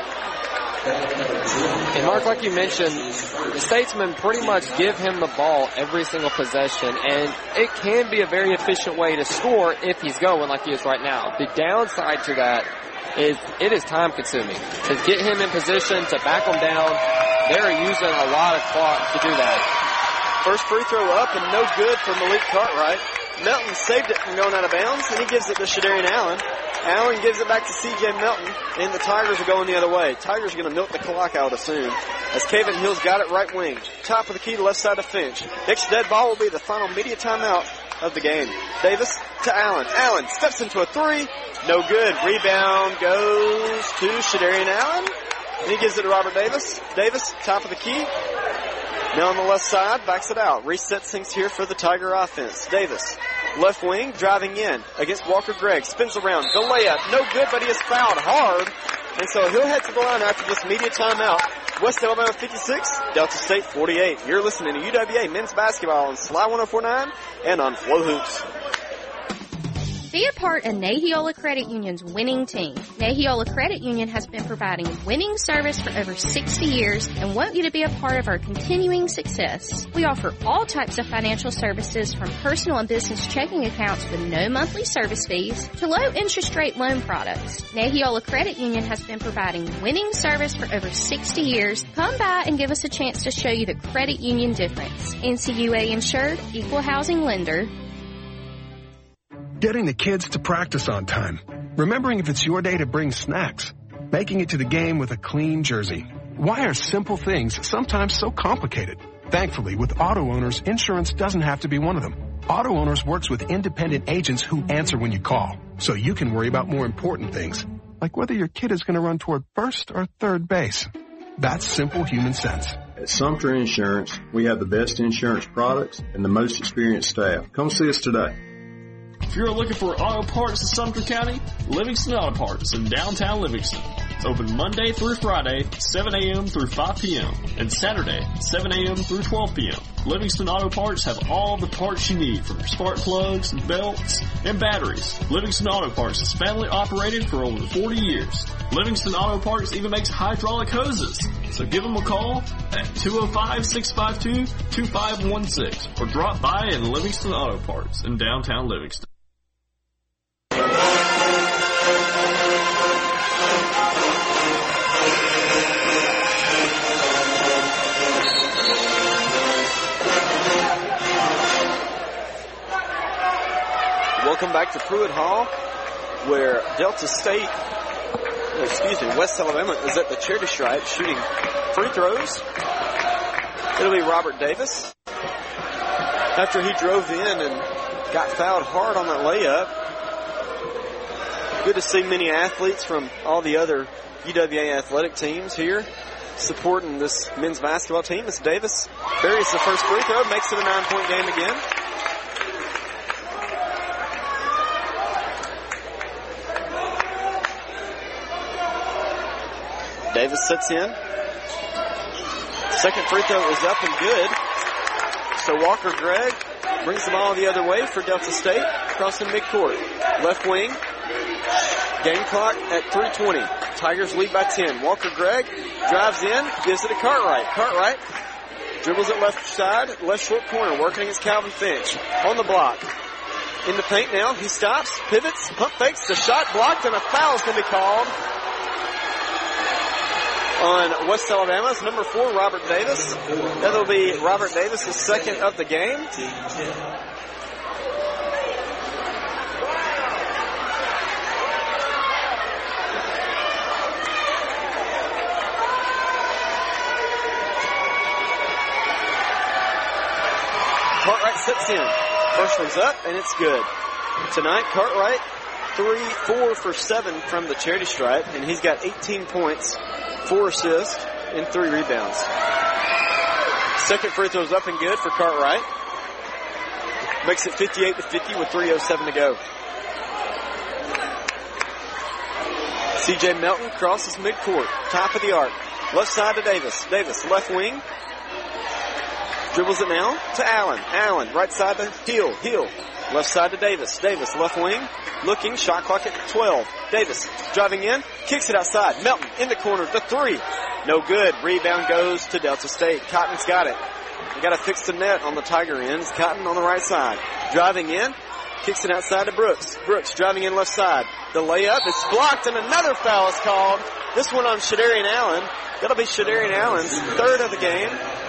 C: And Mark, like you mentioned, the Statesmen pretty much give him the ball every single possession, and it can be a very efficient way to score if he's going like he is right now. The downside to that is it is time consuming. To get him in position, to back him down, they're using a lot of clock to do that.
B: First free throw up and no good for Malik Cartwright. Melton saved it from going out of bounds, and he gives it to Shadarian Allen. Allen gives it back to C.J. Melton, and the Tigers are going the other way. Tigers are going to milk the clock out soon, as Kaven Hill's got it right wing. Top of the key to left side of Finch. Next dead ball will be the final media timeout of the game. Davis to Allen. Allen steps into a three. No good. Rebound goes to Shadarian Allen, and he gives it to Robert Davis. Davis, top of the key. Now on the left side, backs it out. Resets things here for the Tiger offense. Davis, left wing, driving in against Walker Gregg. Spins around. The layup, no good, but he is fouled hard. And so he'll head to the line after this media timeout. West Alabama 56, Delta State 48. You're listening to UWA men's basketball on Sly 104.9 and on Flow Hoops.
H: Be a part of Nahiola Credit Union's winning team. Nahiola Credit Union has been providing winning service for over 60 years and want you to be a part of our continuing success. We offer all types of financial services, from personal and business checking accounts with no monthly service fees to low interest rate loan products. Nahiola Credit Union has been providing winning service for over 60 years. Come by and give us a chance to show you the credit union difference. NCUA insured, equal housing lender.
I: Getting the kids to practice on time. Remembering if it's your day to bring snacks. Making it to the game with a clean jersey. Why are simple things sometimes so complicated? Thankfully, with Auto Owners, insurance doesn't have to be one of them. Auto Owners works with independent agents who answer when you call, so you can worry about more important things, like whether your kid is going to run toward first or third base. That's simple human sense.
J: At Sumter Insurance, we have the best insurance products and the most experienced staff. Come see us today.
K: If you're looking for auto parts in Sumter County, Livingston Auto Parts in downtown Livingston. It's open Monday through Friday, 7 a.m. through 5 p.m. and Saturday, 7 a.m. through 12 p.m. Livingston Auto Parts have all the parts you need, from spark plugs, belts, and batteries. Livingston Auto Parts is family operated for over 40 years. Livingston Auto Parts even makes hydraulic hoses. So give them a call at 205-652-2516 or drop by in Livingston Auto Parts in downtown Livingston.
B: Welcome back to Pruitt Hall, where West Alabama is at the charity stripe shooting free throws. It'll be Robert Davis. After he drove in and got fouled hard on that layup. Good to see many athletes from all the other UWA athletic teams here supporting this men's basketball team. As Davis buries the first free throw, makes it a 9-point game again. Davis sits in. Second free throw is up and good. So Walker Gregg brings the ball the other way for Delta State, crossing midcourt. Left wing. Game clock at 3:20. Tigers lead by 10. Walker Gregg drives in, gives it to Cartwright. Cartwright Dribbles it left side, left short corner, working against Calvin Finch. On the block. In the paint now. He stops, pivots, pump fakes. The shot blocked, and a foul is going to be called on West Alabama's number 4, Robert Davis. That'll be Robert Davis' second of the game. Cartwright sets in. First one's up, and it's good. Tonight, Cartwright 4 for 7 from the charity stripe, and he's got 18 points, 4 assists, and 3 rebounds. Second free throw's up and good for Cartwright. Makes it 58-50 with 3:07 to go. C.J. Melton crosses midcourt, top of the arc. Left side to Davis. Davis, left wing. Dribbles it now to Allen. Allen, right side to Hill. Hill, left side to Davis. Davis, left wing. Looking, shot clock at 12. Davis driving in, kicks it outside. Melton in the corner, the 3. No good. Rebound goes to Delta State. Cotton's got it. You got to fix the net on the Tiger ends. Cotton on the right side. Driving in, kicks it outside to Brooks. Brooks driving in left side. The layup is blocked, and another foul is called. This one on Shadarian Allen. That'll be Shadarian Allen's third of the game.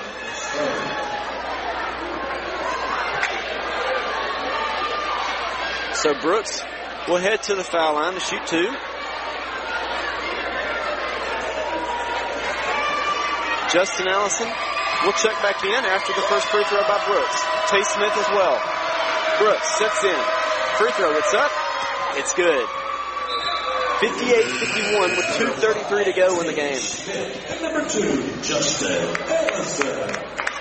B: So Brooks will head to the foul line to shoot 2. Justin Allison will check back in after the first free throw by Brooks. Tay Smith as well. Brooks sets in. Free throw, it's up. It's good. 58-51 with 2:33 to go in the game.
M: And number 2, Justin Allison.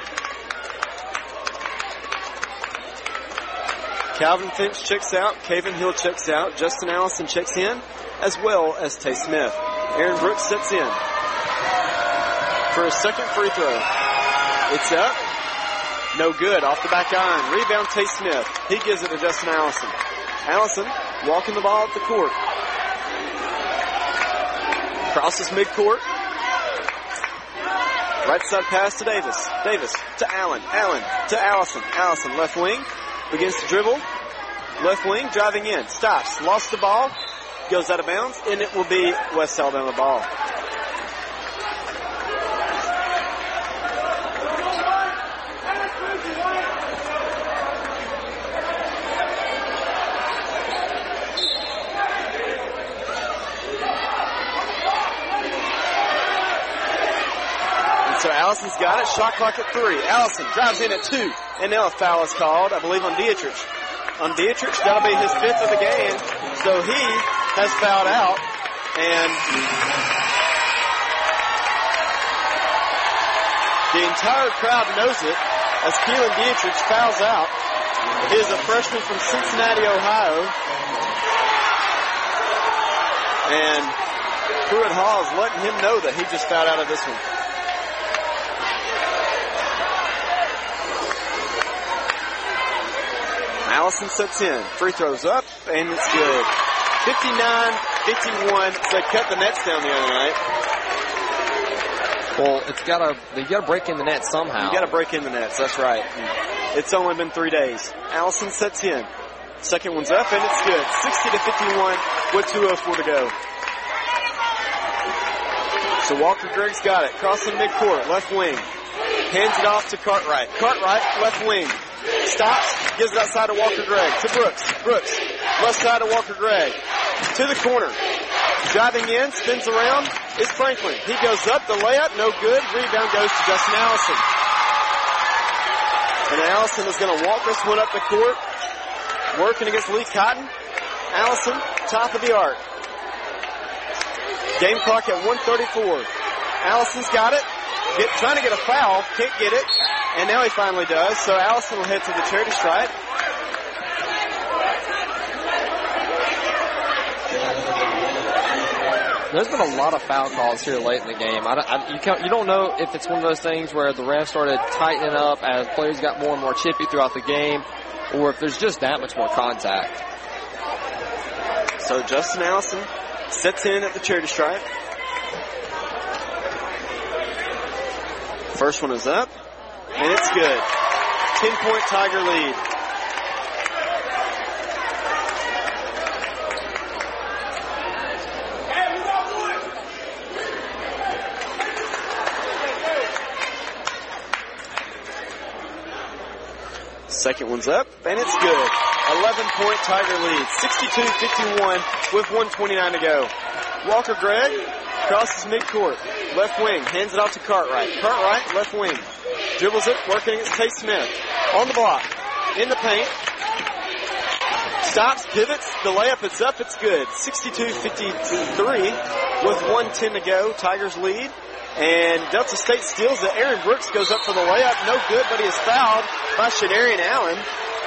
B: Calvin Finch checks out. Caven Hill checks out. Justin Allison checks in, as well as Tay Smith. Aaron Brooks sets in for his second free throw. It's up. No good. Off the back iron. Rebound Tay Smith. He gives it to Justin Allison. Allison walking the ball up the court. Crosses midcourt. Right side pass to Davis. Davis to Allen. Allen to Allison. Allison left wing. Begins to dribble. Left wing, driving in. Stops. Lost the ball. Goes out of bounds, and it will be West Alabama ball. So Allison's got it. Shot clock at 3. Allison drives in at 2. And now a foul is called, I believe, on Dietrich. On Dietrich, that'll be his 5th of the game. So he has fouled out. And the entire crowd knows it as Keelan Dietrich fouls out. He is a freshman from Cincinnati, Ohio. And Pruitt Hall is letting him know that he just fouled out of this one. Allison sets in. Free throws up, and it's good. 59-51. So they cut the nets down the other night.
C: Well, you gotta break in the net somehow.
B: You gotta break in the nets, that's right. It's only been 3 days. Allison sets in. Second one's up, and it's good. 60-51 with 2:04 to go. So Walker Gregg's got it. Crossing midcourt, left wing. Hands it off to Cartwright. Cartwright, left wing. Stops, gives it outside to Walker Gregg. To Brooks. Brooks, left side to Walker Gregg. To the corner. Driving in, spins around, is Franklin. He goes up, the layup, no good. Rebound goes to Justin Allison. And Allison is going to walk this one up the court. Working against Lee Cotton. Allison, top of the arc. Game clock at 1:34. Allison's got it. Trying to get a foul, can't get it. And now he finally does, so Allison will head to the charity stripe.
C: There's been a lot of foul calls here late in the game. You don't know if it's one of those things where the refs started tightening up as players got more and more chippy throughout the game, or if there's just that much more contact.
B: So Justin Allison sets in at the charity stripe. First one is up. And it's good. 10-point Tiger lead. Second one's up, and it's good. 11-point Tiger lead. 62-51 with 1:29 to go. Walker Gregg crosses midcourt. Left wing, hands it off to Cartwright. Cartwright, left wing. Dribbles it, working against Tate Smith. On the block, in the paint. Stops, pivots, the layup, it's up, it's good. 62-53 with 1:10 to go. Tigers lead. And Delta State steals it. Aaron Brooks goes up for the layup. No good, but he is fouled by Shadarian Allen.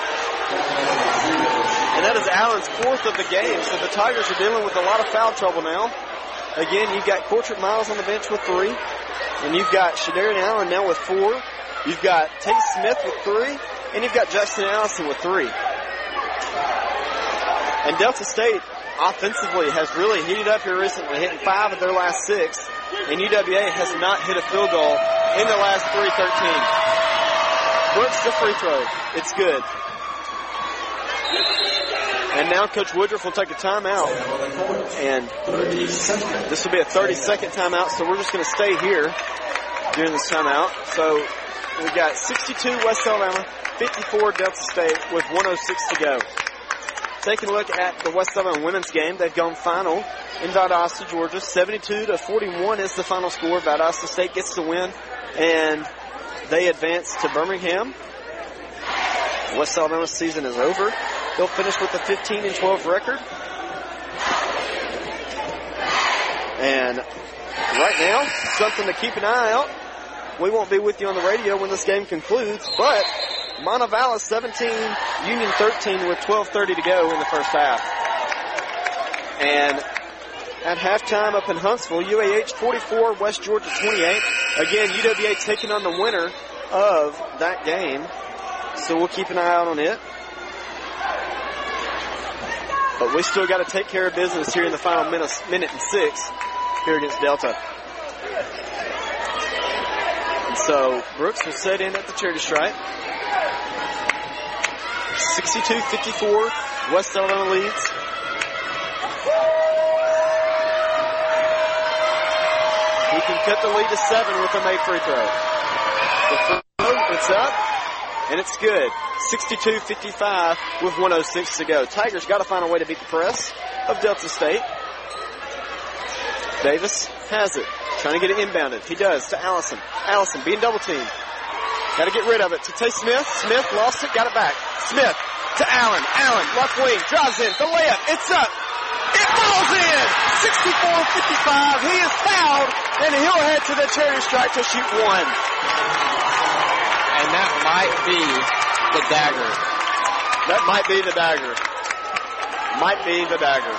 B: And that is Allen's fourth of the game. So the Tigers are dealing with a lot of foul trouble now. Again, you've got Courtrait Miles on the bench with 3. And you've got Shadarian Allen now with 4. You've got Tate Smith with 3. And you've got Justin Allison with 3. And Delta State offensively has really heated up here recently, hitting 5 of their last 6. And UWA has not hit a field goal in the last 3:13. Brooks the free throw. It's good. And now Coach Woodruff will take a timeout. And this will be a 30-second timeout, so we're just going to stay here during this timeout. So we've got 62 West Alabama, 54 Delta State with 1:06 to go. Taking a look at the West Alabama women's game, they've gone final in Valdosta, Georgia. 72-41 is the final score. Valdosta State gets the win, and they advance to Birmingham. West Alabama's season is over. They'll finish with a 15-12 record. And right now, something to keep an eye out. We won't be with you on the radio when this game concludes, but Montevallis 17, Union 13 with 12:30 to go in the first half. And at halftime up in Huntsville, UAH 44, West Georgia 28. Again, UWA taking on the winner of that game. So we'll keep an eye out on it. But we still got to take care of business here in the final minute and 6 here against Delta. And so Brooks will set in at the charity stripe. 62-54, West Alabama leads. He can cut the lead to 7 with a made free throw. The free throw, it's up, and it's good. 62-55 with 1:06 to go. Tigers got to find a way to beat the press of Delta State. Davis has it, trying to get it inbounded. He does to Allison. Allison being double teamed. Got to get rid of it to Tate Smith. Smith lost it, got it back. Smith to Allen. Allen, left wing, drives in. The layup, it's up. It falls in. 64-55. He is fouled, and he'll head to the charity stripe to shoot 1.
C: And that might be the dagger.
B: That might be the dagger. Might be the dagger.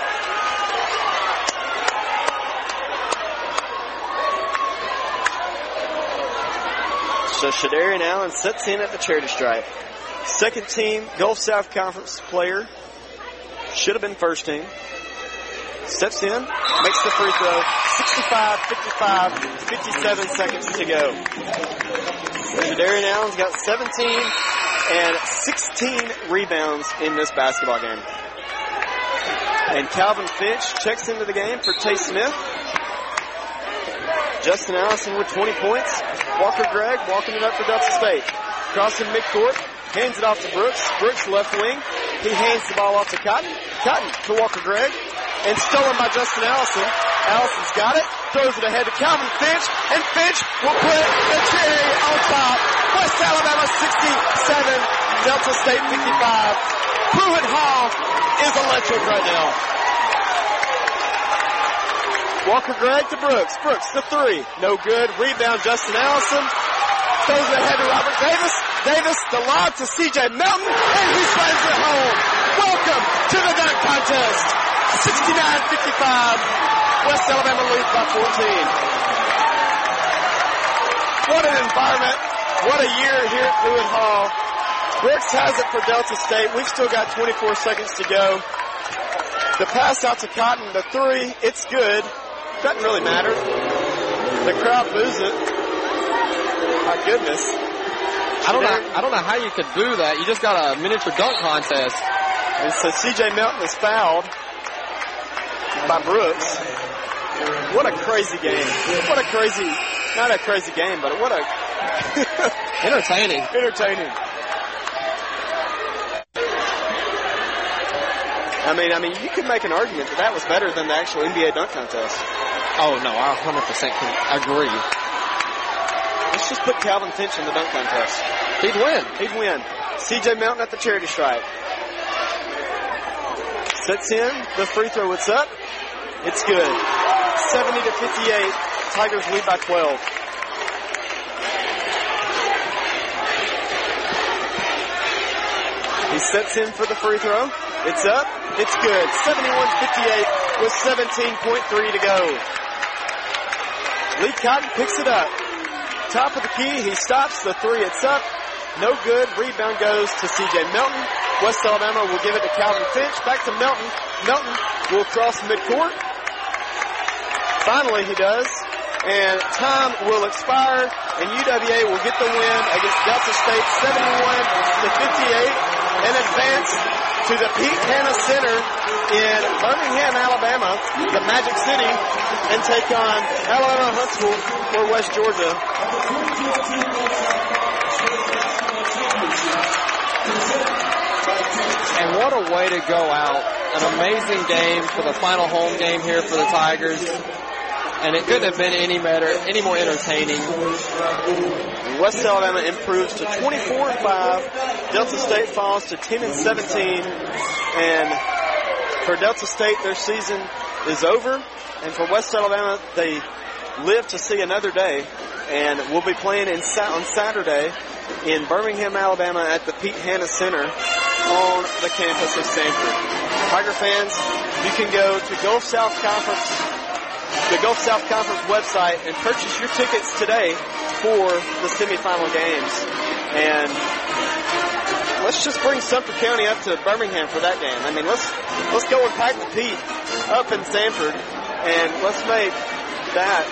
B: So Shadarian Allen sets in at the charity stripe. Second team Gulf South Conference player. Should have been first team. Steps in, makes the free throw. 65-55, 57 seconds to go. Shadarian Allen's got 17 and 16 rebounds in this basketball game. And Calvin Finch checks into the game for Tate Smith. Justin Allison with 20 points. Walker Gregg walking it up for Delta State. Crossing midcourt, hands it off to Brooks. Brooks left wing. He hands the ball off to Cotton. Cotton to Walker Gregg. And stolen by Justin Allison. Allison's got it. Throws it ahead to Calvin Finch. And Finch will put the cherry on top. West Alabama 67. Delta State 55. Pruitt Hall is electric right now. Walker Gregg to Brooks. Brooks the 3. No good. Rebound Justin Allison. Throws it ahead to Robert Davis. Davis the lob to C.J. Melton. And he slams it home. Welcome to the dunk contest. 69-55. West Alabama leads by 14. What an environment. What a year here at Pruitt Hall. Brooks has it for Delta State. We've still got 24 seconds to go. The pass out to Cotton, the 3, it's good. Doesn't really matter. The crowd boos it. My goodness.
C: I don't know how you could boo that. You just got a miniature dunk contest.
B: And so C.J. Melton is fouled by Brooks. What a crazy game. What a crazy, not a crazy game, but what a...
C: Entertaining.
B: I mean, you could make an argument that was better than the actual NBA dunk contest.
C: Oh, no, I 100% can agree.
B: Let's just put Calvin Finch in the dunk contest.
C: He'd win.
B: C.J. Melton at the charity stripe. Sets in the free throw. It's up. It's good. 70-58. Tigers lead by 12. He sets in for the free throw. It's up. It's good. 71-58 with 17.3 to go. Lee Cotton picks it up. Top of the key. He stops the three. It's up. No good. Rebound goes to C.J. Melton. West Alabama will give it to Calvin Finch. Back to Melton. Melton will cross midcourt. Finally he does. And time will expire. And UWA will get the win against Delta State 71-58 and advance to the Pete Hanna Center in Birmingham, Alabama, the Magic City, and take on Alabama Huntsville for West Georgia.
C: And what a way to go out. An amazing game for the final home game here for the Tigers. And it couldn't have been any more entertaining.
B: West Alabama improves to 24-5. Delta State falls to 10-17. And for Delta State, their season is over. And for West Alabama, they live to see another day. And we'll be playing on Saturday in Birmingham, Alabama at the Pete Hanna Center on the campus of Stanford. Tiger fans, you can go to the Gulf South Conference website and purchase your tickets today for the semifinal games. And let's just bring Sumter County up to Birmingham for that game. I mean, let's go and pack the Pete up in Stanford, and let's make that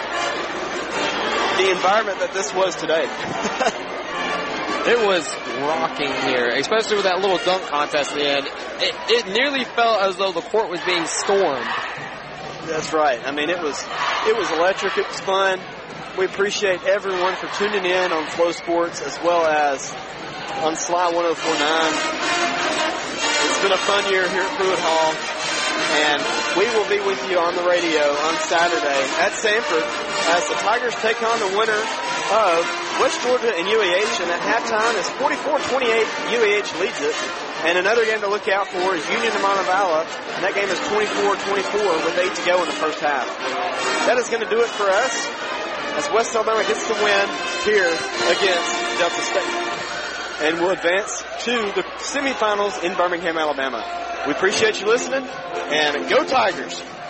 B: the environment that this was today.
C: It was rocking here, especially with that little dunk contest at the end. It nearly felt as though the court was being stormed.
B: That's right. I mean, it was electric. It was fun. We appreciate everyone for tuning in on Flow Sports as well as on Sly 104.9. It's been a fun year here at Pruitt Hall, and we will be with you on the radio on Saturday at Sanford as the Tigers take on the winner of West Georgia and UAH, and at halftime is 44-28. UAH leads it. And another game to look out for is Union of Montevallo, and that game is 24-24 with 8 to go in the first half. That is going to do it for us as West Alabama gets the win here against Delta State. And we'll advance to the semifinals in Birmingham, Alabama. We appreciate you listening, and go Tigers!